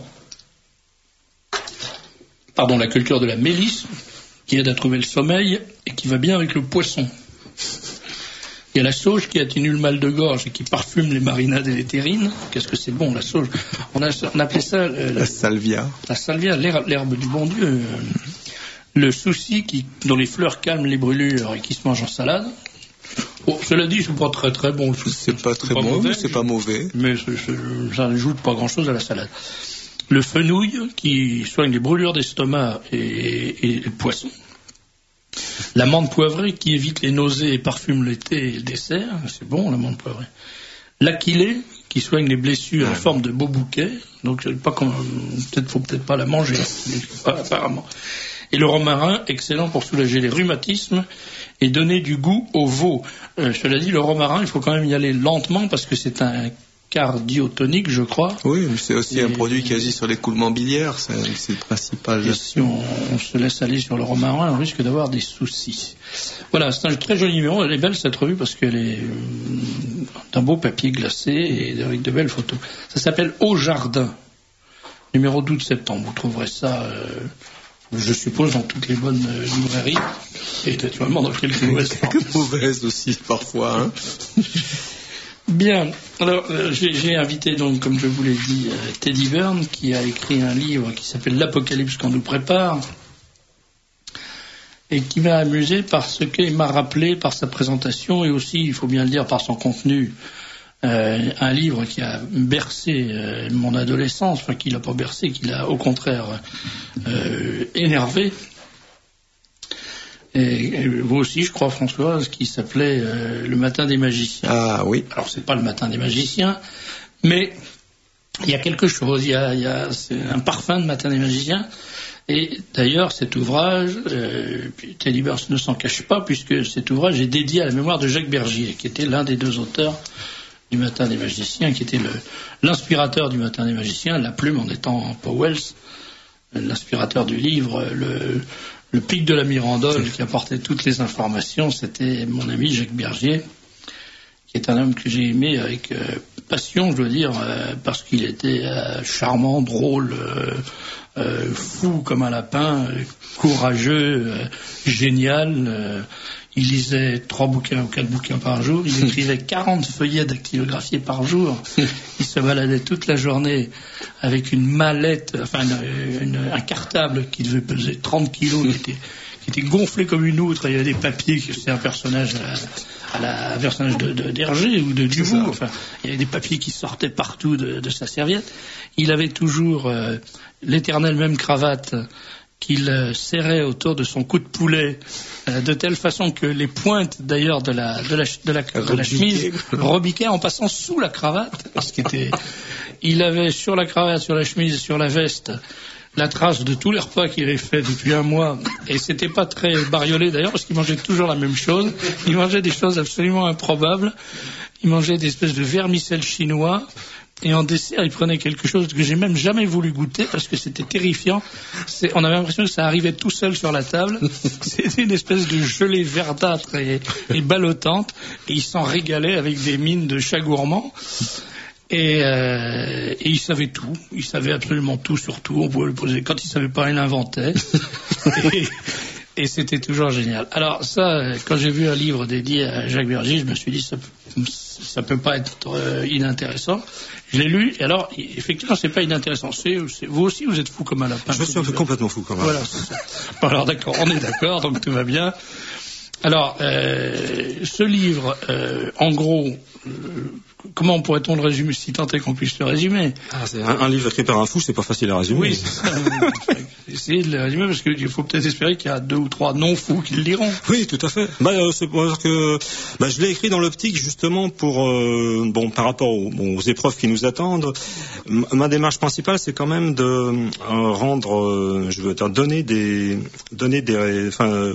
pardon, la culture de la mélisse, qui aide à trouver le sommeil et qui va bien avec le poisson. Il y a la sauge qui atténue le mal de gorge et qui parfume les marinades et les terrines. Qu'est-ce que c'est bon, la sauge. On, a, on appelait ça... Euh, la, la salvia. La salvia, l'herbe, l'herbe du bon Dieu. Euh, le souci qui, dont les fleurs calment les brûlures et qui se mange en salade. Bon, cela dit, c'est pas très très bon. Le souci. C'est pas très bon, mauvais, mais c'est pas mauvais. Mais c'est, c'est, ça n'ajoute pas grand-chose à la salade. Le fenouil qui soigne les brûlures d'estomac et, et, et le poisson. L'amande poivrée qui évite les nausées et parfume le thé et le dessert. C'est bon, l'amande poivrée. L'aquilée qui soigne les blessures en forme de beaux bouquets. Donc, pas comme, peut-être, faut peut-être pas la manger, apparemment. Et le romarin, excellent pour soulager les rhumatismes et donner du goût au veau. Euh, cela dit, le romarin, il faut quand même y aller lentement parce que c'est un cardiotonique, je crois. Oui, mais c'est aussi et un produit qui agit sur l'écoulement biliaire, c'est, c'est le principal. Et si on, on se laisse aller sur le romarin, on risque d'avoir des soucis. Voilà, c'est un très joli numéro. Elle est belle cette revue parce qu'elle est euh, d'un beau papier glacé et avec de belles photos. Ça s'appelle Au Jardin, numéro douze septembre. Vous trouverez ça, euh, je suppose, dans toutes les bonnes euh, librairies et naturellement dans quelques mauvaises. Quelques mauvaises aussi parfois. Hein. Bien, alors euh, j'ai, j'ai invité donc, comme je vous l'ai dit, euh, Teddy Byrne, qui a écrit un livre qui s'appelle L'Apocalypse qu'on nous prépare, et qui m'a amusé parce qu'il m'a rappelé par sa présentation, et aussi, il faut bien le dire, par son contenu, euh, un livre qui a bercé euh, mon adolescence, enfin qui l'a pas bercé, qui l'a au contraire euh, énervé, Et, et vous aussi, je crois, Françoise, qui s'appelait euh, Le Matin des Magiciens. Ah oui. Alors, c'est pas Le Matin des Magiciens, mais il y a quelque chose, il y a, il y a c'est un parfum de Matin des Magiciens. Et d'ailleurs, cet ouvrage, euh, Teddy Bears ne s'en cache pas, puisque cet ouvrage est dédié à la mémoire de Jacques Bergier, qui était l'un des deux auteurs du Matin des Magiciens, qui était le, l'inspirateur du Matin des Magiciens, la plume en étant Powell, l'inspirateur du livre, le, le pic de la Mirandole qui apportait toutes les informations, c'était mon ami Jacques Bergier, qui est un homme que j'ai aimé avec euh, passion, je dois dire, euh, parce qu'il était euh, charmant, drôle, euh, euh, fou comme un lapin, euh, courageux, euh, génial. Euh, il lisait trois bouquins ou quatre bouquins par jour. Il écrivait quarante feuillets dactylographiés par jour. Il se baladait toute la journée avec une mallette, enfin une, une, un cartable qui devait peser trente kilos, qui était, qui était gonflé comme une outre. Il y avait des papiers, c'était un personnage à la, à la un personnage de, de, d'Hergé ou de Dubourg. Enfin, il y avait des papiers qui sortaient partout de, de sa serviette. Il avait toujours euh, l'éternelle même cravate qu'il euh, serrait autour de son cou de poulet, euh, de telle façon que les pointes d'ailleurs de la, de la, de la, de la chemise rebiquaient en passant sous la cravate. Parce qu'il était, il avait sur la cravate, sur la chemise, sur la veste, la trace de tous les repas qu'il avait fait depuis un mois. Et c'était pas très bariolé d'ailleurs, parce qu'il mangeait toujours la même chose. Il mangeait des choses absolument improbables. Il mangeait des espèces de vermicelles chinois. Et en dessert, il prenait quelque chose que j'ai même jamais voulu goûter parce que c'était terrifiant. C'est, on avait l'impression que ça arrivait tout seul sur la table. C'était une espèce de gelée verdâtre et, et ballottante. Et il s'en régalait avec des mines de chat gourmand. Et, euh, et il savait tout. Il savait absolument tout sur tout. On pouvait le poser. Quand il savait pas, il inventait. et, et c'était toujours génial. Alors ça, quand j'ai vu un livre dédié à Jacques Bergier, je me suis dit ça, ça peut pas être euh, inintéressant. Je l'ai lu, et alors, effectivement, c'est pas inintéressant. C'est, c'est, vous aussi, vous êtes fou comme un lapin. Je suis complètement fou comme un lapin. Voilà, c'est ça. Alors, d'accord, on est d'accord, donc tout va bien. Alors, euh, ce livre, euh, en gros, euh, comment pourrait-on le résumer, si tant est qu'on puisse le résumer? Ah, c'est un, un livre écrit par un fou, c'est pas facile à résumer. Oui, c'est ça. Essayez de le résumer, parce qu'il faut peut-être espérer qu'il y a deux ou trois non-fous qui le liront. Oui, tout à fait. Bah, euh, c'est pour dire que bah, je l'ai écrit dans l'optique justement pour euh, bon par rapport aux, bon, aux épreuves qui nous attendent. M- ma démarche principale, c'est quand même de euh, rendre, euh, je veux dire, donner des, donner des, enfin. Euh,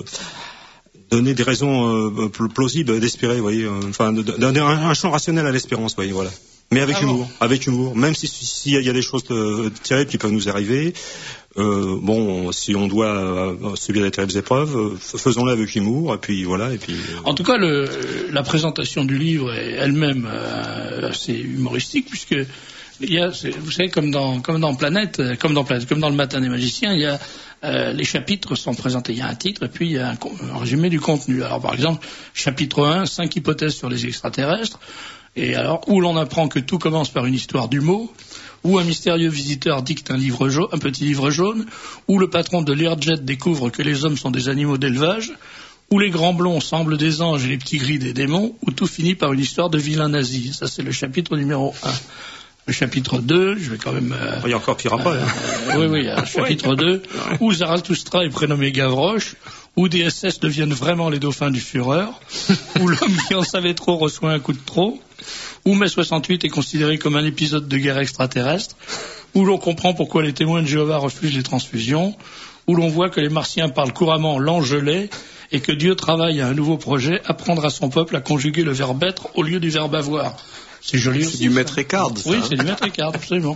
donner des raisons euh, plausibles d'espérer, vous voyez, euh, enfin, de, donner un, un champ rationnel à l'espérance, vous voyez, voilà. Mais avec ah humour, bon. avec humour. Même si s'il y, y a des choses euh, terribles qui peuvent nous arriver, euh, bon, si on doit euh, subir des terribles épreuves, euh, faisons-le avec humour, et puis voilà, et puis. Euh... En tout cas, le, la présentation du livre est elle-même euh, assez humoristique, puisque il y a, vous savez, comme dans, comme dans Planète, comme dans Planète, comme dans le Matin des Magiciens, il y a Euh, les chapitres sont présentés. Il y a un titre et puis il y a un, un résumé du contenu. Alors par exemple, chapitre un, cinq hypothèses sur les extraterrestres. Et alors, où l'on apprend que tout commence par une histoire du mot, où un mystérieux visiteur dicte un livre jaune, un petit livre jaune, où le patron de Learjet découvre que les hommes sont des animaux d'élevage, où les grands blonds semblent des anges et les petits gris des démons, où tout finit par une histoire de vilain nazi. Ça, c'est le chapitre numéro un. Le chapitre deux, je vais quand même... Euh, il y a encore pire après. Euh, euh, oui, oui, le chapitre deux, où Zarathustra est prénommé Gavroche, où des S S deviennent vraiment les dauphins du Führer, où l'homme qui en savait trop reçoit un coup de trop, où mai soixante-huit est considéré comme un épisode de guerre extraterrestre, où l'on comprend pourquoi les témoins de Jéhovah refusent les transfusions, où l'on voit que les martiens parlent couramment l'angelais, et que Dieu travaille à un nouveau projet, apprendre à son peuple à conjuguer le verbe être au lieu du verbe avoir. C'est joli aussi. C'est du maître Écart. Oui, c'est du maître Écart, absolument.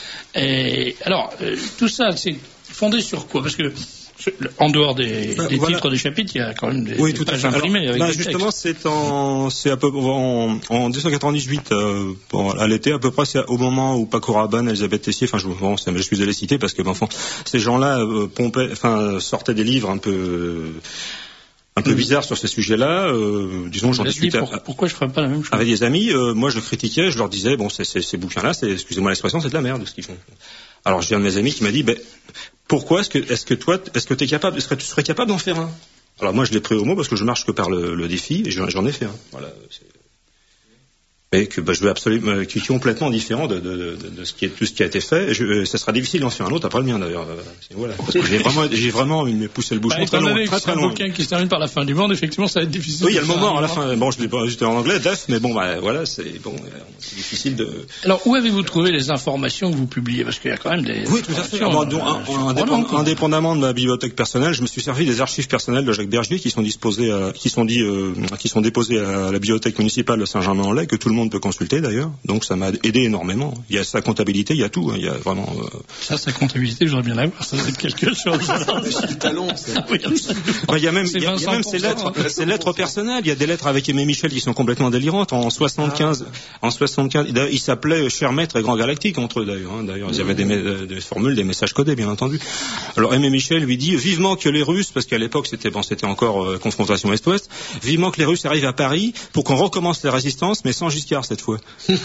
Et alors, euh, tout ça, c'est fondé sur quoi? Parce que en dehors des, des voilà. titres des chapitres, il y a quand même des, oui, des tout pages à fait. imprimées avec bah, des justement, textes. c'est en, c'est à peu en, en dix-neuf cent quatre-vingt-dix-huit, euh, bon, à l'été, à peu près, c'est au moment où Paco Rabanne, Elisabeth Tessier, enfin, je, bon, je suis allé citer parce que, enfin, ces gens-là, euh, pompaient, enfin, sortaient des livres un peu. Euh, un peu bizarre sur ces sujets-là, euh, disons, j'en discutais. Pour, pourquoi je ferais pas la même chose avec des amis, euh, moi je le critiquais, je leur disais, bon, c'est, c'est, ces bouquins-là, c'est, excusez-moi l'expression, c'est de la merde ce qu'ils font. Alors j'ai un de mes amis qui m'a dit, ben, pourquoi est-ce que, est-ce que toi, est-ce que t'es capable, est-ce que tu serais capable d'en faire un? Alors moi je l'ai pris au mot parce que je marche que par le, le défi et j'en, j'en ai fait un. Voilà. C'est... mais que bah, je veux absolument, qui est complètement différent de, de, de, de ce qui est tout ce qui a été fait. Je, ça sera difficile d'en faire un autre après le mien d'ailleurs. Voilà. Parce que j'ai vraiment, j'ai vraiment une poussé le bouchon bah, très loin, très très très un loin. bouquin qui se termine par la fin du monde, effectivement, ça va être difficile. Oui, il y a le moment à la fin. Bon, je l'ai pas, j'étais en anglais, def, mais bon, bah, voilà, c'est bon, c'est difficile de. Alors, où avez-vous trouvé les informations que vous publiez? Parce qu'il y a quand même des. Oui, tout à fait. Alors, donc, un, un, indépend, indépendamment de ma bibliothèque personnelle, je me suis servi des archives personnelles de Jacques Bergier qui sont disposées, à, qui sont dit, euh, qui sont déposées à la bibliothèque municipale de Saint-Germain-en-Laye, que tout le monde peut consulter d'ailleurs. Donc ça m'a aidé énormément. Il y a sa comptabilité, il y a tout. Hein. Il y a vraiment. Euh... Ça, sa comptabilité, j'aurais bien la voir. Ça doit être quelque chose. C'est talon. Il y a même, il y a, il y a même ces lettres, ces lettres personnelles. Il y a des lettres avec Aimé Michel qui sont complètement délirantes. En soixante-quinze, ah. en soixante-quinze, ils s'appelaient Cher Maître et Grand Galactique entre eux d'ailleurs. Hein. D'ailleurs, ils avaient des, des formules, des messages codés, bien entendu. Alors Aimé Michel lui dit vivement que les Russes, parce qu'à l'époque c'était bon, c'était encore euh, confrontation Est-Ouest, vivement que les Russes arrivent à Paris pour qu'on recommence la résistance, mais sans Giscard cette fois.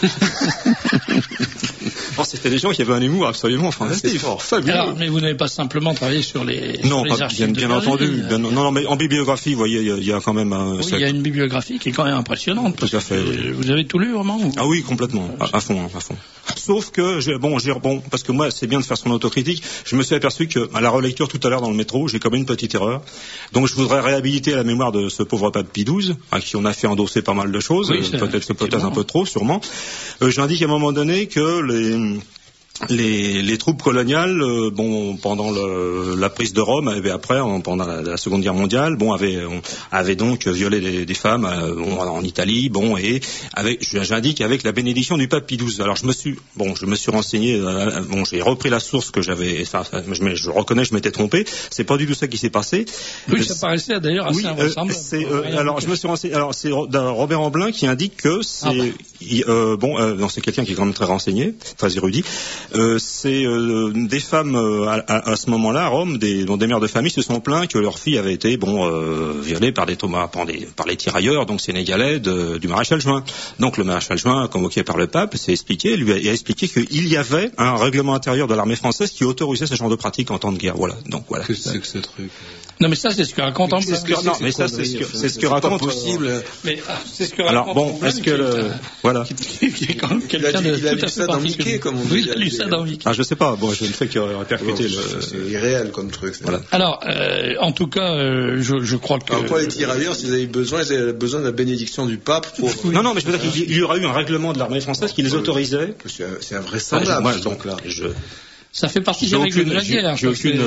Oh, c'était des gens qui avaient un humour absolument fantastique. Alors, mais vous n'avez pas simplement travaillé sur les, non, sur les pas, archives bien, bien de entendu. Bien, non, non, mais en bibliographie, vous voyez, il y, y a quand même un. Oui, il y a une bibliographie qui est quand même impressionnante. Tout à fait. Oui. Vous avez tout lu vraiment ou... Ah oui, complètement, à, à fond, à fond. Sauf que j'ai, bon, j'ai, bon, parce que moi, c'est bien de faire son autocritique. Je me suis aperçu que à la relecture tout à l'heure dans le métro, j'ai commis une petite erreur. Donc, je voudrais réhabiliter la mémoire de ce pauvre pape Pie douze, à qui on a fait endosser pas mal de choses, oui, euh, peut-être, peut-être un peu trop, sûrement. Euh, J'indique à un moment donné que les Les, les troupes coloniales, euh, bon, pendant le, la prise de Rome, et après, en, pendant la, la Seconde Guerre mondiale, bon, avaient, on, avaient donc violé des, des femmes euh, bon, en Italie, bon, et avec, j'indique avec la bénédiction du pape Pie douze. Alors, je me suis, bon, je me suis renseigné, euh, bon, j'ai repris la source que j'avais, enfin, je, je reconnais, je m'étais trompé. C'est pas du tout ça qui s'est passé. Oui, ça paraissait d'ailleurs assez oui, invraisemblable. Euh, c'est, euh, alors, je me suis renseigné. Alors, c'est Robert Amblin qui indique que c'est, ah bah. il, euh, bon, euh, non, c'est quelqu'un qui est quand même très renseigné, très érudit. Euh, c'est euh, des femmes euh, à, à, à ce moment-là à Rome, des, dont des mères de famille se sont plaints que leur fille avait été bon euh, violée par des, par des par les tirailleurs donc sénégalais de, du maréchal Juin. Donc le maréchal Juin, convoqué par le pape, s'est expliqué, lui a, a expliqué qu'il y avait un règlement intérieur de l'armée française qui autorisait ce genre de pratique en temps de guerre. Voilà. Donc voilà. Que c'est que ce truc? Non, mais ça, c'est ce que raconte en c'est ce que, Non, mais ça, c'est ce que, c'est ce que raconte. Possible. Euh, mais ah, c'est ce que raconte. Alors bon, est-ce que le, voilà. Qui, qui est quand même quelqu'un de il a tout à lu ça dans Mickey, comme on dit. Oui, il a lu ça dans Mickey. Ah, je sais pas. Bon, je ne fais que répercuter le. C'est irréel comme truc. Voilà. Alors, euh, en tout cas, euh, je, je crois que. Alors, quoi, les tirailleurs, s'ils avaient besoin, ils avaient besoin de la bénédiction du pape pour. Non, non, mais je veux dire qu'il y aurait eu un règlement de l'armée française qui les autorisait. C'est invraisemblable. Donc là, je. Ça fait partie des règles de la guerre. J'ai aucune,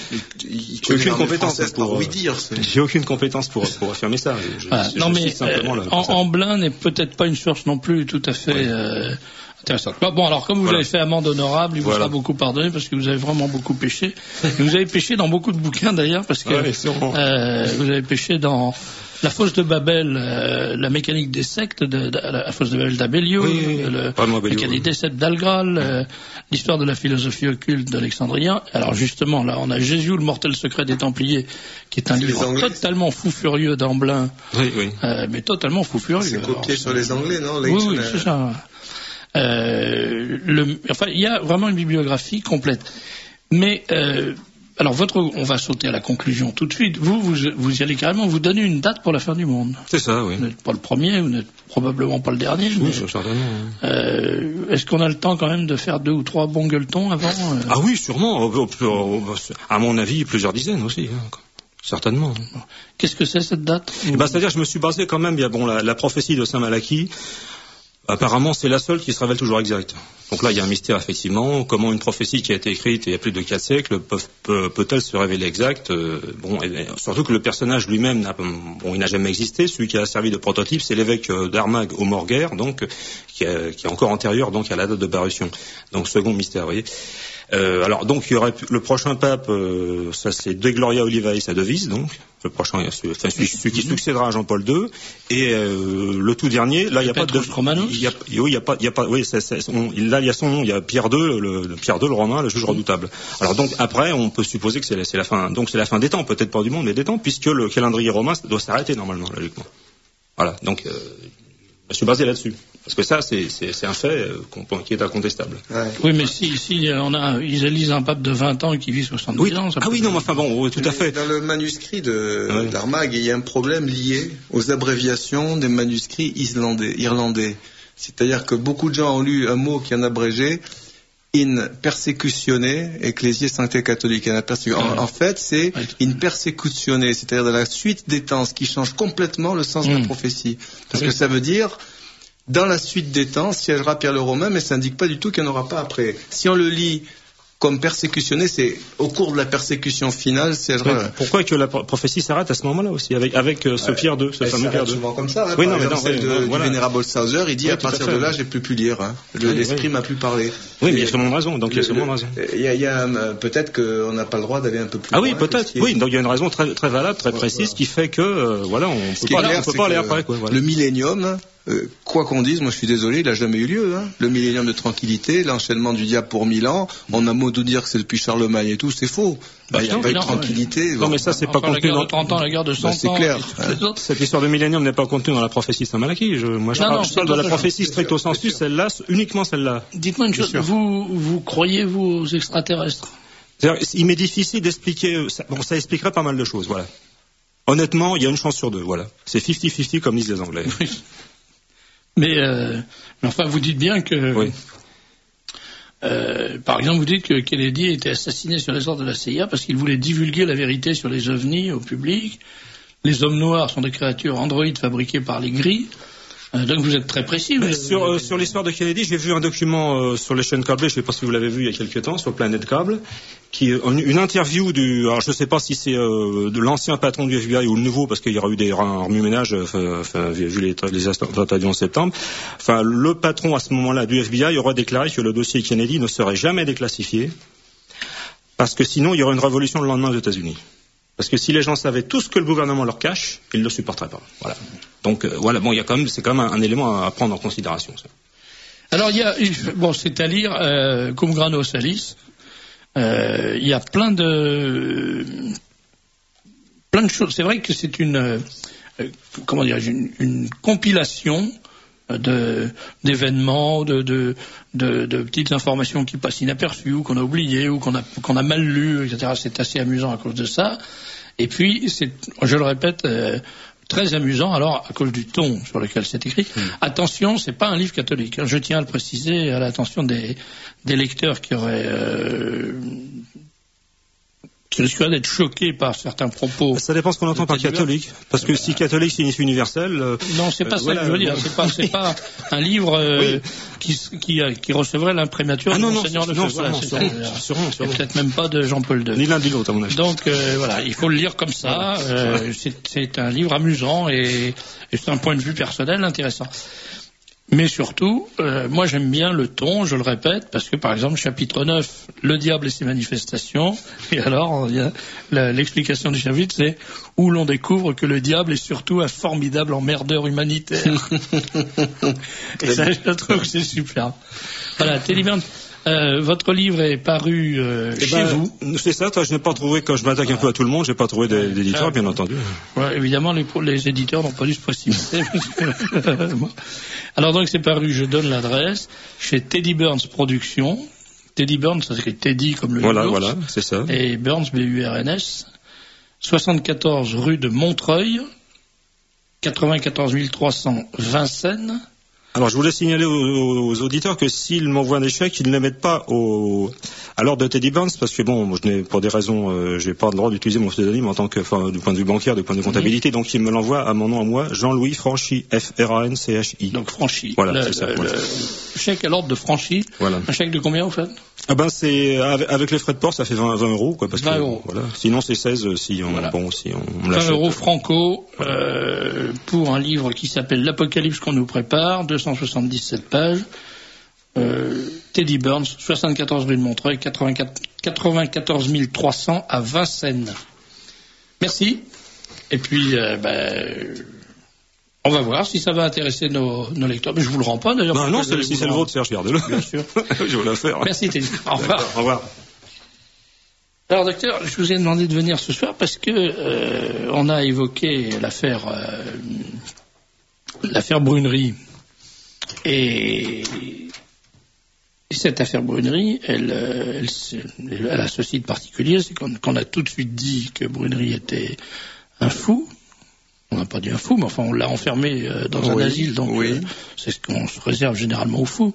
j'ai aucune compétence pour oui dire. J'ai aucune compétence pour pour affirmer ça. Je, voilà. je, non je mais euh, Amblin n'est peut-être pas une source non plus tout à fait. Oui. Euh, intéressante. Bon, alors, comme vous voilà. avez fait amende honorable, il vous voilà. sera beaucoup pardonné parce que vous avez vraiment beaucoup péché. Et vous avez péché dans beaucoup de bouquins d'ailleurs parce que ouais, euh, vous avez péché dans La fosse de Babel, euh, la mécanique des sectes, de, de, la fosse de Babel d'Abellio, oui, oui, le, la mécanique oui. des sectes d'Algral, euh, l'histoire de la philosophie occulte d'Alexandrien. Alors justement, là, on a Jésus, le mortel secret des Templiers, qui est un livre totalement fou furieux d'Amblin, oui, oui. Euh, mais totalement fou furieux. C'est copié sur les Anglais, non? Oui, oui, c'est ça. Euh, le, enfin, il y a vraiment une bibliographie complète. Mais euh, alors, votre, on va sauter à la conclusion tout de suite. Vous, vous, vous y allez carrément vous donner une date pour la fin du monde. C'est ça, oui. Vous n'êtes pas le premier, vous n'êtes probablement pas le dernier. Oui, mais, certainement. Oui. Euh, est-ce qu'on a le temps quand même de faire deux ou trois bons gueuletons avant euh... Ah oui, sûrement. À mon avis, plusieurs dizaines aussi. Hein. Certainement. Qu'est-ce que c'est cette date? Eh ben, c'est-à-dire, je me suis basé quand même. Il y a bon la, la prophétie de Saint Malachie. Apparemment, c'est la seule qui se révèle toujours exacte. Donc là, il y a un mystère, effectivement. Comment une prophétie qui a été écrite il y a plus de quatre siècles peut, peut, peut-elle se révéler exacte? euh, Bon, et, surtout que le personnage lui-même, n'a, bon, il n'a jamais existé. Celui qui a servi de prototype, c'est l'évêque d'Armagh au Morguer, donc qui, a, qui est encore antérieur donc à la date de parution. Donc second mystère, vous voyez. Euh, alors donc il y aurait le prochain pape, euh, ça c'est De Gloria Olivae à Devise, donc le prochain, enfin celui, celui qui succédera à Jean-Paul deux, et euh, le tout dernier, là il n'y a pas de, il y a, oui il y a pas, il y a pas, oui c'est, c'est, on, là il y a son nom, il y a Pierre deux, le, le Pierre deux le Romain, le juge redoutable. Alors donc après on peut supposer que c'est la, c'est la fin, donc c'est la fin des temps, peut-être pas du monde mais des temps, puisque le calendrier romain doit s'arrêter normalement logiquement. Voilà, donc euh, je suis basé là-dessus. Parce que ça, c'est, c'est, c'est un fait euh, qui est incontestable. Ouais. Oui, mais si, si on a, ils élisent un pape de vingt ans et qui vit soixante-dix oui. ans... Ça ah oui, non, mais enfin bon, oui, tout à fait. Dans le manuscrit de, ouais. d'Armagh, il y a un problème lié aux abréviations des manuscrits islandais, irlandais. C'est-à-dire que beaucoup de gens ont lu un mot qui est en abrégé, in persecutione, ecclésiae sanctae catholique. En, en fait, c'est in persecutione, c'est-à-dire dans la suite des temps, ce qui change complètement le sens mmh. de la prophétie. Parce oui. que ça veut dire, dans la suite des temps, siégera Pierre le Romain, mais ça n'indique pas du tout qu'il n'y en aura pas après. Si on le lit comme persécutionné, c'est au cours de la persécution finale, c'est oui. Pourquoi que la prophétie s'arrête à ce moment-là aussi, avec, avec euh, ce ouais. Pierre deux, ce elle fameux Pierre deux. souvent comme ça, hein, oui, par non, exemple, mais non, celle oui, de, voilà. du vénérable Sauser, il dit oui, à partir à de là, j'ai plus pu lire, hein. Le, oui, l'esprit oui. m'a plus parlé. Oui, mais il y a sûrement raison, donc il y a sûrement raison. Il y a, il y a euh, peut-être qu'on n'a pas le droit d'aller un peu plus ah loin. Ah oui, peut-être, oui, donc il y a une raison très, très valable, très précise, voilà. qui fait que, euh, voilà, on peut pas, clair, on peut pas aller après, quoi. Voilà. Le millénium, Euh, quoi qu'on dise, moi je suis désolé, il n'a jamais eu lieu. Hein. Le millénium de tranquillité, l'enchaînement du diable pour mille ans, on a beau nous dire que c'est depuis Charlemagne et tout, c'est faux. Bah, il n'y a pas eu de tranquillité. Ouais. Non, mais ça, c'est pas contenu dans... la guerre de trente ans, la guerre de cent bah, c'est ans. Clair. Hein. Cette histoire de millénium n'est pas contenue dans la prophétie Saint Malachie. Je, moi, je non, parle, non, je parle de la prophétie stricto sensu, celle-là, uniquement celle-là. Dites-moi une chose, vous, vous croyez, vous, aux extraterrestres? Il m'est difficile d'expliquer, ça, bon, ça expliquerait pas mal de choses, voilà. Honnêtement, il y a une chance sur deux, voilà. C'est cinquante cinquante comme disent les Anglais. Mais, euh, mais enfin, vous dites bien que, oui. euh, par exemple, vous dites que Kennedy a été assassiné sur les ordres de la C I A parce qu'il voulait divulguer la vérité sur les ovnis au public. Les hommes noirs sont des créatures androïdes fabriquées par les gris. Euh, donc vous êtes très précis. Mais sur euh, sur l'histoire de Kennedy, j'ai vu un document euh, sur les chaînes câblées, je ne sais pas si vous l'avez vu il y a quelques temps, sur Planète Câble, qui une, une interview du, alors je ne sais pas si c'est euh, de l'ancien patron du F B I ou le nouveau, parce qu'il y aura eu des remue-ménages, enfin vu les, les attentats du onze septembre. Enfin, le patron à ce moment-là du F B I aura déclaré que le dossier Kennedy ne serait jamais déclassifié, parce que sinon il y aurait une révolution le lendemain aux États-Unis. Parce que si les gens savaient tout ce que le gouvernement leur cache, ils ne le supporteraient pas. Voilà. Donc euh, voilà, bon, il y a quand même, c'est quand même un, un élément à prendre en considération. Ça. Alors il y a, bon, c'est à lire euh, cum grano salis. Euh, il y a plein de, plein de choses. C'est vrai que c'est une, euh, comment dire, une, une compilation de d'événements, de, de de de petites informations qui passent inaperçues ou qu'on a oubliées ou qu'on a qu'on a mal lues, et cetera. C'est assez amusant à cause de ça. Et puis c'est, je le répète, euh, très amusant. Alors à cause du ton sur lequel c'est écrit. Mmh. Attention, c'est pas un livre catholique. Hein. Je tiens à le préciser à l'attention des des lecteurs qui auraient euh, qui risquerait d'être choqué par certains propos. Ça dépend ce qu'on entend par catholique. Parce que si catholique signifie universel. Euh, non, c'est pas euh, ça voilà, que je veux dire. C'est pas, c'est pas un livre euh, oui. qui, qui, qui recevrait l'imprémature ah, de non, Monseigneur non, de non, Feu. Voilà, sûrement, sûrement. Peut-être même pas de Jean-Paul deux. Ni l'un ni l'autre, à mon avis. Donc, euh, voilà, il faut le lire comme ça. Euh, c'est, c'est un livre amusant et, et c'est un point de vue personnel intéressant. Mais surtout, euh, moi j'aime bien le ton, je le répète, parce que par exemple, chapitre neuf, le diable et ses manifestations, et alors il y a la, l'explication du chapitre, c'est où l'on découvre que le diable est surtout un formidable emmerdeur humanitaire. Et ça, je trouve que c'est super. Voilà, Teddy Burns. Euh, votre livre est paru euh, eh chez ben, vous. C'est ça, toi, je n'ai pas trouvé, quand je m'attaque un peu à tout le monde, j'ai pas trouvé d'éditeur, ah, bien entendu. Ouais, évidemment, les, les éditeurs n'ont pas dû se précipiter. Alors donc c'est paru, je donne l'adresse, chez Teddy Burns Productions. Teddy Burns, ça s'écrit Teddy comme le Voilà, l'ours, voilà, c'est ça. Et Burns, B U R N S, soixante-quatorze rue de Montreuil, quatre-vingt-quatorze mille trois cents Vincennes. Alors, je voulais signaler aux, aux auditeurs que s'ils m'envoient un échec, ils ne le mettent pas au, à l'ordre de Teddy Burns, parce que bon, moi, je n'ai, pour des raisons, euh, j'ai pas le droit d'utiliser mon pseudonyme en tant que, enfin, du point de vue bancaire, du point de vue comptabilité, mmh. donc ils me l'envoient à mon nom à moi, Jean-Louis Franchi, F R A N C H I. Donc Franchi. Voilà, le, c'est ça. Le, voilà. le chèque à l'ordre de Franchi. Voilà. Un chèque de combien, vous faites? Ah ben, c'est, avec, avec les frais de port, ça fait vingt, vingt euros, quoi, parce vingt que, euros. voilà. Sinon, c'est seize, si on, voilà. bon, si on, on l'achète. vingt euros franco, voilà. euh, pour un livre qui s'appelle L'Apocalypse qu'on nous prépare, deux cent soixante-dix-sept pages. Euh, Teddy Burns, soixante-quatorze rue de Montreuil, quatre-vingt-quatorze mille trois cents à Vincennes. Merci. Et puis, euh, ben, on va voir si ça va intéresser nos, nos lecteurs. Mais je vous le rends pas d'ailleurs. Non, non, c'est, si c'est le vôtre, Serge, gardez-le. Bien sûr. Je vais la faire. Merci Teddy. Au revoir. Au revoir. Alors docteur, je vous ai demandé de venir ce soir parce que euh, on a évoqué l'affaire euh, l'affaire Brunerie. Et cette affaire Brunerie, elle, elle, elle, elle a ceci de particulier, c'est qu'on, qu'on a tout de suite dit que Brunerie était un fou, on n'a pas dit un fou, mais enfin on l'a enfermé euh, dans oui, un asile, donc oui. euh, c'est ce qu'on se réserve généralement aux fous.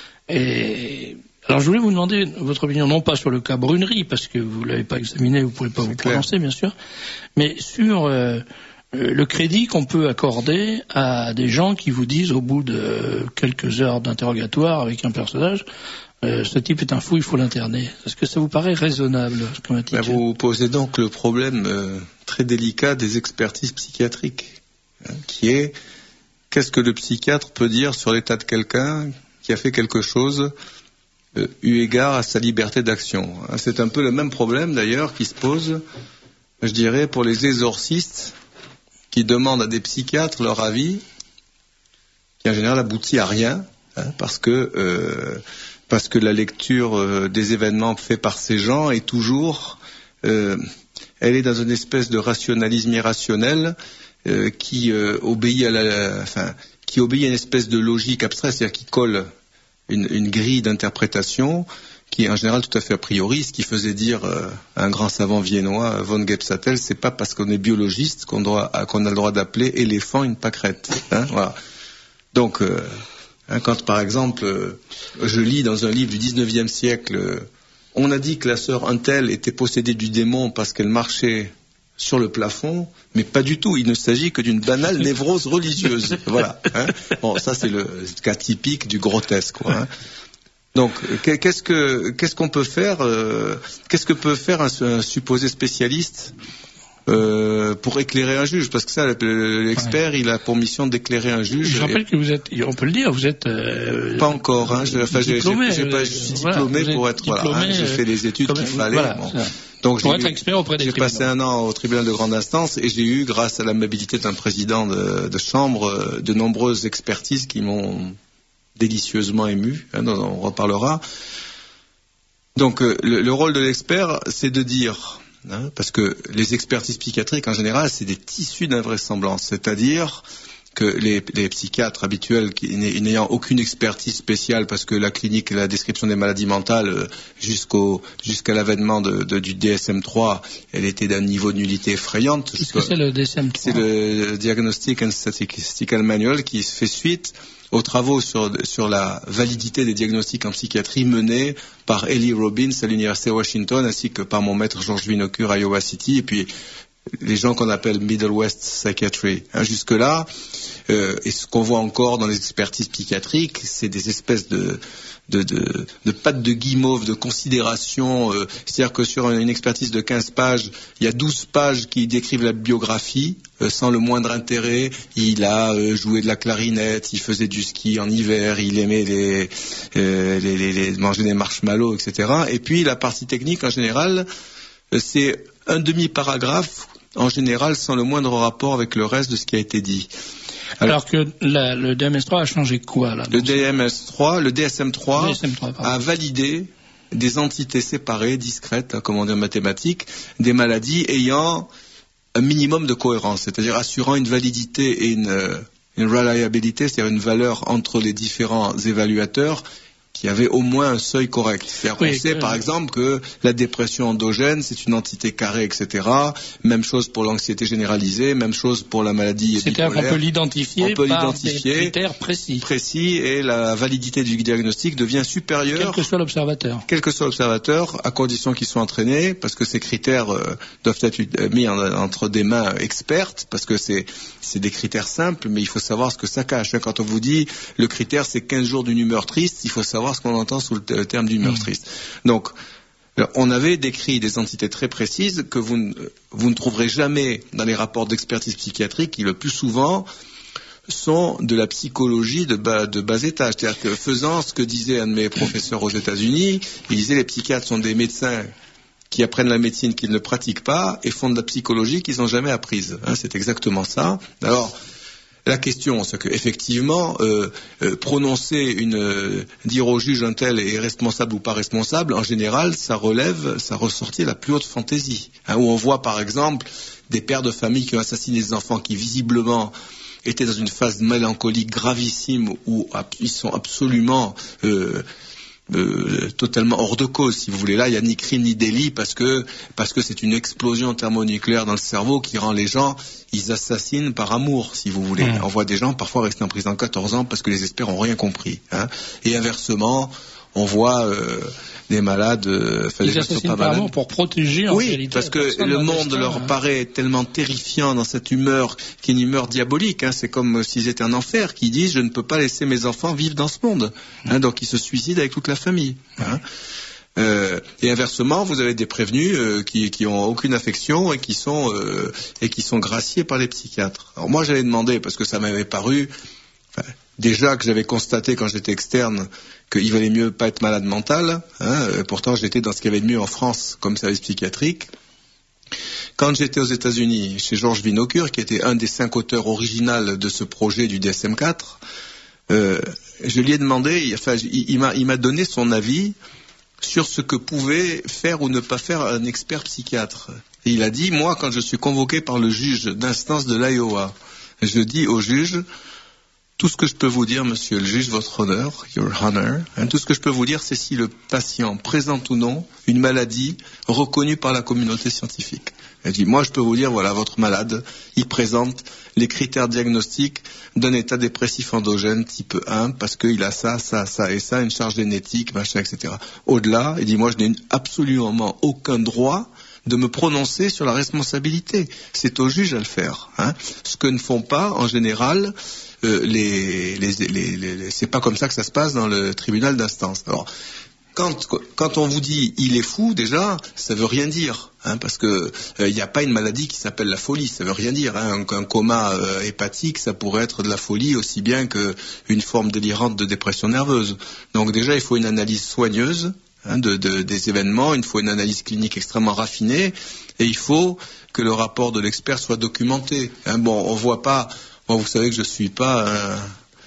Et alors je voulais vous demander votre opinion, non pas sur le cas Brunerie, parce que vous l'avez pas examiné, vous pouvez pas c'est vous clair. prononcer bien sûr, mais sur euh, le crédit qu'on peut accorder à des gens qui vous disent au bout de quelques heures d'interrogatoire avec un personnage, euh, ce type est un fou, il faut l'interner. Est-ce que ça vous paraît raisonnable comme attitude ? Ben vous posez donc le problème euh, très délicat des expertises psychiatriques, hein, qui est qu'est-ce que le psychiatre peut dire sur l'état de quelqu'un qui a fait quelque chose euh, eu égard à sa liberté d'action. C'est un peu le même problème d'ailleurs qui se pose, je dirais, pour les exorcistes qui demandent à des psychiatres leur avis, qui en général aboutit à rien, hein, parce que euh, parce que la lecture euh, des événements faits par ces gens est toujours, euh, elle est dans une espèce de rationalisme irrationnel euh, qui euh, obéit à la, enfin, qui obéit à une espèce de logique abstraite, c'est-à-dire qui colle une, une grille d'interprétation qui est en général tout à fait a priori. Ce qui faisait dire euh, un grand savant viennois, von Gebsatel, c'est pas parce qu'on est biologiste qu'on doit, qu'on a le droit d'appeler éléphant une pâquerette. Hein, voilà. Donc, euh, hein, quand par exemple, euh, je lis dans un livre du dix-neuvième siècle, euh, on a dit que la sœur Untel était possédée du démon parce qu'elle marchait sur le plafond, mais pas du tout. Il ne s'agit que d'une banale névrose religieuse. Voilà. Hein. Bon, ça c'est le cas typique du grotesque, quoi. Hein. Donc, qu'est-ce que qu'est-ce qu'on peut faire euh, Qu'est-ce que peut faire un, un supposé spécialiste euh, pour éclairer un juge? Parce que ça, l'expert, ouais. il a pour mission d'éclairer un juge. Je rappelle et... que vous êtes, on peut le dire, vous êtes euh, pas encore. Hein, je, enfin, diplômé, j'ai, j'ai pas, je suis diplômé voilà, pour être. Diplômé, voilà, hein, j'ai fait les études qu'il fallait. Voilà, bon. Donc, pour j'ai, être expert auprès des j'ai tribunaux. Passé un an au tribunal de grande instance et j'ai eu, grâce à l'amabilité d'un président de, de chambre, de nombreuses expertises qui m'ont délicieusement ému, hein, on reparlera. Donc euh, le, le rôle de l'expert, c'est de dire, hein, parce que les expertises psychiatriques en général, c'est des tissus d'invraisemblance, c'est-à-dire que les, les psychiatres habituels qui, n'ayant aucune expertise spéciale, parce que la clinique et la description des maladies mentales euh, jusqu'au jusqu'à l'avènement de, de, du D S M trois, elle était d'un niveau de nullité effrayante. Qu'est-ce que c'est le D S M trois ? C'est le Diagnostic and Statistical Manual qui fait suite aux travaux sur, sur la validité des diagnostics en psychiatrie menés par Ellie Robbins à l'Université de Washington, ainsi que par mon maître Georges Winokur à Iowa City, et puis les gens qu'on appelle Middle West Psychiatry. Hein, jusque-là, euh, et ce qu'on voit encore dans les expertises psychiatriques, c'est des espèces de... de, de, de pattes de guimauve, de considération, euh, c'est-à-dire que sur une expertise de quinze pages, il y a douze pages qui décrivent la biographie, euh, sans le moindre intérêt. Il a euh, joué de la clarinette, il faisait du ski en hiver, il aimait les, euh, les, les, les manger des marshmallows, et cetera. Et puis la partie technique, en général, euh, c'est un demi-paragraphe, en général, sans le moindre rapport avec le reste de ce qui a été dit. Alors, Alors que la, le D M S trois a changé quoi là? Le D M S trois, le D S M trois, D S M trois a validé des entités séparées, discrètes, hein, comme on dit en mathématiques, des maladies ayant un minimum de cohérence, c'est-à-dire assurant une validité et une, une reliabilité, c'est-à-dire une valeur entre les différents évaluateurs qui avait au moins un seuil correct. C'est-à-dire oui, qu'on sait, euh... par exemple, que la dépression endogène, c'est une entité carrée, et cetera. Même chose pour l'anxiété généralisée, même chose pour la maladie c'est-à-dire bipolaire. qu'on peut l'identifier on peut par l'identifier des critères précis. Précis, et la validité du diagnostic devient supérieure. Quel que soit l'observateur. Quel que soit l'observateur, à condition qu'ils soient entraînés, parce que ces critères euh, doivent être mis en, entre des mains expertes, parce que c'est, c'est des critères simples, mais il faut savoir ce que ça cache. Quand on vous dit, le critère c'est quinze jours d'une humeur triste, il faut savoir ce qu'on entend sous le terme d'humeur mmh. triste. Donc, on avait décrit des entités très précises que vous ne, vous ne trouverez jamais dans les rapports d'expertise psychiatrique qui, le plus souvent, sont de la psychologie de bas, de bas étage. C'est-à-dire que, faisant ce que disait un de mes professeurs aux États-Unis, il disait les psychiatres sont des médecins qui apprennent la médecine qu'ils ne pratiquent pas et font de la psychologie qu'ils n'ont jamais apprise. Hein, c'est exactement ça. Alors, la question, c'est qu'effectivement, euh, euh, prononcer une, euh, dire au juge un tel est responsable ou pas responsable, en général, ça relève, ça ressortit la plus haute fantaisie. Hein, où on voit, par exemple, des pères de famille qui ont assassiné des enfants qui, visiblement, étaient dans une phase mélancolique gravissime où ils sont absolument... Euh, euh, totalement hors de cause, si vous voulez. Là, il n'y a ni crime ni délit parce que parce que c'est une explosion thermonucléaire dans le cerveau qui rend les gens, ils assassinent par amour, si vous voulez. Mmh. On voit des gens parfois rester en prison quatorze ans parce que les experts n'ont rien compris. Hein. Et inversement, on voit euh, des malades... Euh, ils assassinent par amour pour protéger, en oui, réalité. Parce que le monde leur hein. paraît tellement terrifiant dans cette humeur, qui est une humeur diabolique. Hein. C'est comme s'ils étaient en enfer, qui disent « je ne peux pas laisser mes enfants vivre dans ce monde mmh. ». Hein, donc ils se suicident avec toute la famille. Hein. Euh, et inversement, vous avez des prévenus euh, qui, qui ont aucune affection et qui sont euh, et qui sont graciés par les psychiatres. Alors moi, j'avais demandé parce que ça m'avait paru enfin, déjà que j'avais constaté quand j'étais externe qu'il valait mieux pas être malade mental. Hein, pourtant, j'étais dans ce qu'il y avait de mieux en France comme service psychiatrique. Quand j'étais aux États-Unis chez Georges Winokur, qui était un des cinq auteurs originaux de ce projet du D S M quatre, euh, je lui ai demandé, enfin, il, il m'a, il m'a donné son avis sur ce que pouvait faire ou ne pas faire un expert psychiatre. Et il a dit, moi, quand je suis convoqué par le juge d'instance de l'Iowa, je dis au juge, tout ce que je peux vous dire, monsieur le juge, votre honneur, your honor, hein, tout ce que je peux vous dire, c'est si le patient présente ou non une maladie reconnue par la communauté scientifique. Il dit, moi, je peux vous dire, voilà, votre malade, il présente les critères diagnostiques d'un état dépressif endogène type un, parce qu'il a ça, ça, ça et ça, une charge génétique, machin, et cetera. Au-delà, il dit, moi, je n'ai absolument aucun droit de me prononcer sur la responsabilité. C'est au juge à le faire. Hein. Ce que ne font pas, en général, euh, les, les, les, les, les, c'est pas comme ça que ça se passe dans le tribunal d'instance. Alors, Quand, quand on vous dit il est fou, déjà, ça veut rien dire, hein, parce que il euh, n'y a pas une maladie qui s'appelle la folie, ça veut rien dire. Hein, un, un coma euh, hépatique, ça pourrait être de la folie aussi bien qu'une forme délirante de dépression nerveuse. Donc déjà, il faut une analyse soigneuse hein, de, de, des événements, il faut une analyse clinique extrêmement raffinée, et il faut que le rapport de l'expert soit documenté. Hein, bon, on voit pas. Bon, vous savez que je suis pas un,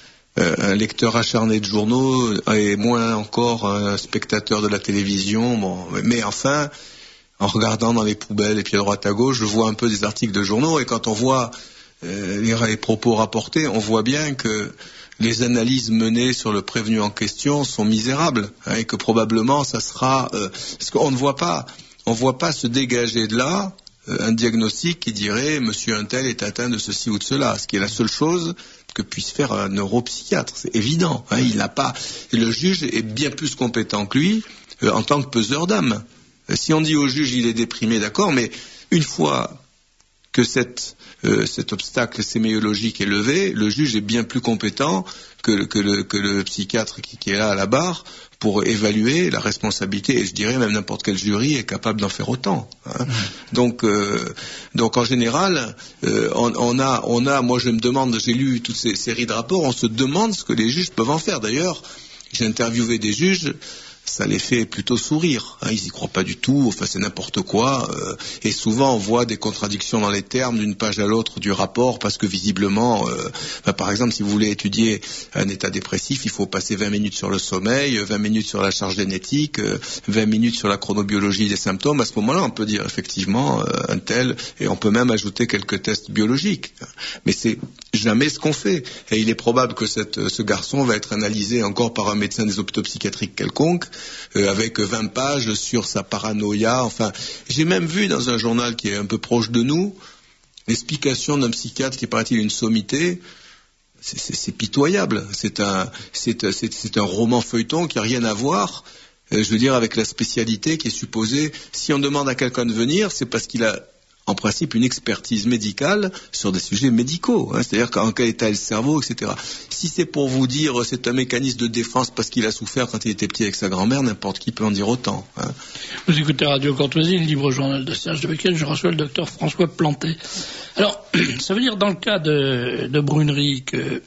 un lecteur acharné de journaux et moins encore un spectateur de la télévision. Bon, mais enfin, en regardant dans les poubelles et puis à droite à gauche, je vois un peu des articles de journaux et quand on voit euh, les, les propos rapportés, on voit bien que les analyses menées sur le prévenu en question sont misérables hein, et que probablement ça sera euh, parce qu'on ne voit pas, on voit pas se dégager de là un diagnostic qui dirait monsieur un tel est atteint de ceci ou de cela, ce qui est la seule chose que puisse faire un neuropsychiatre, c'est évident. Hein, il n'a pas. Et le juge est bien plus compétent que lui euh, en tant que peseur d'âme. Si on dit au juge il est déprimé, d'accord, mais une fois que cette, euh, cet obstacle séméologique est levé, le juge est bien plus compétent que, que, le, que le psychiatre qui, qui est là à la barre pour évaluer la responsabilité, et je dirais même n'importe quel jury est capable d'en faire autant. Hein. Mmh. Donc, euh, donc en général, euh, on, on a, on a, moi je me demande, j'ai lu toutes ces séries de rapports, on se demande ce que les juges peuvent en faire. D'ailleurs, j'ai interviewé des juges, ça les fait plutôt sourire. Hein, ils y croient pas du tout. Enfin, c'est n'importe quoi. Euh, et souvent, on voit des contradictions dans les termes d'une page à l'autre du rapport, parce que visiblement, euh, bah, par exemple, si vous voulez étudier un état dépressif, il faut passer vingt minutes sur le sommeil, vingt minutes sur la charge génétique, euh, vingt minutes sur la chronobiologie des symptômes. À ce moment-là, on peut dire effectivement euh, un tel, et on peut même ajouter quelques tests biologiques. Mais c'est jamais ce qu'on fait. Et il est probable que cette, ce garçon va être analysé encore par un médecin des hôpitaux psychiatriques quelconque, Euh, avec vingt pages sur sa paranoïa. Enfin, j'ai même vu dans un journal qui est un peu proche de nous l'explication d'un psychiatre qui paraît-il une sommité. C'est, c'est, c'est pitoyable. C'est un, c'est, c'est, c'est un roman feuilleton qui a rien à voir, euh, je veux dire, avec la spécialité qui est supposée. Si on demande à quelqu'un de venir, c'est parce qu'il a en principe une expertise médicale sur des sujets médicaux, hein, c'est-à-dire en quel état est le cerveau, et cetera. Si c'est pour vous dire c'est un mécanisme de défense parce qu'il a souffert quand il était petit avec sa grand-mère, n'importe qui peut en dire autant. Hein. Vous écoutez Radio Courtoisie, le libre journal de Serge Devecquel, je reçois le docteur François Planté. Alors, ça veut dire dans le cas de, de Brunerie que,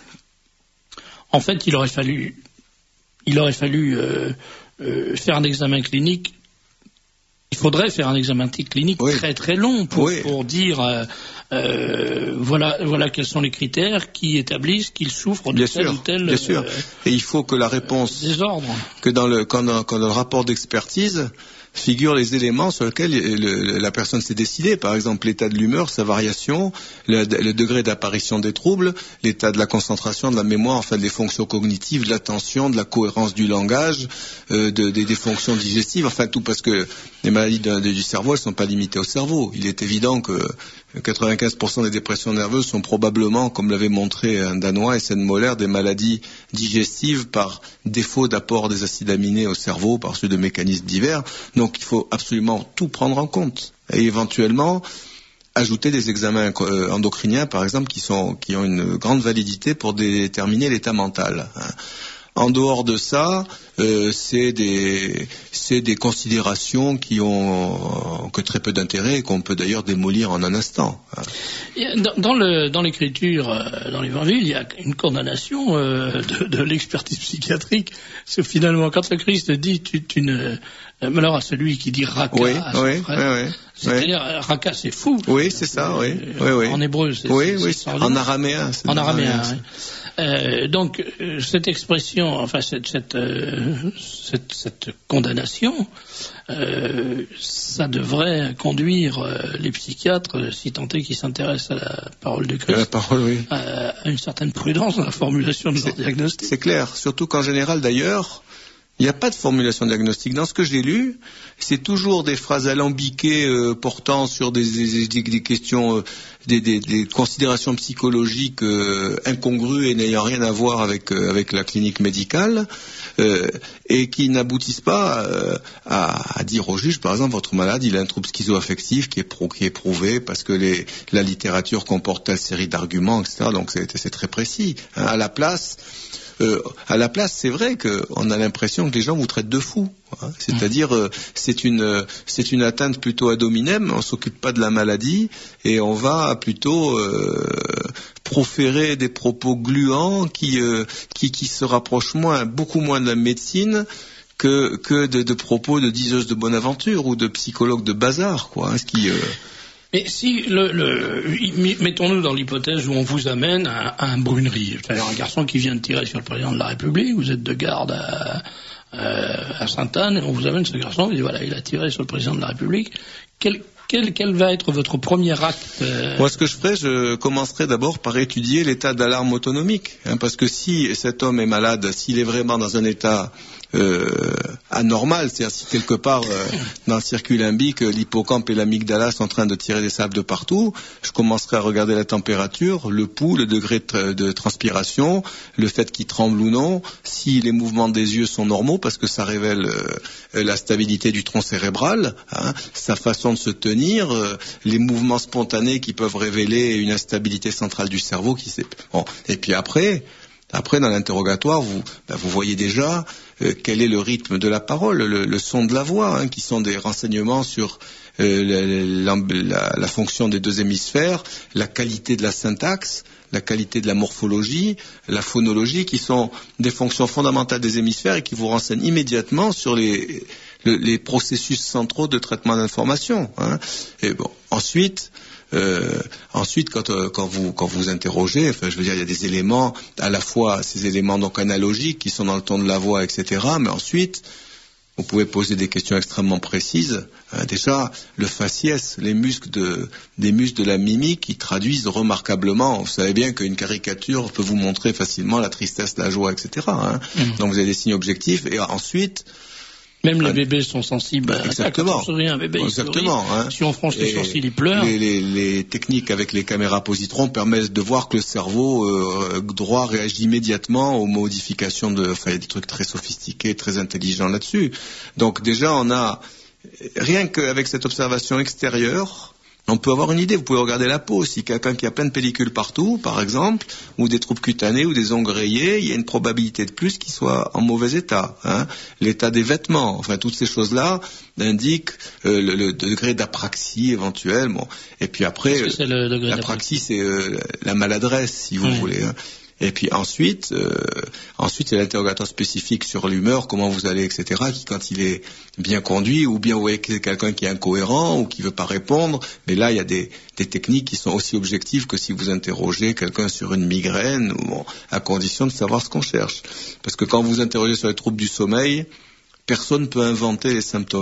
en fait, il aurait fallu, il aurait fallu euh, euh, faire un examen clinique. Il faudrait faire un examen clinique oui. très très long pour, oui. pour dire euh, euh, voilà voilà quels sont les critères qui établissent qu'il souffre de bien tel sûr, ou tel bien sûr. Euh, et il faut que la réponse désordre que dans le quand dans, quand dans le rapport d'expertise figurent les éléments sur lesquels le, la personne s'est décidée. Par exemple, l'état de l'humeur, sa variation, le, le degré d'apparition des troubles, l'état de la concentration, de la mémoire, enfin des fonctions cognitives, de l'attention, de la cohérence du langage, euh, de, des, des fonctions digestives, enfin tout, parce que les maladies de, de, du cerveau, elles sont pas limitées au cerveau. Il est évident que quatre-vingt-quinze pour cent des dépressions nerveuses sont probablement, comme l'avait montré un Danois, Essen Moller, des maladies digestives par défaut d'apport des acides aminés au cerveau, par suite de mécanismes divers. Donc il faut absolument tout prendre en compte. Et éventuellement, ajouter des examens endocriniens, par exemple, qui, sont, qui ont une grande validité pour déterminer l'état mental. En dehors de ça, euh, c'est des c'est des considérations qui ont que très peu d'intérêt et qu'on peut d'ailleurs démolir en un instant. Dans, dans le dans l'écriture, euh, dans l'Évangile, il y a une condamnation euh, de, de l'expertise psychiatrique. C'est finalement quand le Christ dit tu, tu ne malheur à celui qui dit raka oui, à son oui, frère. Oui, oui, c'est-à-dire oui. raka c'est fou. Oui, c'est ça. Oui, euh, oui, oui. En hébreu, c'est oui, c'est, oui. c'est En araméen. C'est en araméen. araméen Oui. Euh, donc euh, cette expression, enfin cette cette euh, cette, cette condamnation, euh, ça devrait conduire euh, les psychiatres, si tant est qu'ils s'intéressent à la parole de Christ, la parole, oui. à, à une certaine prudence dans la formulation de leur diagnostic. C'est clair, surtout qu'en général d'ailleurs, il n'y a pas de formulation diagnostique. Dans ce que j'ai lu, c'est toujours des phrases alambiquées euh, portant sur des, des, des, des questions, euh, des, des, des considérations psychologiques euh, incongrues et n'ayant rien à voir avec, euh, avec la clinique médicale, euh, et qui n'aboutissent pas euh, à, à dire au juge, par exemple, votre malade, il a un trouble schizo-affectif qui est, pro, qui est prouvé parce que les, la littérature comporte telle série d'arguments, et cetera. Donc c'est, c'est très précis. Hein, à la place... Euh, à la place, c'est vrai qu'on a l'impression que les gens vous traitent de fous. Hein. C'est-à-dire, euh, c'est une, euh, c'est une atteinte plutôt ad hominem. On s'occupe pas de la maladie et on va plutôt euh, proférer des propos gluants qui, euh, qui, qui se rapprochent moins, beaucoup moins de la médecine que, que de, de propos de diseuses de bonne aventure ou de psychologues de bazar, quoi. Hein, ce qui euh, Mais si, le, le, mettons-nous dans l'hypothèse où on vous amène à, à un Brunerie, c'est-à-dire un garçon qui vient de tirer sur le président de la République, vous êtes de garde à, à Sainte-Anne, et on vous amène ce garçon, et voilà, il a tiré sur le président de la République. Quel, quel, quel va être votre premier acte euh... Moi, ce que je ferai, je commencerai d'abord par étudier l'état d'alarme autonomique, hein, parce que si cet homme est malade, s'il est vraiment dans un état Euh, anormal, c'est-à-dire si quelque part euh, dans le circuit limbique l'hippocampe et l'amygdala sont en train de tirer des sables de partout, je commencerai à regarder la température, le pouls, le degré de, tra- de transpiration, le fait qu'il tremble ou non, si les mouvements des yeux sont normaux, parce que ça révèle euh, la stabilité du tronc cérébral, hein, sa façon de se tenir, euh, les mouvements spontanés qui peuvent révéler une instabilité centrale du cerveau qui s'est... Bon. Et puis après Après, dans l'interrogatoire, vous, ben, vous voyez déjà euh, quel est le rythme de la parole, le, le son de la voix, hein, qui sont des renseignements sur euh, la, la, la fonction des deux hémisphères, la qualité de la syntaxe, la qualité de la morphologie, la phonologie, qui sont des fonctions fondamentales des hémisphères et qui vous renseignent immédiatement sur les, le, les processus centraux de traitement d'information. Hein. Et bon, ensuite... Euh, ensuite, quand, euh, quand vous quand vous interrogez, enfin, je veux dire, il y a des éléments, à la fois ces éléments donc analogiques qui sont dans le ton de la voix, et cetera. Mais ensuite, vous pouvez poser des questions extrêmement précises. Euh, déjà, le faciès, les muscles de des muscles de la mimique qui traduisent remarquablement. Vous savez bien qu'une caricature peut vous montrer facilement la tristesse, la joie, et cetera. Hein. Mmh. Donc vous avez des signes objectifs. Et ensuite. Même les bébés sont sensibles à ça. Quand on sourit, un bébé, Exactement. Hein. Si on fronce les sourcils, il pleure. Les, les, les techniques avec les caméras positrons permettent de voir que le cerveau euh, droit réagit immédiatement aux modifications de... Enfin, il y a des trucs très sophistiqués, très intelligents là-dessus. Donc déjà, on a... Rien qu'avec cette observation extérieure... On peut avoir une idée, vous pouvez regarder la peau. Si quelqu'un qui a plein de pellicules partout, par exemple, ou des troubles cutanés ou des ongles rayés, il y a une probabilité de plus qu'il soit en mauvais état. Hein. L'état des vêtements, enfin toutes ces choses-là indiquent euh, le, le degré d'apraxie éventuel. Bon. Et puis après, Qu'est-ce que c'est le degré l'apraxie, c'est euh, la maladresse, si vous mmh. voulez. Hein. Et puis ensuite, euh, ensuite il y a l'interrogatoire spécifique sur l'humeur, comment vous allez, et cetera, qui quand il est bien conduit, ou bien vous voyez que c'est quelqu'un qui est incohérent ou qui veut pas répondre, mais là il y a des, des techniques qui sont aussi objectives que si vous interrogez quelqu'un sur une migraine, ou bon, à condition de savoir ce qu'on cherche. Parce que quand vous interrogez sur les troubles du sommeil, personne ne peut inventer les symptômes.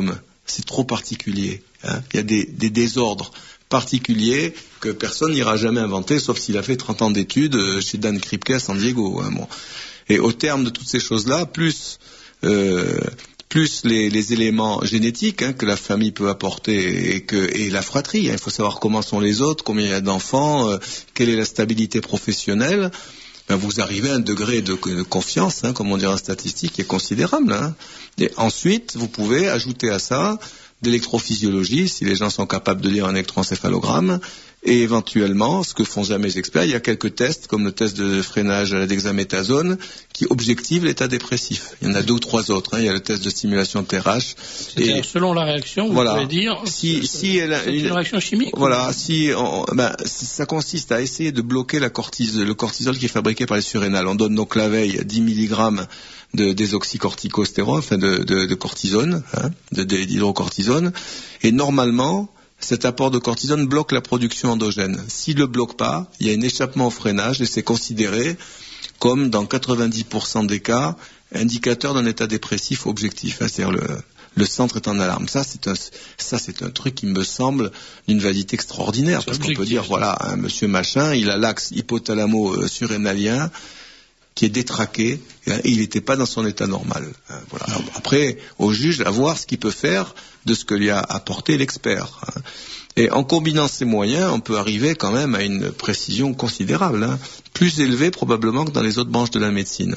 c'est trop particulier. Hein. Il y a des, des désordres particuliers que personne n'ira jamais inventer, sauf s'il a fait trente ans d'études chez Dan Kripke à San Diego. Hein, bon. Et au terme de toutes ces choses-là, plus euh, plus les, les éléments génétiques hein, que la famille peut apporter et, que, et la fratrie. Hein. Il faut savoir comment sont les autres, combien il y a d'enfants, euh, quelle est la stabilité professionnelle. Ben, vous arrivez à un degré de, de confiance, hein, comme on dirait en statistique, qui est considérable. Hein. Et ensuite, vous pouvez ajouter à ça d'électrophysiologie, si les gens sont capables de lire un électroencéphalogramme, et éventuellement, ce que font jamais les experts, il y a quelques tests, comme le test de freinage à la dexaméthasone, qui objective l'état dépressif. Il y en a deux ou trois autres. Hein. Il y a le test de stimulation T R H. Et selon la réaction, vous voilà. pouvez dire si, si elle a c'est une, une réaction chimique. Voilà, ou... si on, ben, ça consiste à essayer de bloquer la cortisol, le cortisol qui est fabriqué par les surrénales. On donne donc la veille dix milligrammes de désoxycorticostérone, enfin de, de, de cortisone, hein, de, de, d'hydrocortisone, et normalement, cet apport de cortisone bloque la production endogène. S'il ne le bloque pas, il y a un échappement au freinage et c'est considéré comme, dans quatre-vingt-dix pour cent des cas, indicateur d'un état dépressif objectif. Hein, c'est-à-dire le, le centre est en alarme. Ça, c'est un, ça, c'est un truc qui me semble d'une validité extraordinaire, c'est parce objectif. Qu'on peut dire, voilà, hein, monsieur machin, il a l'axe hypothalamo-surrénalien qui est détraqué, et il n'était pas dans son état normal. Hein, voilà. Après, au juge, à voir ce qu'il peut faire de ce que lui a apporté l'expert. Hein. Et en combinant ces moyens, on peut arriver quand même à une précision considérable, hein, plus élevée probablement que dans les autres branches de la médecine.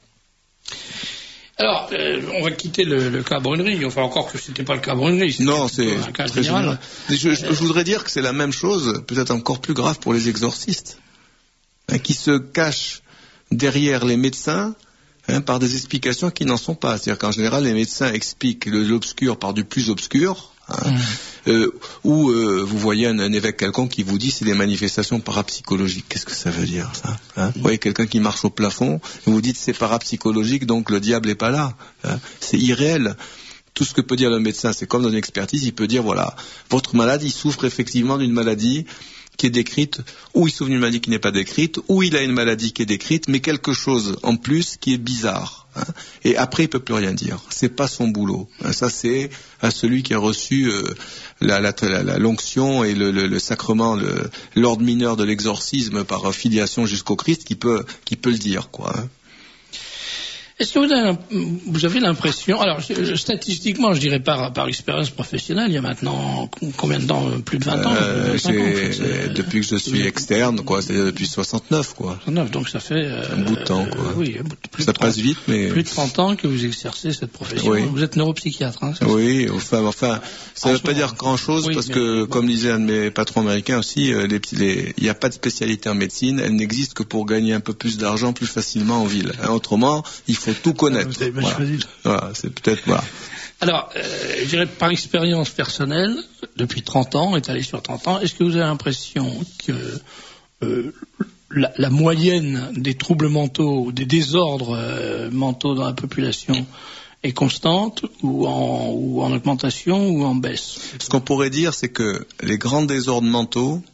Alors, euh, on va quitter le, le cas Brunerie, enfin encore que ce n'était pas le cas Brunerie, c'était non, c'est un cas très général. Je, je, je voudrais dire que c'est la même chose, peut-être encore plus grave pour les exorcistes, hein, qui se cachent derrière les médecins hein, par des explications qui n'en sont pas. C'est-à-dire qu'en général, les médecins expliquent le, l'obscur par du plus obscur. Hein, mmh. euh, ou euh, vous voyez un, un évêque quelconque qui vous dit c'est des manifestations parapsychologiques. Qu'est-ce que ça veut dire ça hein mmh. Vous voyez quelqu'un qui marche au plafond, vous vous dites c'est parapsychologique, donc le diable n'est pas là. Hein, c'est irréel. Tout ce que peut dire le médecin, c'est comme dans une expertise, il peut dire voilà, votre malade, il souffre effectivement d'une maladie qui est décrite, ou il souffre d'une maladie qui n'est pas décrite, ou il a une maladie qui est décrite, mais quelque chose en plus qui est bizarre. Hein. Et après, il peut plus rien dire. C'est pas son boulot. Hein. Ça, c'est à celui qui a reçu euh, la, la, la, la, l'onction et le, le, le sacrement, le, l'ordre mineur de l'exorcisme par filiation jusqu'au Christ, qui peut, qui peut le dire, quoi. Hein. Est-ce que vous avez, vous avez l'impression, alors statistiquement, je dirais par, par expérience professionnelle, il y a maintenant combien de temps, plus de vingt ans, euh, vingt-cinq ans, c'est, depuis que je suis externe, quoi, c'est depuis soixante-neuf, quoi. soixante-neuf, donc ça fait euh, un bout de temps, quoi. Euh, oui, plus ça de trente, passe vite, mais plus de trente ans que vous exercez cette profession. Oui. Vous êtes neuropsychiatre, hein, oui, enfin, enfin, ça ne veut pas dire grand-chose oui, parce mais, que, bon. Comme disait un de mes patrons américains aussi, euh, les, les, il n'y a pas de spécialité en médecine, elle n'existe que pour gagner un peu plus d'argent plus facilement en ville. Hein, autrement, il faut tout connaître. Vous avez bien voilà. choisi. Voilà, c'est peut-être voilà. Alors, euh, je dirais par expérience personnelle, depuis trente ans, étalé sur trente ans, est-ce que vous avez l'impression que euh, la, la moyenne des troubles mentaux, des désordres euh, mentaux dans la population est constante ou en, ou en augmentation ou en baisse? Ce qu'on pourrait dire, c'est que les grands désordres mentaux,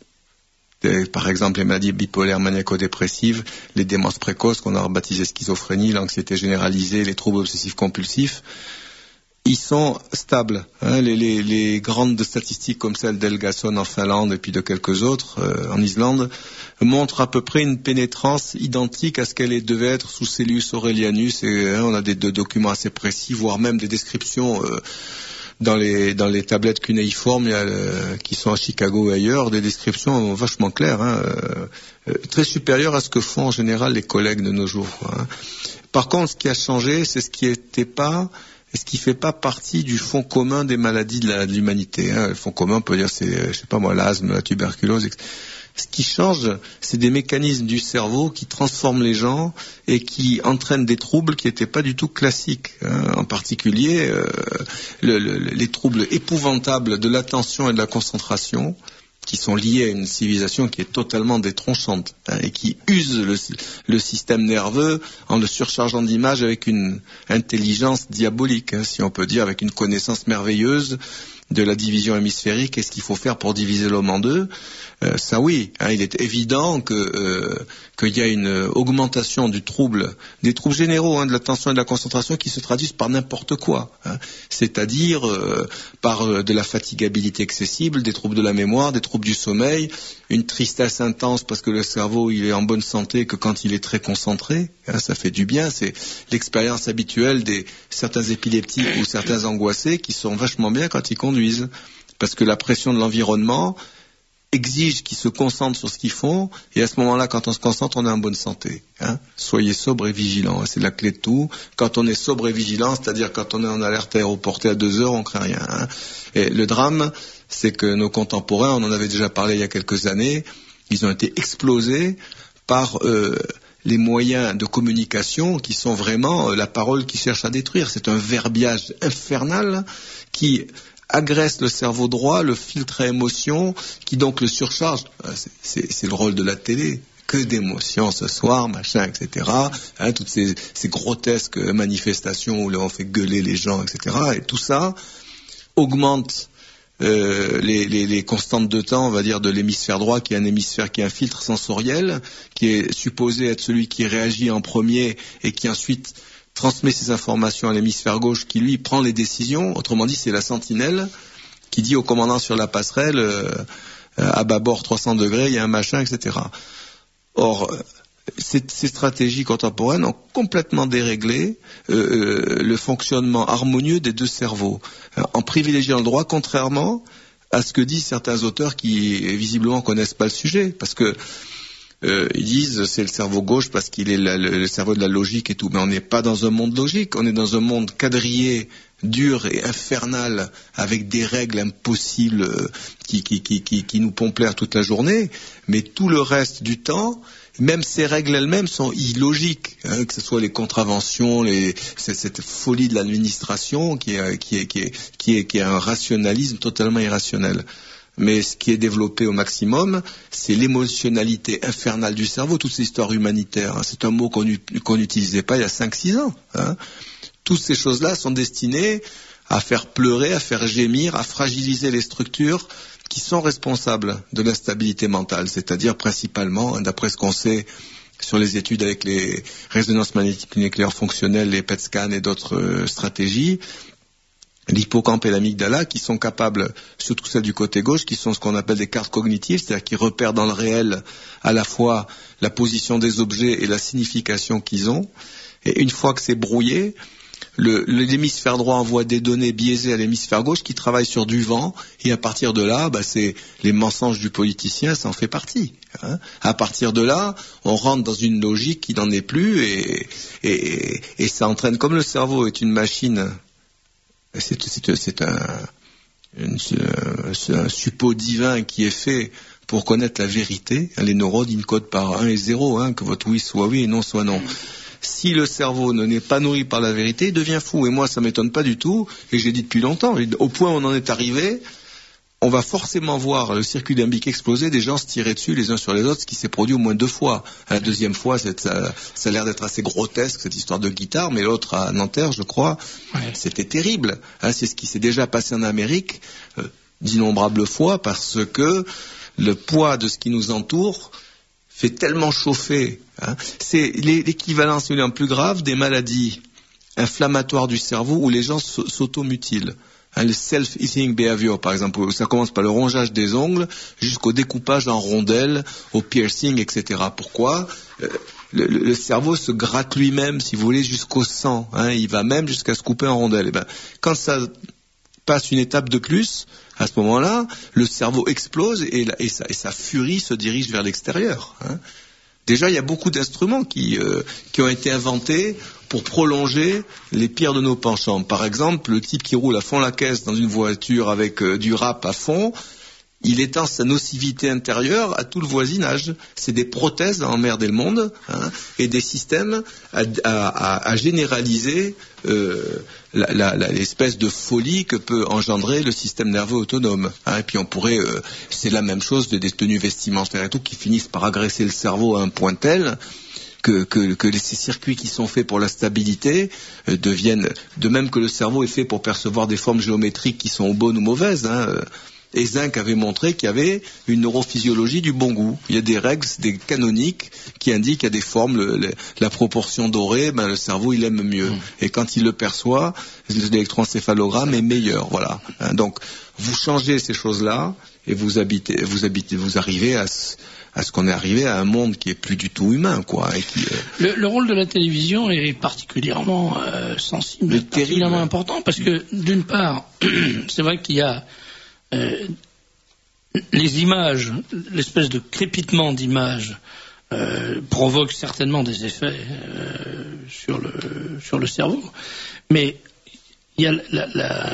par exemple les maladies bipolaires, maniaco-dépressives, les démences précoces qu'on a rebaptisées schizophrénie, l'anxiété généralisée, les troubles obsessifs compulsifs, ils sont stables. Hein. Les, les, les grandes statistiques comme celle d'Helgason en Finlande et puis de quelques autres euh, en Islande montrent à peu près une pénétrance identique à ce qu'elle devait être sous Cellius Aurelianus. Et, hein, on a des, des documents assez précis, voire même des descriptions euh, dans les dans les tablettes cunéiformes il y a, euh, qui sont à Chicago et ailleurs, des descriptions vachement claires, hein, euh, très supérieures à ce que font en général les collègues de nos jours. Quoi, hein. Par contre, ce qui a changé, c'est ce qui n'était pas et ce qui fait pas partie du fond commun des maladies de, la, de l'humanité. Hein. Le fond commun, on peut dire, c'est, je sais pas moi, l'asthme, la tuberculose, et cetera. Ce qui change, c'est des mécanismes du cerveau qui transforment les gens et qui entraînent des troubles qui n'étaient pas du tout classiques. Hein. En particulier, euh, le, le, les troubles épouvantables de l'attention et de la concentration, qui sont liés à une civilisation qui est totalement détronchante, hein, et qui use le, le système nerveux en le surchargeant d'images avec une intelligence diabolique, hein, si on peut dire, avec une connaissance merveilleuse de la division hémisphérique, qu'est-ce qu'il faut faire pour diviser l'homme en deux. Euh, ça oui, hein, il est évident que euh, qu'il y a une augmentation du trouble, des troubles généraux, hein, de l'attention et de la concentration qui se traduisent par n'importe quoi, hein, c'est-à-dire euh, par euh, de la fatigabilité excessive, des troubles de la mémoire, des troubles du sommeil, une tristesse intense parce que le cerveau il est en bonne santé que quand il est très concentré, hein, ça fait du bien, c'est l'expérience habituelle des certains épileptiques ou certains angoissés qui sont vachement bien quand ils conduisent, parce que la pression de l'environnement exige qu'ils se concentrent sur ce qu'ils font, et à ce moment-là, quand on se concentre, on est en bonne santé. Hein. Soyez sobre et vigilant, c'est la clé de tout. Quand on est sobre et vigilant, c'est-à-dire quand on est en alerte aéroportée à deux heures, on craint rien. Hein. Et le drame, c'est que nos contemporains, on en avait déjà parlé il y a quelques années, ils ont été explosés par euh, les moyens de communication qui sont vraiment euh, la parole qui cherche à détruire. C'est un verbiage infernal qui agresse le cerveau droit, le filtre à émotions, qui donc le surcharge. C'est, c'est, c'est le rôle de la télé. Que d'émotions ce soir, machin, et cetera. Hein, toutes ces, ces grotesques manifestations où on fait gueuler les gens, et cetera. Et tout ça augmente euh, les, les, les constantes de temps, on va dire, de l'hémisphère droit, qui est un hémisphère qui est un filtre sensoriel, qui est supposé être celui qui réagit en premier et qui ensuite transmet ces informations à l'hémisphère gauche qui, lui, prend les décisions. Autrement dit, c'est la sentinelle qui dit au commandant sur la passerelle, euh, à bâbord trois cents degrés, il y a un machin, et cetera. Or, ces, ces stratégies contemporaines ont complètement déréglé euh, le fonctionnement harmonieux des deux cerveaux, en privilégiant le droit, contrairement à ce que disent certains auteurs qui, visiblement, connaissent pas le sujet. Parce que Euh, ils disent c'est le cerveau gauche parce qu'il est la, le, le cerveau de la logique et tout, mais on n'est pas dans un monde logique, on est dans un monde quadrillé, dur et infernal, avec des règles impossibles euh, qui, qui, qui, qui, qui nous pompent l'air toute la journée, mais tout le reste du temps, même ces règles elles-mêmes sont illogiques, hein, que ce soit les contraventions, les, cette, cette folie de l'administration qui est, qui est, qui est, qui est, qui est un rationalisme totalement irrationnel. Mais ce qui est développé au maximum, c'est l'émotionnalité infernale du cerveau, toute cette histoire humanitaire. Hein. C'est un mot qu'on qu'on n'utilisait pas il y a cinq six ans. Hein. Toutes ces choses-là sont destinées à faire pleurer, à faire gémir, à fragiliser les structures qui sont responsables de l'instabilité mentale, c'est-à-dire principalement, hein, d'après ce qu'on sait sur les études avec les résonances magnétiques nucléaires fonctionnelles, les P E T scans et d'autres euh, stratégies, l'hippocampe et l'amygdala, qui sont capables, surtout celles du côté gauche, qui sont ce qu'on appelle des cartes cognitives, c'est-à-dire qui repèrent dans le réel à la fois la position des objets et la signification qu'ils ont. Et une fois que c'est brouillé, le, l'hémisphère droit envoie des données biaisées à l'hémisphère gauche qui travaille sur du vent, et à partir de là, bah, c'est les mensonges du politicien, ça en fait partie. Hein. À partir de là, on rentre dans une logique qui n'en est plus, et, et, et ça entraîne, comme le cerveau est une machine. C'est, c'est, c'est un, une, c'est un suppôt divin qui est fait pour connaître la vérité. Les neurones, ils codent par un et zéro, hein, que votre oui soit oui et non soit non. Si le cerveau ne n'est pas nourri par la vérité, il devient fou. Et moi, ça m'étonne pas du tout, et j'ai dit depuis longtemps, au point où on en est arrivé, on va forcément voir le circuit limbique exploser, des gens se tirer dessus les uns sur les autres, ce qui s'est produit au moins deux fois. La deuxième fois, c'est, ça, ça a l'air d'être assez grotesque, cette histoire de guitare, mais l'autre à Nanterre, je crois, ouais. C'était terrible. Hein, c'est ce qui s'est déjà passé en Amérique euh, d'innombrables fois, parce que le poids de ce qui nous entoure fait tellement chauffer. Hein, c'est l'équivalent, si vous voulez, en plus grave, des maladies inflammatoires du cerveau où les gens s'automutilent. Hein, le self-eating behavior, par exemple, où ça commence par le rongeage des ongles jusqu'au découpage en rondelles, au piercing, et cetera. Pourquoi ? euh, le, le cerveau se gratte lui-même, si vous voulez, jusqu'au sang. Hein, il va même jusqu'à se couper en rondelles. Et ben, quand ça passe une étape de plus, à ce moment-là, le cerveau explose et, la, et, sa, et sa furie se dirige vers l'extérieur. Hein. Déjà, il y a beaucoup d'instruments qui, euh, qui ont été inventés pour prolonger les pires de nos penchants. Par exemple, le type qui roule à fond la caisse dans une voiture avec euh, du rap à fond, il étend sa nocivité intérieure à tout le voisinage. C'est des prothèses à emmerder le monde, hein, et des systèmes à, à, à généraliser euh, la, la, la, l'espèce de folie que peut engendrer le système nerveux autonome. Hein. Et puis on pourrait, euh, c'est la même chose de, des tenues vestimentaires et tout qui finissent par agresser le cerveau à un point tel que, que, que ces circuits qui sont faits pour la stabilité euh, deviennent, de même que le cerveau est fait pour percevoir des formes géométriques qui sont bonnes ou mauvaises, hein, euh, et Zinck avait montré qu'il y avait une neurophysiologie du bon goût. Il y a des règles, des canoniques qui indiquent qu'il y a des formes, le, le, la proportion dorée, ben, le cerveau il aime mieux. Mmh. Et quand il le perçoit, l'électroencéphalogramme est meilleur. Voilà. Hein, donc vous changez ces choses-là et vous habitez, vous habitez, vous arrivez à ce, à ce qu'on est arrivé à un monde qui est plus du tout humain, quoi. Et qui, euh... le, le rôle de la télévision est particulièrement euh, sensible, est particulièrement important parce que d'une part, c'est vrai qu'il y a Euh, les images, l'espèce de crépitement d'images euh, provoque certainement des effets euh, sur le sur le cerveau, mais il y a la, la,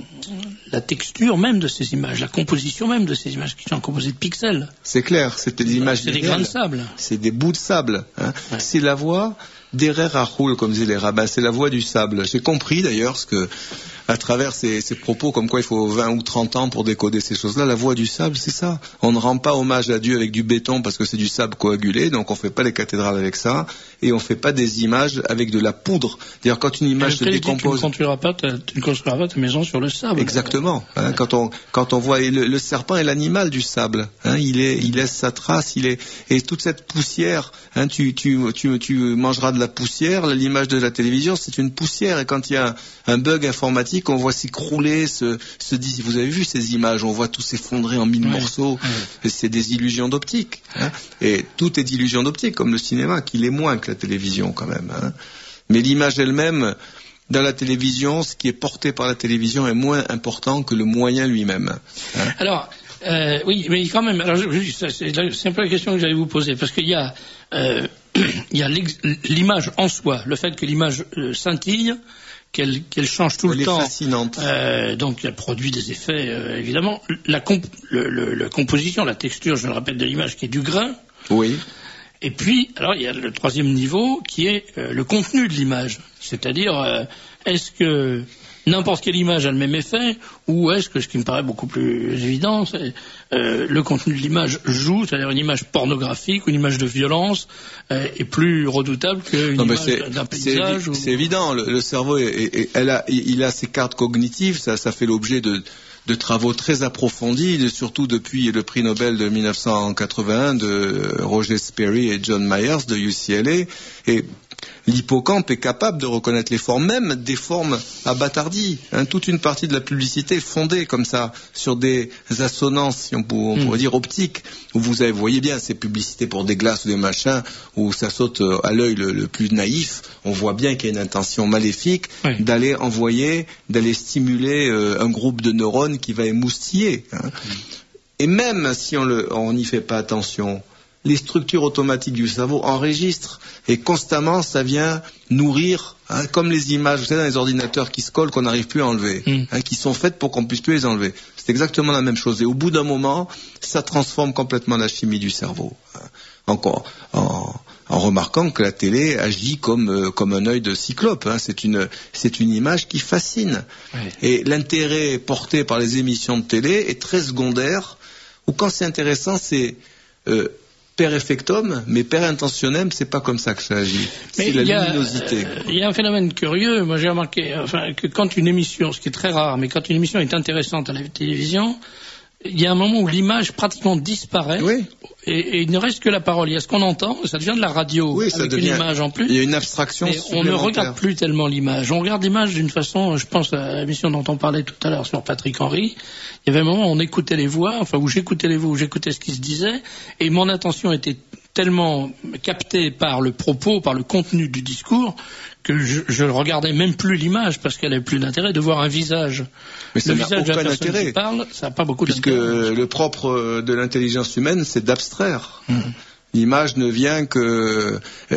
la texture même de ces images, la composition même de ces images qui sont composées de pixels. C'est clair, c'était des images. C'est des grains de sable. C'est des bouts de sable. Hein. Ouais. C'est la voix d'Erer Rahul, comme disaient les rabbins, c'est la voix du sable. J'ai compris d'ailleurs ce que, à travers ces, ces propos comme quoi il faut vingt ou trente ans pour décoder ces choses-là, la voix du sable, c'est ça. On ne rend pas hommage à Dieu avec du béton parce que c'est du sable coagulé, donc on fait pas les cathédrales avec ça, et on fait pas des images avec de la poudre. D'ailleurs, quand une image se décompose... Tu ne construiras pas ta, tu ne construiras pas ta maison sur le sable. Exactement. Hein, quand on, quand on voit, le, le serpent est l'animal du sable. Hein, il est, il laisse sa trace, il est, et toute cette poussière, hein, tu, tu, tu, tu mangeras de la poussière, l'image de la télévision, c'est une poussière, et quand il y a un, un bug informatique, on voit s'écrouler, se, se dit, vous avez vu ces images, on voit tout s'effondrer en mille ouais, morceaux, ouais. C'est des illusions d'optique, hein, et tout est illusion d'optique, comme le cinéma, qui l'est moins que la télévision quand même, hein. Mais l'image elle-même, dans la télévision, ce qui est porté par la télévision est moins important que le moyen lui-même, hein. Alors, euh, oui, mais quand même, alors, c'est, c'est un peu la question que j'allais vous poser, parce qu'il y a, euh, il y a l'image en soi, le fait que l'image euh, scintille, qu'elle, qu'elle change tout elle le est temps. Fascinante. Euh, donc elle produit des effets, euh, évidemment. La, comp- le, le, la composition, la texture, je le répète, de l'image qui est du grain. Oui. Et puis, alors il y a le troisième niveau qui est euh, le contenu de l'image. C'est-à-dire, euh, est-ce que n'importe quelle image a le même effet, ou est-ce que, ce qui me paraît beaucoup plus évident, c'est euh, le contenu de l'image joue, c'est-à-dire une image pornographique ou une image de violence euh, est plus redoutable qu'une non, image d'un paysage. C'est, ou... c'est évident, le, le cerveau, est, est, est, elle a, il a ses cartes cognitives, ça, ça fait l'objet de, de travaux très approfondis, surtout depuis le prix Nobel de mille neuf cent quatre-vingt-un de Roger Sperry et John Myers de U C L A, et l'hippocampe est capable de reconnaître les formes, même des formes abattardies. Hein, toute une partie de la publicité est fondée comme ça sur des assonances, si on, pour, on mmh. pourrait dire optiques, où vous, avez, vous voyez bien ces publicités pour des glaces ou des machins, où ça saute à l'œil le, le plus naïf. On voit bien qu'il y a une intention maléfique oui. d'aller envoyer, d'aller stimuler euh, un groupe de neurones qui va émoustiller. Hein. Mmh. Et même si on n'y fait pas attention, les structures automatiques du cerveau enregistrent, et constamment ça vient nourrir, hein, comme les images, vous savez, dans les ordinateurs qui se collent qu'on n'arrive plus à enlever, mm. hein, qui sont faites pour qu'on puisse plus les enlever. C'est exactement la même chose. Et au bout d'un moment, ça transforme complètement la chimie du cerveau. Hein. Encore, en, en remarquant que la télé agit comme euh, comme un œil de cyclope. Hein. C'est une c'est une image qui fascine. Ouais. Et l'intérêt porté par les émissions de télé est très secondaire. Ou quand c'est intéressant, c'est euh, per effectum, mais per intentionem, c'est pas comme ça que ça agit. C'est la luminosité. Il y a un phénomène curieux, moi j'ai remarqué, enfin, que quand une émission, ce qui est très rare, mais quand une émission est intéressante à la télévision, il y a un moment où l'image pratiquement disparaît, oui. et, et il ne reste que la parole. Il y a ce qu'on entend, ça devient de la radio, oui, ça avec devient, une image en plus. Il y a une abstraction mais on ne regarde plus tellement l'image. On regarde l'image d'une façon, je pense à l'émission dont on parlait tout à l'heure sur Patrick Henry, il y avait un moment où on écoutait les voix, enfin où j'écoutais les voix, où j'écoutais ce qui se disait, et mon attention était tellement captée par le propos, par le contenu du discours, que je ne regardais même plus l'image parce qu'elle n'avait plus d'intérêt de voir un visage. Mais ça le n'a visage aucun de la personne intérêt. Qui parle, ça n'a pas beaucoup Puisque d'intérêt. Puisque le propre de l'intelligence humaine, c'est d'abstraire. Mmh. L'image ne vient que...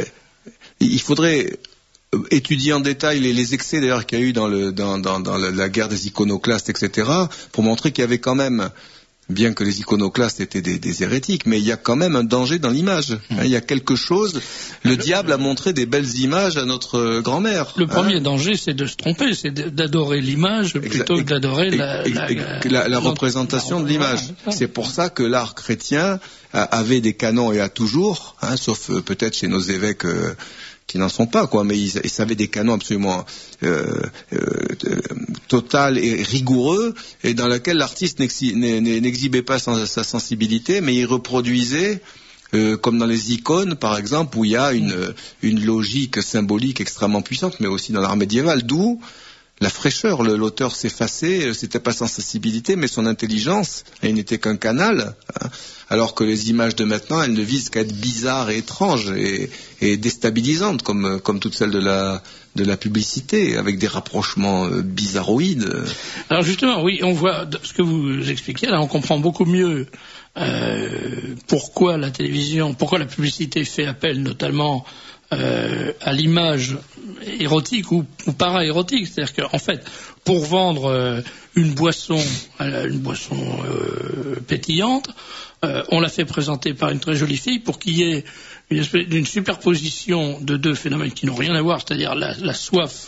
Il faudrait étudier en détail les, les excès d'ailleurs qu'il y a eu dans, le, dans, dans, dans la, la guerre des iconoclastes, et cetera, pour montrer qu'il y avait quand même bien que les iconoclastes étaient des, des hérétiques, mais il y a quand même un danger dans l'image. Mmh. Hein, il y a quelque chose. Le, le diable a montré des belles images à notre grand-mère. Le hein. premier danger, c'est de se tromper, c'est d'adorer l'image plutôt que d'adorer la, la, la, la, la représentation de l'image. Voilà, c'est pour ça que l'art chrétien avait des canons et a toujours, hein, sauf euh, peut-être chez nos évêques euh, qui n'en sont pas, quoi, mais ils, ils avaient des canons absolument euh, euh, euh, total et rigoureux, et dans lequel l'artiste n'exhibait pas sa, sa sensibilité, mais il reproduisait, euh, comme dans les icônes, par exemple, où il y a une, une logique symbolique extrêmement puissante, mais aussi dans l'art médiéval, d'où la fraîcheur. L'auteur s'effaçait, c'était pas sans sensibilité, mais son intelligence, il n'était qu'un canal, hein, alors que les images de maintenant, elles ne visent qu'à être bizarres et étranges et, et déstabilisantes, comme, comme toutes celles de la, de la publicité, avec des rapprochements euh, bizarroïdes. Alors justement, oui, on voit ce que vous expliquez, là on comprend beaucoup mieux euh, pourquoi la télévision, pourquoi la publicité fait appel notamment euh, à l'image érotique ou, ou para-érotique. C'est-à-dire qu'en fait, pour vendre euh, une boisson, une boisson euh, pétillante, euh, on la fait présenter par une très jolie fille pour qu'il y ait une espèce d'une superposition de deux phénomènes qui n'ont rien à voir, c'est-à-dire la, la soif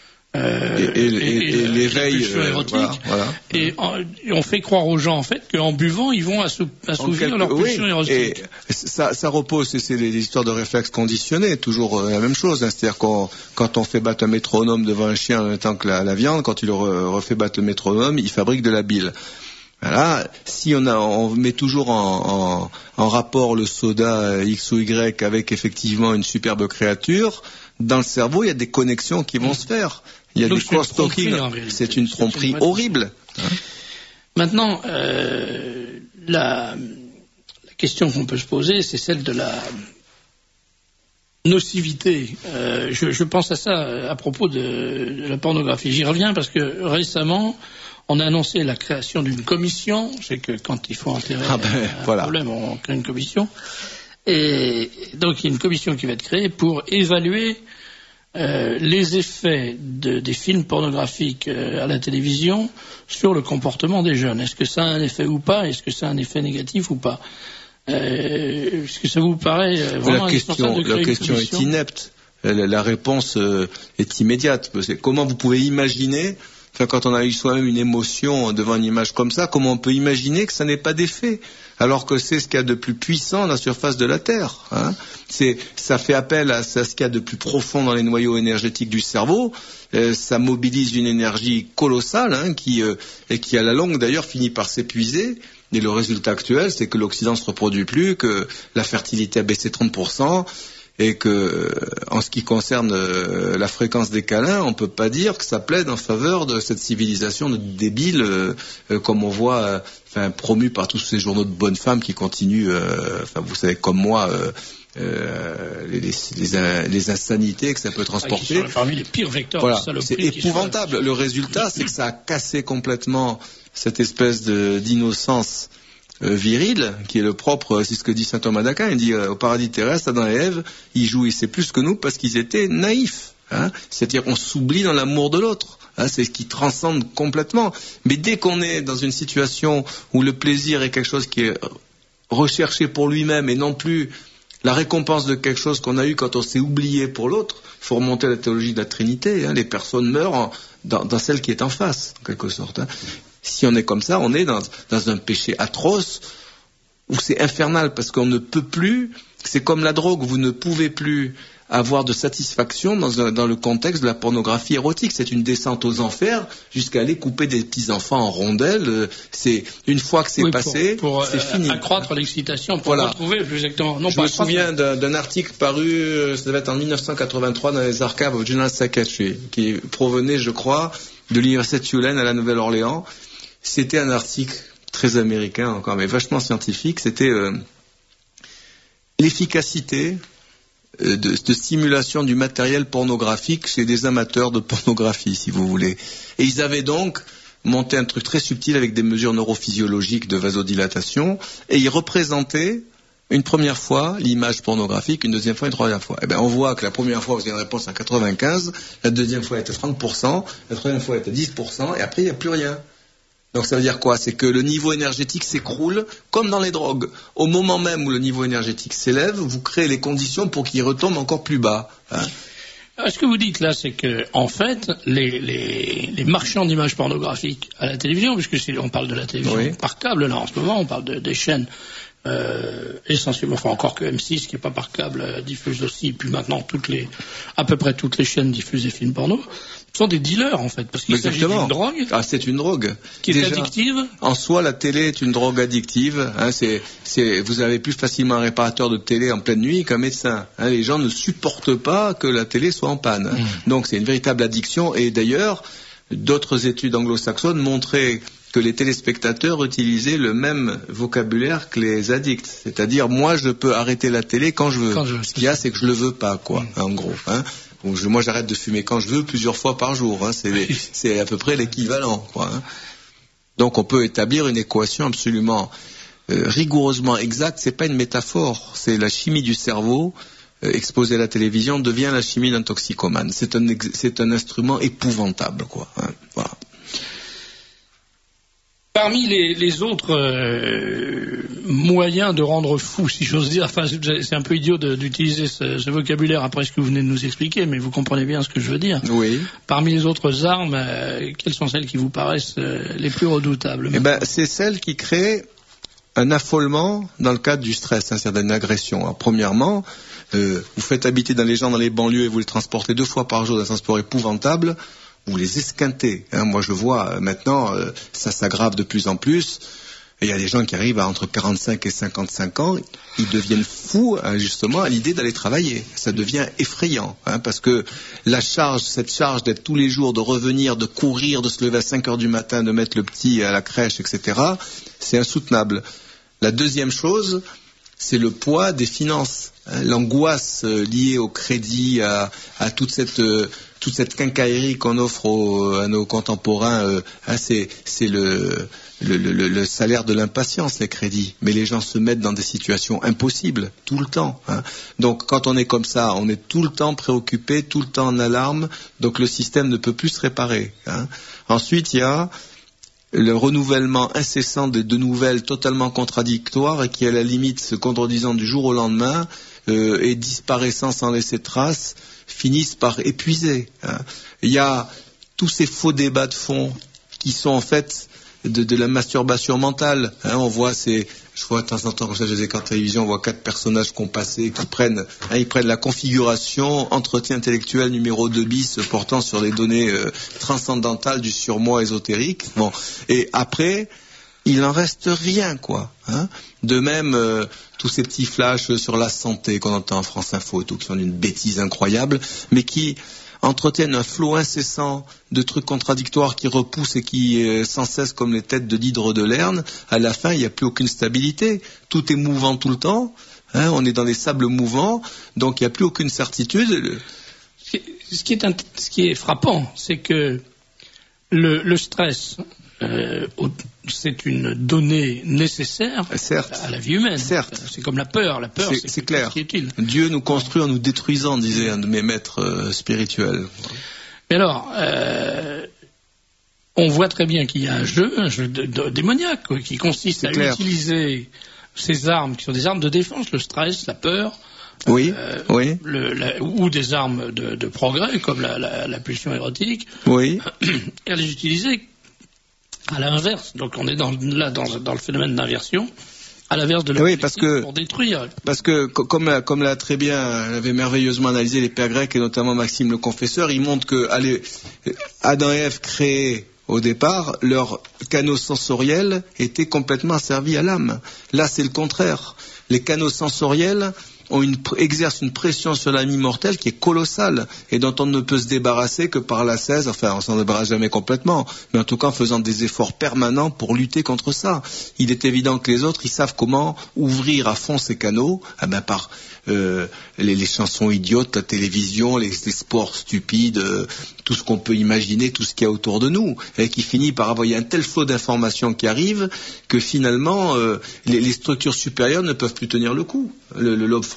euh, et, et, et, et, et l'éveil érotique. Euh, voilà, voilà. Et, en, et on fait croire aux gens en fait qu'en buvant ils vont assou, assouvir leur pulsion oui, érotique. Et ça, ça repose, c'est les histoires de réflexes conditionnés, toujours la même chose. Hein, c'est-à-dire qu'on, quand on fait battre un métronome devant un chien en même temps que la, la viande, quand il le refait battre le métronome, il fabrique de la bile. Voilà. Si on, a, on met toujours en, en, en rapport le soda X ou Y avec effectivement une superbe créature, dans le cerveau il y a des connexions qui vont mmh. se faire. Il y a Donc du cross-talking. C'est une tromperie une horrible. Hein. Maintenant, euh, la, la question qu'on peut se poser, c'est celle de la nocivité. Euh, je, je pense à ça à propos de, de la pornographie. J'y reviens parce que récemment, on a annoncé la création d'une commission. C'est que quand il faut enterrer ah ben, un voilà. problème, on crée une commission. Et donc, il y a une commission qui va être créée pour évaluer Euh, les effets de, des films pornographiques euh, à la télévision sur le comportement des jeunes. Est-ce que ça a un effet ou pas? Est-ce que ça a un effet négatif ou pas? euh, Est-ce que ça vous paraît euh, vraiment la question, indispensable de créer La question une est inepte. La, la réponse euh, est immédiate. C'est comment vous pouvez imaginer, enfin, quand on a eu soi-même une émotion devant une image comme ça, comment on peut imaginer que ça n'ait pas d'effet, alors que c'est ce qu'il y a de plus puissant à la surface de la Terre, hein. C'est, ça fait appel à, à ce qu'il y a de plus profond dans les noyaux énergétiques du cerveau. Euh, ça mobilise une énergie colossale, hein, qui, euh, et qui à la longue d'ailleurs finit par s'épuiser. Et le résultat actuel, c'est que l'Occident se reproduit plus, que la fertilité a baissé trente pour cent, et que, en ce qui concerne euh, la fréquence des câlins, on peut pas dire que ça plaide en faveur de cette civilisation de débiles, euh, euh, comme on voit, euh, enfin, promu par tous ces journaux de bonnes femmes qui continuent, euh, enfin, vous savez comme moi, euh, euh, les, les, les, les insanités que ça peut transporter. Ah, qui sont parmi les pires vecteurs voilà, de saloperie. C'est épouvantable. Le résultat, c'est que ça a cassé complètement cette espèce de, d'innocence Euh, viril, qui est le propre, c'est ce que dit saint Thomas d'Aquin, il dit euh, au paradis terrestre, Adam et Ève, ils jouissaient plus que nous parce qu'ils étaient naïfs, hein, c'est-à-dire on s'oublie dans l'amour de l'autre, hein, c'est ce qui transcende complètement. Mais dès qu'on est dans une situation où le plaisir est quelque chose qui est recherché pour lui-même et non plus la récompense de quelque chose qu'on a eu quand on s'est oublié pour l'autre, il faut remonter à la théologie de la Trinité, hein, les personnes meurent en, dans, dans celle qui est en face, en quelque sorte, hein. Si on est comme ça, on est dans, dans un péché atroce où c'est infernal parce qu'on ne peut plus, c'est comme la drogue, vous ne pouvez plus avoir de satisfaction dans, un, dans le contexte de la pornographie érotique. C'est une descente aux enfers jusqu'à aller couper des petits-enfants en rondelles. C'est, une fois que c'est oui, passé, pour, pour, c'est euh, fini. Accroître l'excitation pour voilà. retrouver plus exactement. Non, Je pas me souviens d'un, d'un article paru, ça devait être en mille neuf cent quatre-vingt-trois dans les archives of General Psychiatry, qui provenait, je crois, de l'université de Tulane à la Nouvelle-Orléans. C'était un article très américain encore, mais vachement scientifique. C'était euh, l'efficacité euh, de, de stimulation du matériel pornographique chez des amateurs de pornographie, si vous voulez. Et ils avaient donc monté un truc très subtil avec des mesures neurophysiologiques de vasodilatation, et ils représentaient une première fois l'image pornographique, une deuxième fois, une troisième fois. Eh ben, on voit que la première fois, vous avez une réponse à quatre-vingt-quinze, la deuxième fois, elle était trente pour cent, la troisième fois, elle était dix pour cent, et après, il n'y a plus rien. Donc ça veut dire quoi? C'est que le niveau énergétique s'écroule comme dans les drogues. Au moment même où le niveau énergétique s'élève, vous créez les conditions pour qu'il retombe encore plus bas. Hein. Ce que vous dites là, c'est que en fait, les, les, les marchands d'images pornographiques à la télévision, puisque si on parle de la télévision oui. par câble là en ce moment, on parle de, des chaînes euh, essentiellement, enfin encore que M six qui est pas par câble euh, diffuse aussi, puis maintenant toutes les, à peu près toutes les chaînes diffusent des films porno. Sont des dealers en fait, parce qu'il s'agit d'une drogue. Ah, c'est une drogue qui Déjà, est addictive. En soi, la télé est une drogue addictive. Hein, c'est, c'est, vous avez plus facilement un réparateur de télé en pleine nuit qu'un médecin. Hein, les gens ne supportent pas que la télé soit en panne. Hein. Mmh. Donc c'est une véritable addiction. Et d'ailleurs, d'autres études anglo-saxonnes montraient que les téléspectateurs utilisaient le même vocabulaire que les addicts. C'est-à-dire, moi, je peux arrêter la télé quand je veux. Quand je veux. Ce qu'il y a, c'est que je le veux pas, quoi. Mmh. En gros. Hein. Bon, je, moi, j'arrête de fumer quand je veux, plusieurs fois par jour. Hein, c'est, c'est à peu près l'équivalent, quoi. Hein. Donc, on peut établir une équation absolument euh, rigoureusement exacte. C'est pas une métaphore. C'est la chimie du cerveau euh, exposée à la télévision devient la chimie d'un toxicomane. C'est un, c'est un instrument épouvantable, quoi. Hein, voilà. Parmi les, les autres euh, moyens de rendre fou, si j'ose dire, enfin c'est un peu idiot de, d'utiliser ce, ce vocabulaire après ce que vous venez de nous expliquer, mais vous comprenez bien ce que je veux dire. Oui. Parmi les autres armes, euh, quelles sont celles qui vous paraissent euh, les plus redoutables? Eh ben, c'est celles qui créent un affolement dans le cadre du stress, hein, c'est-à-dire d'une agression. Alors, premièrement, euh, vous faites habiter dans les gens dans les banlieues et vous les transportez deux fois par jour dans un transport épouvantable. Vous les esquintez. Hein. Moi, je vois euh, maintenant, euh, ça s'aggrave de plus en plus. Et il y a des gens qui arrivent à entre quarante-cinq et cinquante-cinq ans, ils deviennent fous, hein, justement, à l'idée d'aller travailler. Ça devient effrayant, hein, parce que la charge, cette charge d'être tous les jours, de revenir, de courir, de se lever à cinq heures du matin, de mettre le petit à la crèche, et cetera, c'est insoutenable. La deuxième chose, c'est le poids des finances. Hein, l'angoisse euh, liée au crédit, à, à toute cette... Euh, toute cette quincaillerie qu'on offre aux, à nos contemporains, euh, hein, c'est, c'est le, le, le, le salaire de l'impatience, les crédits. Mais les gens se mettent dans des situations impossibles, tout le temps. Hein. Donc quand on est comme ça, on est tout le temps préoccupé, tout le temps en alarme, donc le système ne peut plus se réparer. Hein. Ensuite, il y a le renouvellement incessant de, de nouvelles totalement contradictoires et qui, à la limite, se contredisant du jour au lendemain euh, et disparaissant sans laisser trace, finissent par épuiser. Hein. Il y a tous ces faux débats de fond qui sont en fait de, de la masturbation mentale. Hein. On voit ces, je vois de temps en temps comme ça, je les écrans de télévision, on voit quatre personnages qu'on passait, qui prennent, hein, ils prennent la configuration entretien intellectuel numéro deux bis portant sur les données euh, transcendantales du surmoi ésotérique. Bon, et après, il n'en reste rien, quoi. Hein. De même, euh, tous ces petits flashs sur la santé qu'on entend en France Info et tout, qui sont d'une bêtise incroyable, mais qui entretiennent un flot incessant de trucs contradictoires qui repoussent et qui, euh, sans cesse, comme les têtes de d'hydre de Lerne, à la fin, il n'y a plus aucune stabilité. Tout est mouvant tout le temps. Hein, on est dans les sables mouvants, donc il n'y a plus aucune certitude. Ce qui est, un, ce qui est frappant, c'est que le, le stress... Euh, c'est une donnée nécessaire certes, à la vie humaine. Certes. C'est comme la peur. La peur, c'est, c'est, c'est clair. Ce qui est utile. Dieu nous construit en nous détruisant, disait un de mes maîtres euh, spirituels. Mais alors, euh, on voit très bien qu'il y a un jeu, un jeu de, de, démoniaque, quoi, qui consiste c'est à clair. utiliser ces armes qui sont des armes de défense, le stress, la peur. Oui, euh, oui. Le, la, ou des armes de, de progrès, comme la, la, la pulsion érotique. Oui. Et à les utiliser à l'inverse, donc on est dans, là dans, dans le phénomène d'inversion, à l'inverse de oui, parce que, pour détruire. Parce que, comme, comme l'a très bien, avait merveilleusement analysé les pères grecs et notamment Maxime le Confesseur, il montre que allez, Adam et Ève créés au départ, leur canaux sensoriels étaient complètement asservis à l'âme. Là, c'est le contraire. Les canaux sensoriels ont une, exercent une pression sur l'âme immortelle qui est colossale et dont on ne peut se débarrasser que par l'ascèse, enfin on s'en débarrasse jamais complètement, mais en tout cas en faisant des efforts permanents pour lutter contre ça. Il est évident que les autres, ils savent comment ouvrir à fond ces canaux, eh ben par euh, les, les chansons idiotes, la télévision, les, les sports stupides, euh, tout ce qu'on peut imaginer, tout ce qu'il y a autour de nous, et qui finit par envoyer un tel flot d'informations qui arrivent que finalement euh, les, les structures supérieures ne peuvent plus tenir le coup. Le, le lobe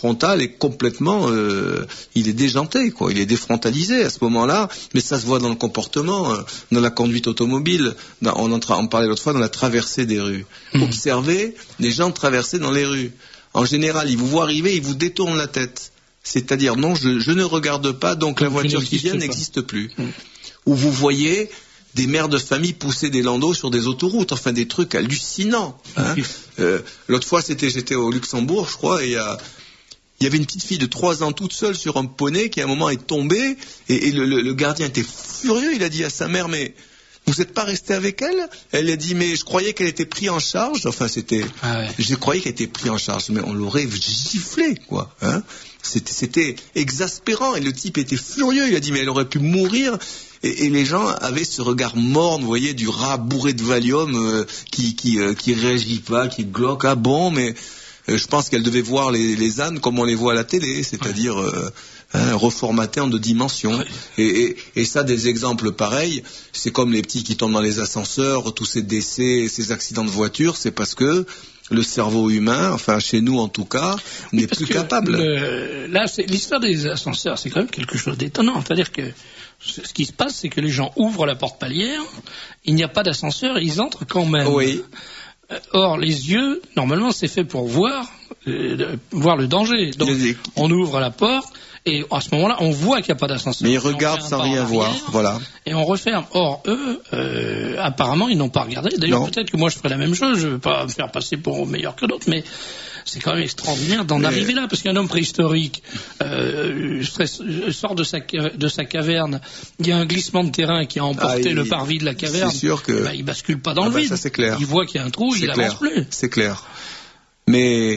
frontal est complètement, euh, il est déjanté, quoi. Il est défrontalisé à ce moment-là, mais ça se voit dans le comportement, euh, dans la conduite automobile. Dans, on, en tra- on parlait l'autre fois dans la traversée des rues. Mmh. Observez les gens traverser dans les rues. En général, ils vous voient arriver, ils vous détournent la tête. C'est-à-dire, non, je, je ne regarde pas, donc la voiture qui vient n'existe plus. Mmh. Ou vous voyez des mères de famille pousser des landaux sur des autoroutes, enfin des trucs hallucinants. Hein. euh, l'autre fois, c'était, j'étais au Luxembourg, je crois, et il y a, il y avait une petite fille de trois ans toute seule sur un poney qui à un moment est tombée, et, et le, le, le gardien était furieux, il a dit à sa mère, mais vous n'êtes pas resté avec elle? Elle a dit, mais je croyais qu'elle était prise en charge, enfin c'était, ah ouais. je croyais qu'elle était prise en charge, mais on l'aurait giflé, quoi. Hein. C'était, c'était exaspérant, et le type était furieux, il a dit, mais elle aurait pu mourir. Et, et les gens avaient ce regard morne, vous voyez, du rat bourré de Valium euh, qui qui euh, qui réagit pas, qui glauque. Ah bon, mais euh, je pense qu'elle devait voir les, les ânes comme on les voit à la télé, c'est-à-dire euh, hein, reformatés en deux dimensions. Ouais. Et, et, et ça, des exemples pareils, c'est comme les petits qui tombent dans les ascenseurs, tous ces décès, ces accidents de voiture, c'est parce que le cerveau humain, enfin chez nous en tout cas, oui, n'est plus capable. Le, là, c'est, l'histoire des ascenseurs, c'est quand même quelque chose d'étonnant. C'est-à-dire que ce qui se passe, c'est que les gens ouvrent la porte palière, il n'y a pas d'ascenseur, ils entrent quand même. Oui. Or, les yeux, normalement, c'est fait pour voir, euh, voir le danger. Donc, on ouvre la porte, et à ce moment-là, on voit qu'il n'y a pas d'ascenseur. Mais ils regardent sans rien voir, voilà. Et on referme. Or, eux, euh, apparemment, ils n'ont pas regardé. D'ailleurs, non. Peut-être que moi, je ferais la même chose, je ne veux pas me faire passer pour meilleur que d'autres, mais c'est quand même extraordinaire d'en mais... arriver là, parce qu'un homme préhistorique euh, sort de sa, de sa caverne, il y a un glissement de terrain qui a emporté ah, il... le parvis de la caverne, c'est sûr que... bah, il bascule pas dans ah, le bah, vide, ça, c'est clair. Il voit qu'il y a un trou, c'est il clair. avance plus. C'est clair. Mais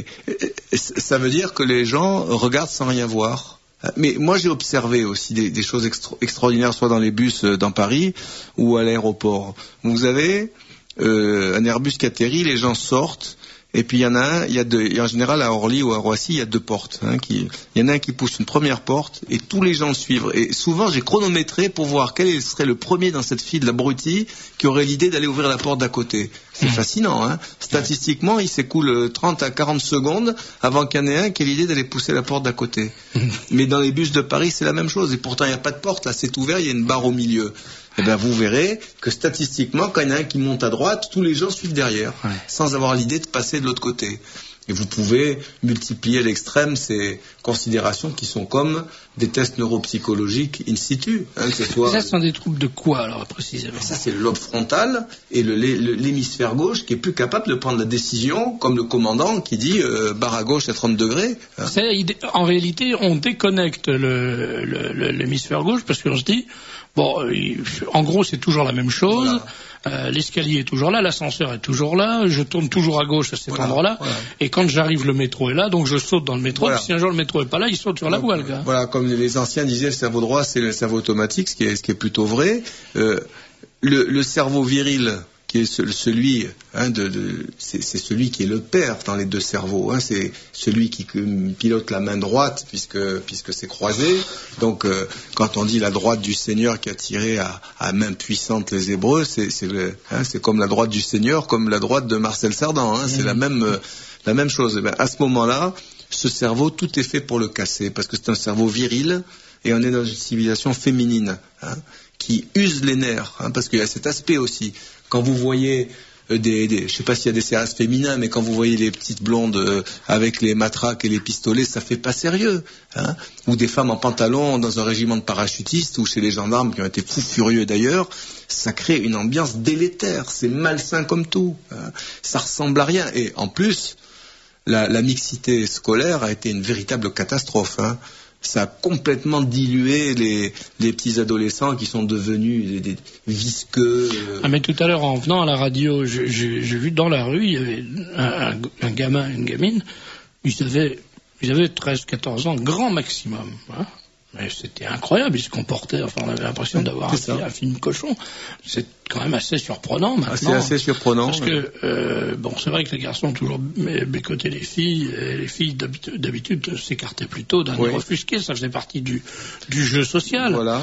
ça veut dire que les gens regardent sans rien voir. Mais moi, j'ai observé aussi des, des choses extra- extraordinaires, soit dans les bus euh, dans Paris ou à l'aéroport. Vous avez euh, un Airbus qui atterrit, les gens sortent, et puis il y en a un, il y a deux, et en général à Orly ou à Roissy, il y a deux portes. Hein, qui, il y en a un qui pousse une première porte, et tous les gens le suivent. Et souvent, j'ai chronométré pour voir quel serait le premier dans cette file d'abrutis qui aurait l'idée d'aller ouvrir la porte d'à côté. C'est mmh. fascinant, hein. Statistiquement, il s'écoule trente à quarante secondes avant qu'il y en ait un qui ait l'idée d'aller pousser la porte d'à côté. Mmh. Mais dans les bus de Paris, c'est la même chose. Et pourtant, il n'y a pas de porte, là, c'est ouvert, il y a une barre au milieu. Eh bien, vous verrez que statistiquement, quand il y en a un qui monte à droite, tous les gens suivent derrière, ouais. sans avoir l'idée de passer de l'autre côté. Et vous pouvez multiplier à l'extrême ces considérations qui sont comme des tests neuropsychologiques in situ. Hein, que ce soit... Ça, ce sont des troubles de quoi, alors, précisément? Ça, c'est le lobe frontal et le, le, l'hémisphère gauche qui est plus capable de prendre la décision, comme le commandant qui dit euh, barre à gauche à trente degrés. Hein. En réalité, on déconnecte le, le, le, l'hémisphère gauche parce qu'on se dit, bon, en gros, c'est toujours la même chose. Voilà. Euh, l'escalier est toujours là, l'ascenseur est toujours là, je tourne toujours à gauche à cet voilà, endroit-là, voilà. Et quand j'arrive, le métro est là, donc je saute dans le métro, voilà. Si un jour le métro est pas là, il saute sur la voie, le gars. Voilà, comme les anciens disaient, le cerveau droit, c'est le cerveau automatique, ce qui est, ce qui est plutôt vrai. Euh, le, le cerveau viril, qui est celui, hein, de, de, c'est, c'est celui qui est le père dans les deux cerveaux. Hein, c'est celui qui pilote la main droite puisque puisque c'est croisé. Donc, euh, quand on dit la droite du Seigneur qui a tiré à, à main puissante les Hébreux, c'est c'est, le, hein, c'est comme la droite du Seigneur, comme la droite de Marcel Cerdan. Hein, mmh. C'est la même euh, la même chose. Et ben, à ce moment-là, ce cerveau, tout est fait pour le casser parce que c'est un cerveau viril et on est dans une civilisation féminine, hein, qui use les nerfs, hein, parce qu'il y a cet aspect aussi. Quand vous voyez euh, des, des, je sais pas s'il y a des C R S féminins, mais quand vous voyez les petites blondes euh, avec les matraques et les pistolets, ça fait pas sérieux, hein. Ou des femmes en pantalon dans un régiment de parachutistes ou chez les gendarmes qui ont été fous furieux d'ailleurs, ça crée une ambiance délétère, c'est malsain comme tout, hein. Ça ressemble à rien. Et en plus, la, la mixité scolaire a été une véritable catastrophe, hein. Ça a complètement dilué les, les petits adolescents qui sont devenus des, des visqueux. Ah, mais tout à l'heure, en venant à la radio, j'ai, j'ai, j'ai vu dans la rue, il y avait un, un, un gamin, une gamine, ils avaient, ils avaient treize quatorze ans, grand maximum. Hein. Mais c'était incroyable, ils se comportaient, enfin on avait l'impression d'avoir un, un film cochon. C'est quand même assez surprenant maintenant. C'est assez surprenant. Parce que, euh, bon, c'est vrai que les garçons ont toujours bécoté les filles, et les filles d'habitude, d'habitude s'écartaient plutôt d'un oui. offusqué, ça faisait partie du, du jeu social. Voilà.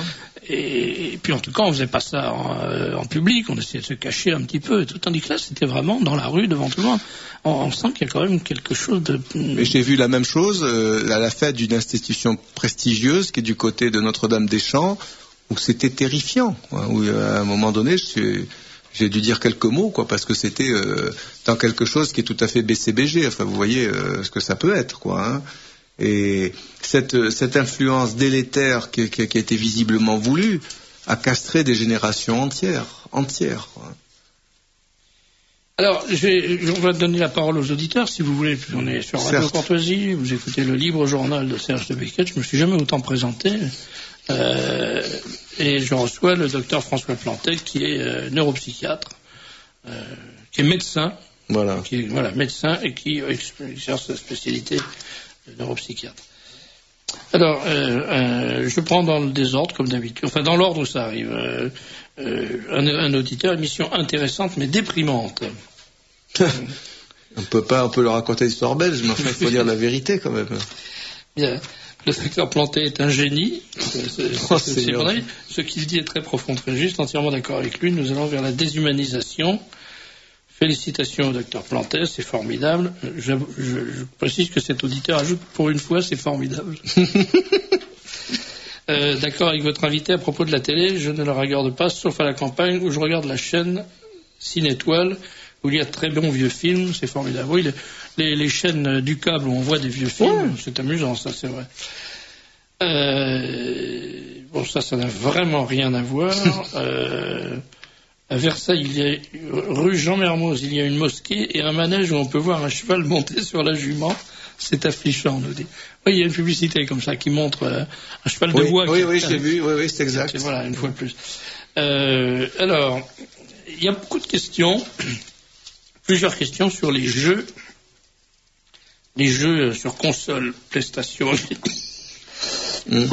et, et puis en tout cas, on faisait pas ça en, euh, en public, on essayait de se cacher un petit peu. Et tout, tandis que là, c'était vraiment dans la rue, devant tout le monde. On, on sent qu'il y a quand même quelque chose de... Mais j'ai vu la même chose euh, à la fête d'une institution prestigieuse qui est du côté de Notre-Dame-des-Champs, où c'était terrifiant. Hein, où à un moment donné, je suis... j'ai dû dire quelques mots, quoi, parce que c'était euh, dans quelque chose qui est tout à fait B C B G. Enfin, vous voyez euh, ce que ça peut être, quoi. Hein. Et cette, cette influence délétère qui, qui, qui a été visiblement voulue a castré des générations entières, entières. Quoi. Alors, je vais, on va donner la parole aux auditeurs, si vous voulez. On est sur Radio Courtoisie, vous écoutez le libre journal de Serge de Becquet. Je me suis jamais autant présenté. Euh, et je reçois le docteur François Plantet, qui est euh, neuropsychiatre, euh, qui est médecin, voilà, qui est, voilà, médecin et qui exerce sa spécialité de neuropsychiatre. Alors, euh, euh, je prends dans le désordre comme d'habitude, enfin dans l'ordre où ça arrive. Euh, euh, un, un auditeur, émission intéressante mais déprimante. On peut pas, on peut leur raconter l'histoire belge, mais enfin, il faut dire la vérité quand même. Bien. Le docteur Plantet est un génie. C'est, c'est, oh, c'est, c'est vrai. Ce qu'il dit est très profond, très juste, entièrement d'accord avec lui. Nous allons vers la déshumanisation. Félicitations au docteur Plantet, c'est formidable. Je, je, je précise que cet auditeur ajoute pour une fois, c'est formidable. euh, d'accord avec votre invité à propos de la télé, je ne la regarde pas, sauf à la campagne où je regarde la chaîne Cinétoile, où il y a de très bons vieux films, c'est formidable. Oui, les, les, les chaînes du câble où on voit des vieux films, ouais. C'est amusant, ça, c'est vrai. Euh, bon, ça, ça n'a vraiment rien à voir. euh, à Versailles, il y a, rue Jean Mermoz, il y a une mosquée et un manège où on peut voir un cheval monter sur la jument. C'est affligeant, on nous dit. Oui, il y a une publicité comme ça qui montre euh, un cheval oui, de bois. Oui, oui, j'ai vu, oui, oui, c'est exact. C'est, voilà, une fois de plus. Euh, alors, il y a beaucoup de questions. Plusieurs questions sur les jeux, les jeux sur console, PlayStation, mmh.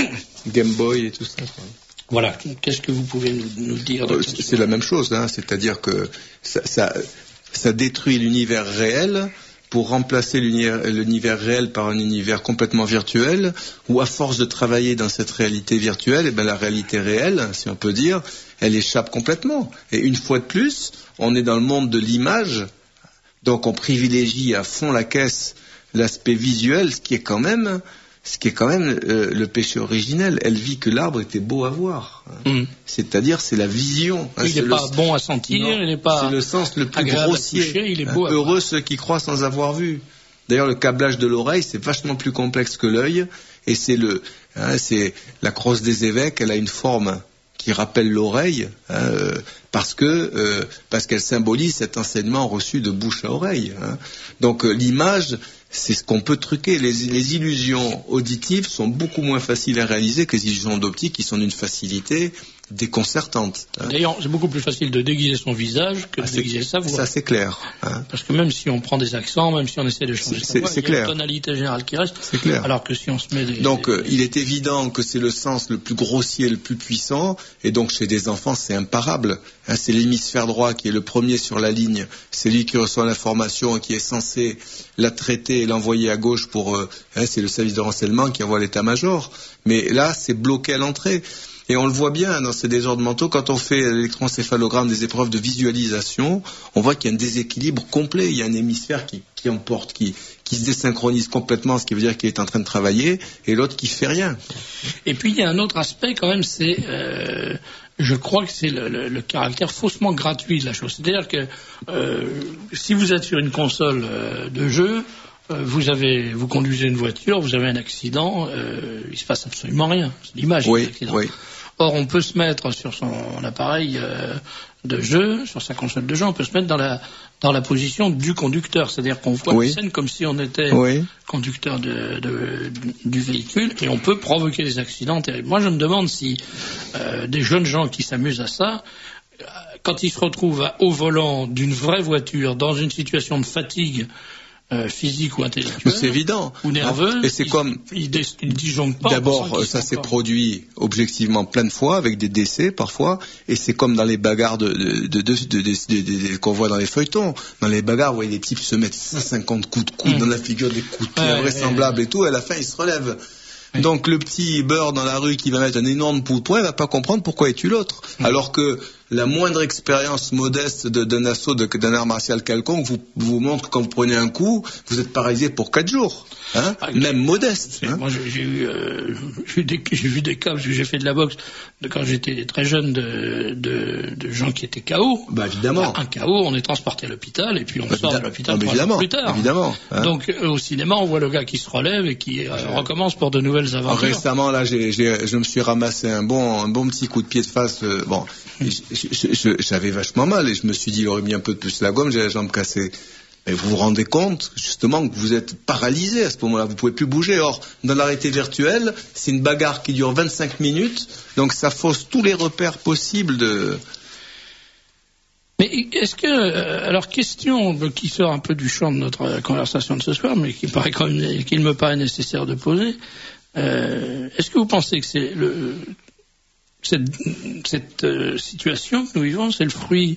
Game Boy et tout ça. Quoi. Voilà. Qu'est-ce que vous pouvez nous, nous dire de euh, C'est la même chose, hein. C'est-à-dire que ça, ça, ça détruit l'univers réel pour remplacer l'univers, l'univers réel par un univers complètement virtuel, où à force de travailler dans cette réalité virtuelle, eh ben la réalité réelle, si on peut dire, elle échappe complètement. Et une fois de plus, on est dans le monde de l'image, donc on privilégie à fond la caisse l'aspect visuel, ce qui est quand même, ce qui est quand même euh, le péché originel. Elle vit que l'arbre était beau à voir. Hein. Mmh. C'est-à-dire, c'est la vision. Hein, il n'est pas le... bon à sentir, non, il n'est pas. C'est le sens le plus grossier. Toucher, il est beau hein, heureux ceux qui croient sans avoir vu. D'ailleurs, le câblage de l'oreille, c'est vachement plus complexe que l'œil, et c'est le, hein, c'est la crosse des évêques. Elle a une forme qui rappelle l'oreille, hein, euh, parce que euh, parce qu'elle symbolise cet enseignement reçu de bouche à oreille. Hein. Donc euh, l'image, c'est ce qu'on peut truquer. Les, les illusions auditives sont beaucoup moins faciles à réaliser que les illusions d'optique, qui sont d'une facilité déconcertante. Hein. D'ailleurs, c'est beaucoup plus facile de déguiser son visage que de ah, déguiser sa voix. Ça, c'est clair. Hein. Parce que même si on prend des accents, même si on essaie de changer c'est, sa voix, c'est il y a clair. une tonalité générale qui reste. C'est clair. Alors que si on se met des... Donc, des... Euh, il est évident que c'est le sens le plus grossier, le plus puissant, et donc chez des enfants, c'est imparable. Hein, c'est l'hémisphère droit qui est le premier sur la ligne. C'est lui qui reçoit l'information et qui est censé la traiter et l'envoyer à gauche pour... Euh, hein, c'est le service de renseignement qui envoie l'état-major. Mais là, c'est bloqué à l'entrée. Et on le voit bien dans ces désordres mentaux, quand on fait l'électroencéphalogramme des épreuves de visualisation, on voit qu'il y a un déséquilibre complet. Il y a un hémisphère qui, qui emporte, qui, qui se désynchronise complètement, ce qui veut dire qu'il est en train de travailler, et l'autre qui fait rien. Et puis il y a un autre aspect quand même, c'est, euh, je crois que c'est le, le, le caractère faussement gratuit de la chose. C'est-à-dire que euh, si vous êtes sur une console euh, de jeu, Vous avez, vous conduisez une voiture, vous avez un accident, euh, il se passe absolument rien. C'est l'image oui, de l'accident. Oui. Or, on peut se mettre sur son appareil euh, de jeu, sur sa console de jeu, on peut se mettre dans la dans la position du conducteur, c'est-à-dire qu'on voit oui. la scène comme si on était oui. conducteur de, de, du véhicule, et on peut provoquer des accidents terribles. Moi, je me demande si euh, des jeunes gens qui s'amusent à ça, quand ils se retrouvent à, au volant d'une vraie voiture, dans une situation de fatigue Euh, physique ou intellectuelle, c'est évident, ou nerveux, et c'est il, comme il, il, il disjoncte pas. D'abord, ça s'est produit objectivement plein de fois avec des décès parfois, et c'est comme dans les bagarres de, de, de, de, de, de, de, de, de, qu'on voit dans les feuilletons, dans les bagarres où les types se mettent cent cinquante coups de coude mmh. dans la figure, des coups de pied ouais, invraisemblables ouais, ouais. et tout, et à la fin ils se relèvent. Oui. Donc le petit beurre dans la rue qui va mettre un énorme coup de poing, il va pas comprendre pourquoi es-tu l'autre. Oui. Alors que la moindre expérience modeste de, d'un assaut de, d'un art martial quelconque vous, vous montre que quand vous prenez un coup, vous êtes paralysé pour quatre jours. Hein, ah, même modeste. Hein. Moi, j'ai, j'ai, eu, euh, j'ai, eu des, j'ai vu des cas, parce que j'ai fait de la boxe de quand j'étais très jeune, de, de, de gens qui étaient K O. Bah évidemment. Un K O, on est transporté à l'hôpital et puis on bah, sort de l'hôpital bah, trois jours plus tard. Évidemment. Hein. Donc euh, au cinéma, on voit le gars qui se relève et qui euh, recommence pour de nouvelles aventures. Récemment, là, j'ai, j'ai, je me suis ramassé un bon, un bon petit coup de pied de face. Euh, bon, je, je, je, j'avais vachement mal et je me suis dit, il aurait mis un peu de plus la gomme, j'ai la jambe cassée. Mais vous vous rendez compte, justement, que vous êtes paralysé à ce moment-là, vous pouvez plus bouger. Or, dans la réalité virtuelle, c'est une bagarre qui dure vingt-cinq minutes, donc ça fausse tous les repères possibles de... Mais est-ce que, alors question qui sort un peu du champ de notre conversation de ce soir, mais qui paraît quand même, qu'il me paraît nécessaire de poser, euh, est-ce que vous pensez que c'est le, cette, cette euh, situation que nous vivons, c'est le fruit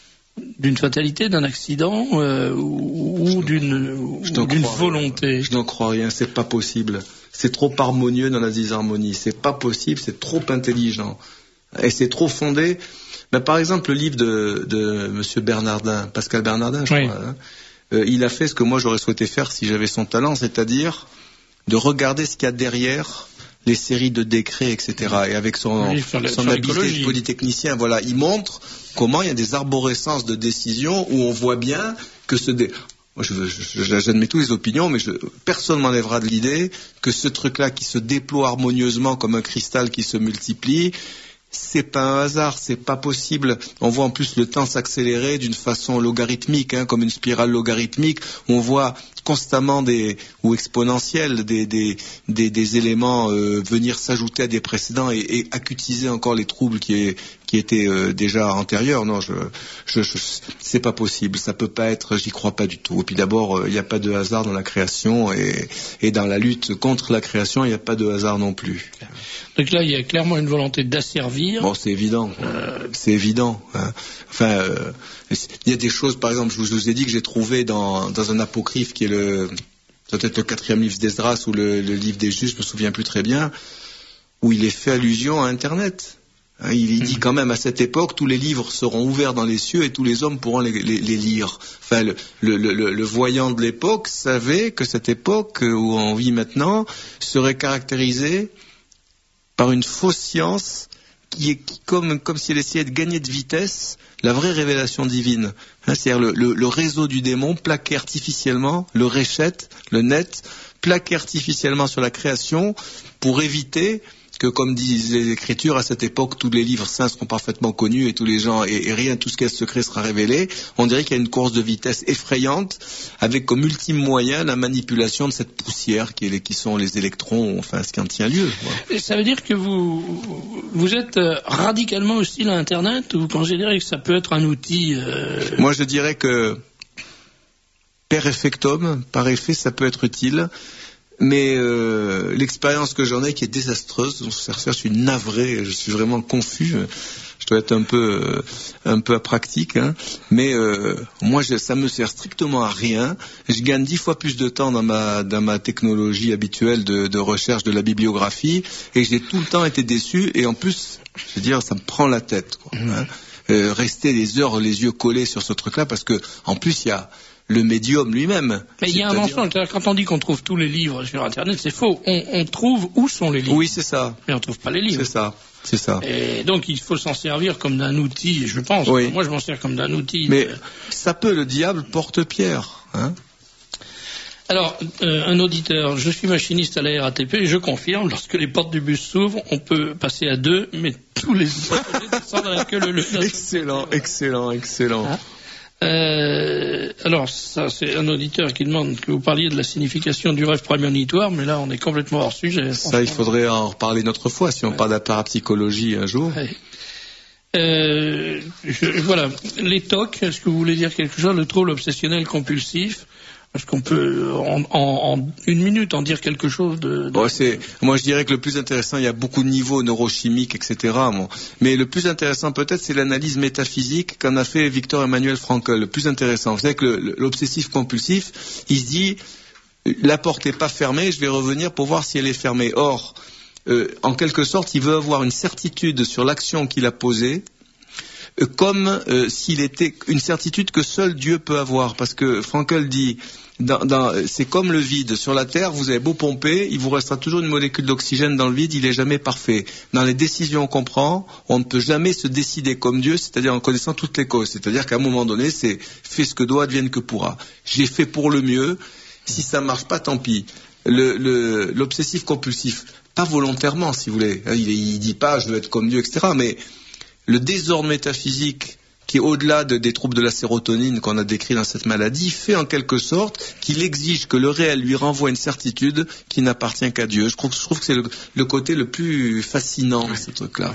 d'une fatalité, d'un accident euh, ou, ou d'une, ou d'une volonté? Rien. Je n'en crois rien, c'est pas possible. C'est trop harmonieux dans la disharmonie. C'est pas possible, c'est trop intelligent. Et c'est trop fondé. Ben, par exemple, le livre de, de Monsieur Bernardin, Pascal Bernardin, je oui. crois, hein, euh, il a fait ce que moi j'aurais souhaité faire si j'avais son talent, c'est-à-dire de regarder ce qu'il y a derrière les séries de décrets, et cetera. Et avec son, oui, le, son habileté de polytechnicien, voilà, il montre comment il y a des arborescences de décisions où on voit bien que ce dé... Moi, je, je, j'admets toutes les opinions, mais je, personne m'enlèvera de l'idée que ce truc-là qui se déploie harmonieusement comme un cristal qui se multiplie, c'est pas un hasard, c'est pas possible. On voit en plus le temps s'accélérer d'une façon logarithmique, hein, comme une spirale logarithmique. On voit constamment des ou exponentielle des des des, des éléments euh, venir s'ajouter à des précédents et, et acutiser encore les troubles qui est, qui étaient euh, déjà antérieurs. Non, je, je, je c'est pas possible. Ça peut pas être. J'y crois pas du tout. Et puis d'abord, il euh, n'y a pas de hasard dans la création et et dans la lutte contre la création, il n'y a pas de hasard non plus. Donc là, il y a clairement une volonté d'asservir. Bon, c'est évident. Euh... C'est évident. Hein. Enfin, euh, il y a des choses, par exemple, je vous, je vous ai dit que j'ai trouvé dans, dans un apocryphe qui est le, peut-être le quatrième livre d'Esdras ou le, le livre des juges, je me souviens plus très bien, où il est fait allusion à Internet. Hein, il, il dit quand même à cette époque, tous les livres seront ouverts dans les cieux et tous les hommes pourront les, les, les lire. Enfin, le, le, le, le voyant de l'époque savait que cette époque où on vit maintenant serait caractérisée par une fausse science qui est qui, comme, comme si elle essayait de gagner de vitesse la vraie révélation divine. Hein, c'est-à-dire le, le, le réseau du démon plaqué artificiellement, le réchette, le net, plaqué artificiellement sur la création pour éviter que, comme disent les Écritures, à cette époque, tous les livres saints seront parfaitement connus et tous les gens, et, et rien, tout ce qui est secret sera révélé. On dirait qu'il y a une course de vitesse effrayante, avec comme ultime moyen la manipulation de cette poussière qui, est les, qui sont les électrons, enfin, ce qui en tient lieu. Voilà. Et ça veut dire que vous, vous êtes radicalement hostile à Internet, ou vous considérez que ça peut être un outil euh... Moi, je dirais que, per effectum, par effet, ça peut être utile. Mais euh, l'expérience que j'en ai qui est désastreuse, donc je suis navré, je suis vraiment confus, je dois être un peu euh, un peu pratique, hein, mais euh, moi je, ça me sert strictement à rien. Je gagne dix fois plus de temps dans ma dans ma technologie habituelle de, de recherche de la bibliographie et j'ai tout le temps été déçu et en plus, je veux dire, ça me prend la tête, quoi, hein. euh, rester des heures les yeux collés sur ce truc-là parce que en plus il y a le médium lui-même. Mais il y a un mensonge. Quand on dit qu'on trouve tous les livres sur Internet, c'est faux. On, on trouve où sont les livres. Oui, c'est ça. Mais on trouve pas les livres. C'est ça. C'est ça. Et donc il faut s'en servir comme d'un outil, je pense. Oui. Moi, je m'en sers comme d'un outil. Mais de... ça peut, le diable porte pierre, hein. Alors, euh, un auditeur, je suis machiniste à la R A T P et je confirme, lorsque les portes du bus s'ouvrent, on peut passer à deux, mais tous les passagers descendent à la queue le le. Excellent, excellent, excellent. Hein? Euh, alors, ça, c'est un auditeur qui demande que vous parliez de la signification du rêve prémonitoire, mais là, on est complètement hors sujet. Ça, il faudrait en reparler une autre fois, si on ouais. parle de la parapsychologie un jour. Ouais. Euh, je, voilà. Les T O C, est-ce que vous voulez dire quelque chose? Le trouble obsessionnel compulsif? Est-ce qu'on peut, en, en, en une minute, en dire quelque chose de... de... Bon, c'est, moi, je dirais que le plus intéressant, il y a beaucoup de niveaux neurochimiques, et cetera. Bon. Mais le plus intéressant, peut-être, c'est l'analyse métaphysique qu'en a fait Victor Emmanuel Frankl. Le plus intéressant. Vous savez que le, l'obsessif-compulsif, il se dit... la porte n'est pas fermée, je vais revenir pour voir si elle est fermée. Or, euh, en quelque sorte, il veut avoir une certitude sur l'action qu'il a posée, euh, comme euh, s'il était une certitude que seul Dieu peut avoir. Parce que Frankl dit, dans, dans, c'est comme le vide. Sur la Terre, vous avez beau pomper, il vous restera toujours une molécule d'oxygène dans le vide, il est jamais parfait. Dans les décisions qu'on prend, on ne peut jamais se décider comme Dieu, c'est-à-dire en connaissant toutes les causes. C'est-à-dire qu'à un moment donné, c'est fais ce que doit, advienne que pourra. J'ai fait pour le mieux, si ça marche pas, tant pis. Le, le, l'obsessif compulsif, pas volontairement, si vous voulez. Il, il dit pas je veux être comme Dieu, et cetera. Mais le désordre métaphysique qui est au-delà de, des troubles de la sérotonine qu'on a décrit dans cette maladie, fait en quelque sorte qu'il exige que le réel lui renvoie une certitude qui n'appartient qu'à Dieu. Je trouve, je trouve que c'est le, le côté le plus fascinant de ce truc-là.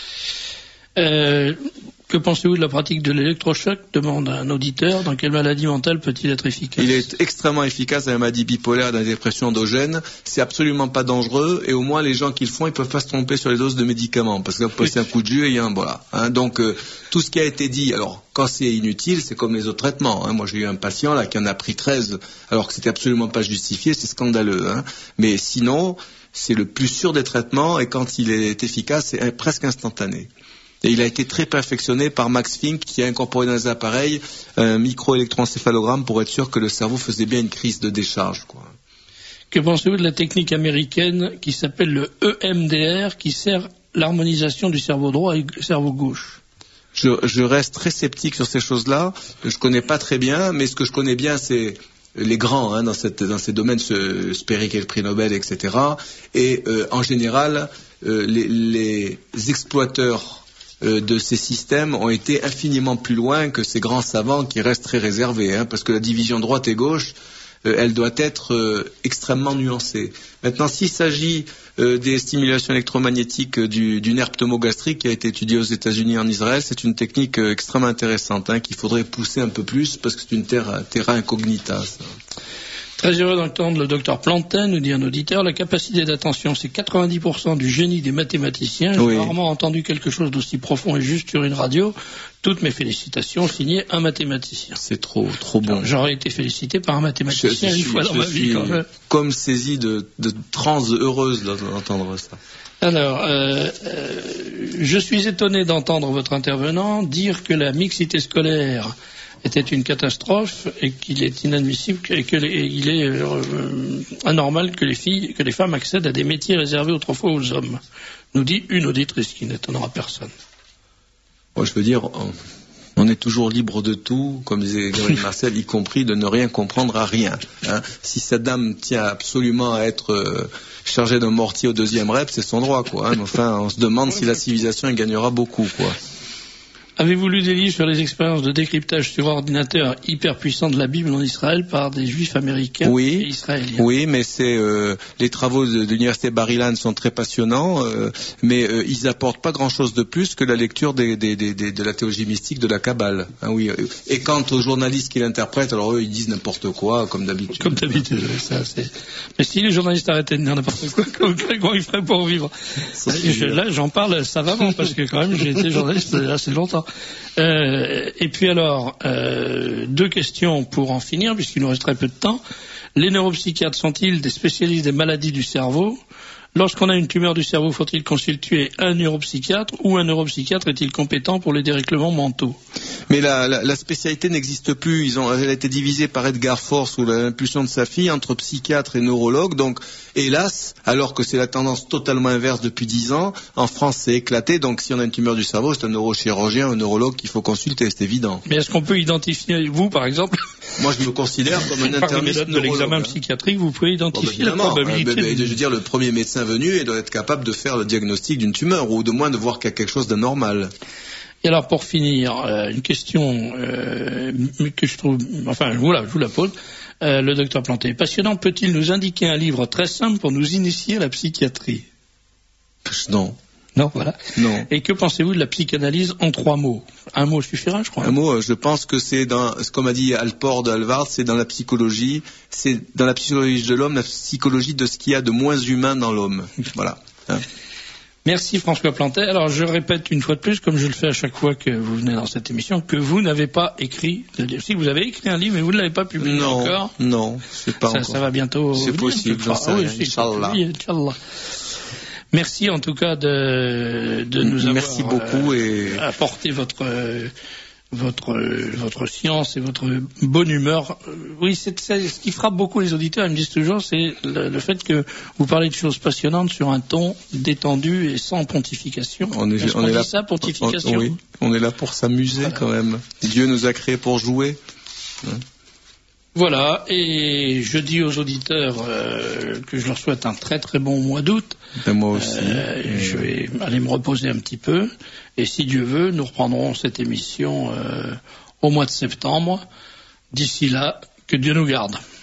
Euh, que pensez-vous de la pratique de l'électrochoc, demande un auditeur. Dans quelle maladie mentale peut-il être efficace? Il est extrêmement efficace dans la maladie bipolaire, dans la dépression endogène. C'est absolument pas dangereux et au moins les gens qui le font, ils peuvent pas se tromper sur les doses de médicaments parce que là, c'est un coup de jus et il y a un voilà. Hein, donc euh, tout ce qui a été dit, alors quand c'est inutile, c'est comme les autres traitements. Hein. Moi j'ai eu un patient là qui en a pris treize alors que c'était absolument pas justifié, c'est scandaleux. Hein. Mais sinon, c'est le plus sûr des traitements et quand il est efficace, c'est presque instantané. Et il a été très perfectionné par Max Fink qui a incorporé dans les appareils un microélectroencéphalogramme pour être sûr que le cerveau faisait bien une crise de décharge, quoi. Que pensez-vous de la technique américaine qui s'appelle le E M D R qui sert l'harmonisation du cerveau droit et du cerveau gauche? Je, je reste très sceptique sur ces choses-là. Je connais pas très bien, mais ce que je connais bien, c'est les grands hein, dans, cette, dans ces domaines, ce Sperry qui est le prix Nobel, et cetera. Et euh, en général, euh, les, les exploiteurs de ces systèmes ont été infiniment plus loin que ces grands savants qui restent très réservés, hein, parce que la division droite et gauche, euh, elle doit être euh, extrêmement nuancée. Maintenant, s'il s'agit euh, des stimulations électromagnétiques du, du nerf pneumogastrique qui a été étudié aux États-Unis et en Israël, c'est une technique euh, extrêmement intéressante, hein, qu'il faudrait pousser un peu plus parce que c'est une terra, terra incognita. Ça. Très heureux d'entendre le docteur Plantin, nous dit un auditeur, la capacité d'attention, c'est quatre-vingt-dix pour cent du génie des mathématiciens. J'ai oui. rarement entendu quelque chose d'aussi profond et juste sur une radio. Toutes mes félicitations, signé un mathématicien. C'est trop, trop bon. J'aurais été félicité par un mathématicien je, je une suis, fois dans ma vie. Quand même. Comme saisi de, de transe heureuse d'entendre ça. Alors, euh, euh, je suis étonné d'entendre votre intervenant dire que la mixité scolaire était une catastrophe et qu'il est inadmissible et qu'il est euh, anormal que les filles, que les femmes accèdent à des métiers réservés autrefois aux hommes. Nous dit une auditrice qui n'étonnera personne. Moi, je veux dire, on est toujours libre de tout, comme disait Gabriel Marcel, y compris de ne rien comprendre à rien. Hein. Si sa dame tient absolument à être euh, chargée d'un mortier au deuxième rep, c'est son droit, quoi. Hein. Enfin, on se demande si la civilisation y gagnera beaucoup, quoi. Avez-vous lu des livres sur les expériences de décryptage sur ordinateur hyper puissants de la Bible en Israël par des juifs américains oui, et israéliens? Oui, mais c'est euh, les travaux de, de l'université Bar-Ilan sont très passionnants, euh, mais euh, ils apportent pas grand-chose de plus que la lecture des, des, des, des, de la théologie mystique de la Kabbale. Hein, oui. Et quant aux journalistes qui l'interprètent, alors eux ils disent n'importe quoi, comme d'habitude. Comme d'habitude, ça c'est. Mais si les journalistes arrêtaient de dire n'importe quoi, comment ils feraient pour vivre? Je, là, j'en parle savamment parce que quand même j'ai été journaliste assez longtemps. Euh, et puis alors, euh, deux questions pour en finir, puisqu'il nous reste très peu de temps. Les neuropsychiatres sont-ils des spécialistes des maladies du cerveau? Lorsqu'on a une tumeur du cerveau, faut-il consulter un neuropsychiatre ou un neuropsychiatre est-il compétent pour les dérèglements mentaux? Mais la, la, la spécialité n'existe plus. Ils ont, elle a été divisée par Edgar Faure sous l'impulsion de sa fille entre psychiatre et neurologue. Donc, hélas, alors que c'est la tendance totalement inverse depuis dix ans, en France c'est éclaté. Donc, si on a une tumeur du cerveau, c'est un neurochirurgien, un neurologue qu'il faut consulter, c'est évident. Mais est-ce qu'on peut identifier, vous par exemple? Moi, je me considère comme un interniste de l'examen hein. psychiatrique, vous pouvez identifier oh, ben, la probabilité. Hein, ben, ben, je veux dire, le premier médecin venu, il doit être capable de faire le diagnostic d'une tumeur, ou de moins de voir qu'il y a quelque chose d'anormal. Et alors, pour finir, euh, une question euh, que je trouve, enfin, voilà, je vous la pose. Euh, le docteur Planté, passionnant, peut-il nous indiquer un livre très simple pour nous initier à la psychiatrie? Non. Non, voilà. Non. Et que pensez-vous de la psychanalyse en trois mots? Un mot suffira, je crois. Un mot, je pense que c'est dans, comme a dit Alport de Alvard, c'est dans la psychologie, c'est dans la psychologie de l'homme, la psychologie de ce qu'il y a de moins humain dans l'homme. Voilà. Hein. Merci François Plantet. Alors je répète une fois de plus, comme je le fais à chaque fois que vous venez dans cette émission, que vous n'avez pas écrit. Si vous avez écrit un livre, mais vous ne l'avez pas publié non, encore. Non, c'est pas ça, encore. ça va bientôt. C'est possible, j'en sais rien. Inch'Allah. Inch'Allah. Merci en tout cas de, de nous avoir Merci beaucoup euh, et... apporté votre euh, votre euh, votre science et votre bonne humeur. Euh, oui, c'est, c'est ce qui frappe beaucoup les auditeurs. Ils me disent toujours, c'est le, le fait que vous parlez de choses passionnantes sur un ton détendu et sans pontification. On est, Est-ce on qu'on est dit là. ça, pontification. On, oui, on est là pour s'amuser voilà. quand même. Dieu nous a créés pour jouer. Hein. Voilà, et je dis aux auditeurs euh, que je leur souhaite un très très bon mois d'août. Et moi aussi. Euh, et... Je vais aller me reposer un petit peu. Et si Dieu veut, nous reprendrons cette émission euh, au mois de septembre. D'ici là, que Dieu nous garde.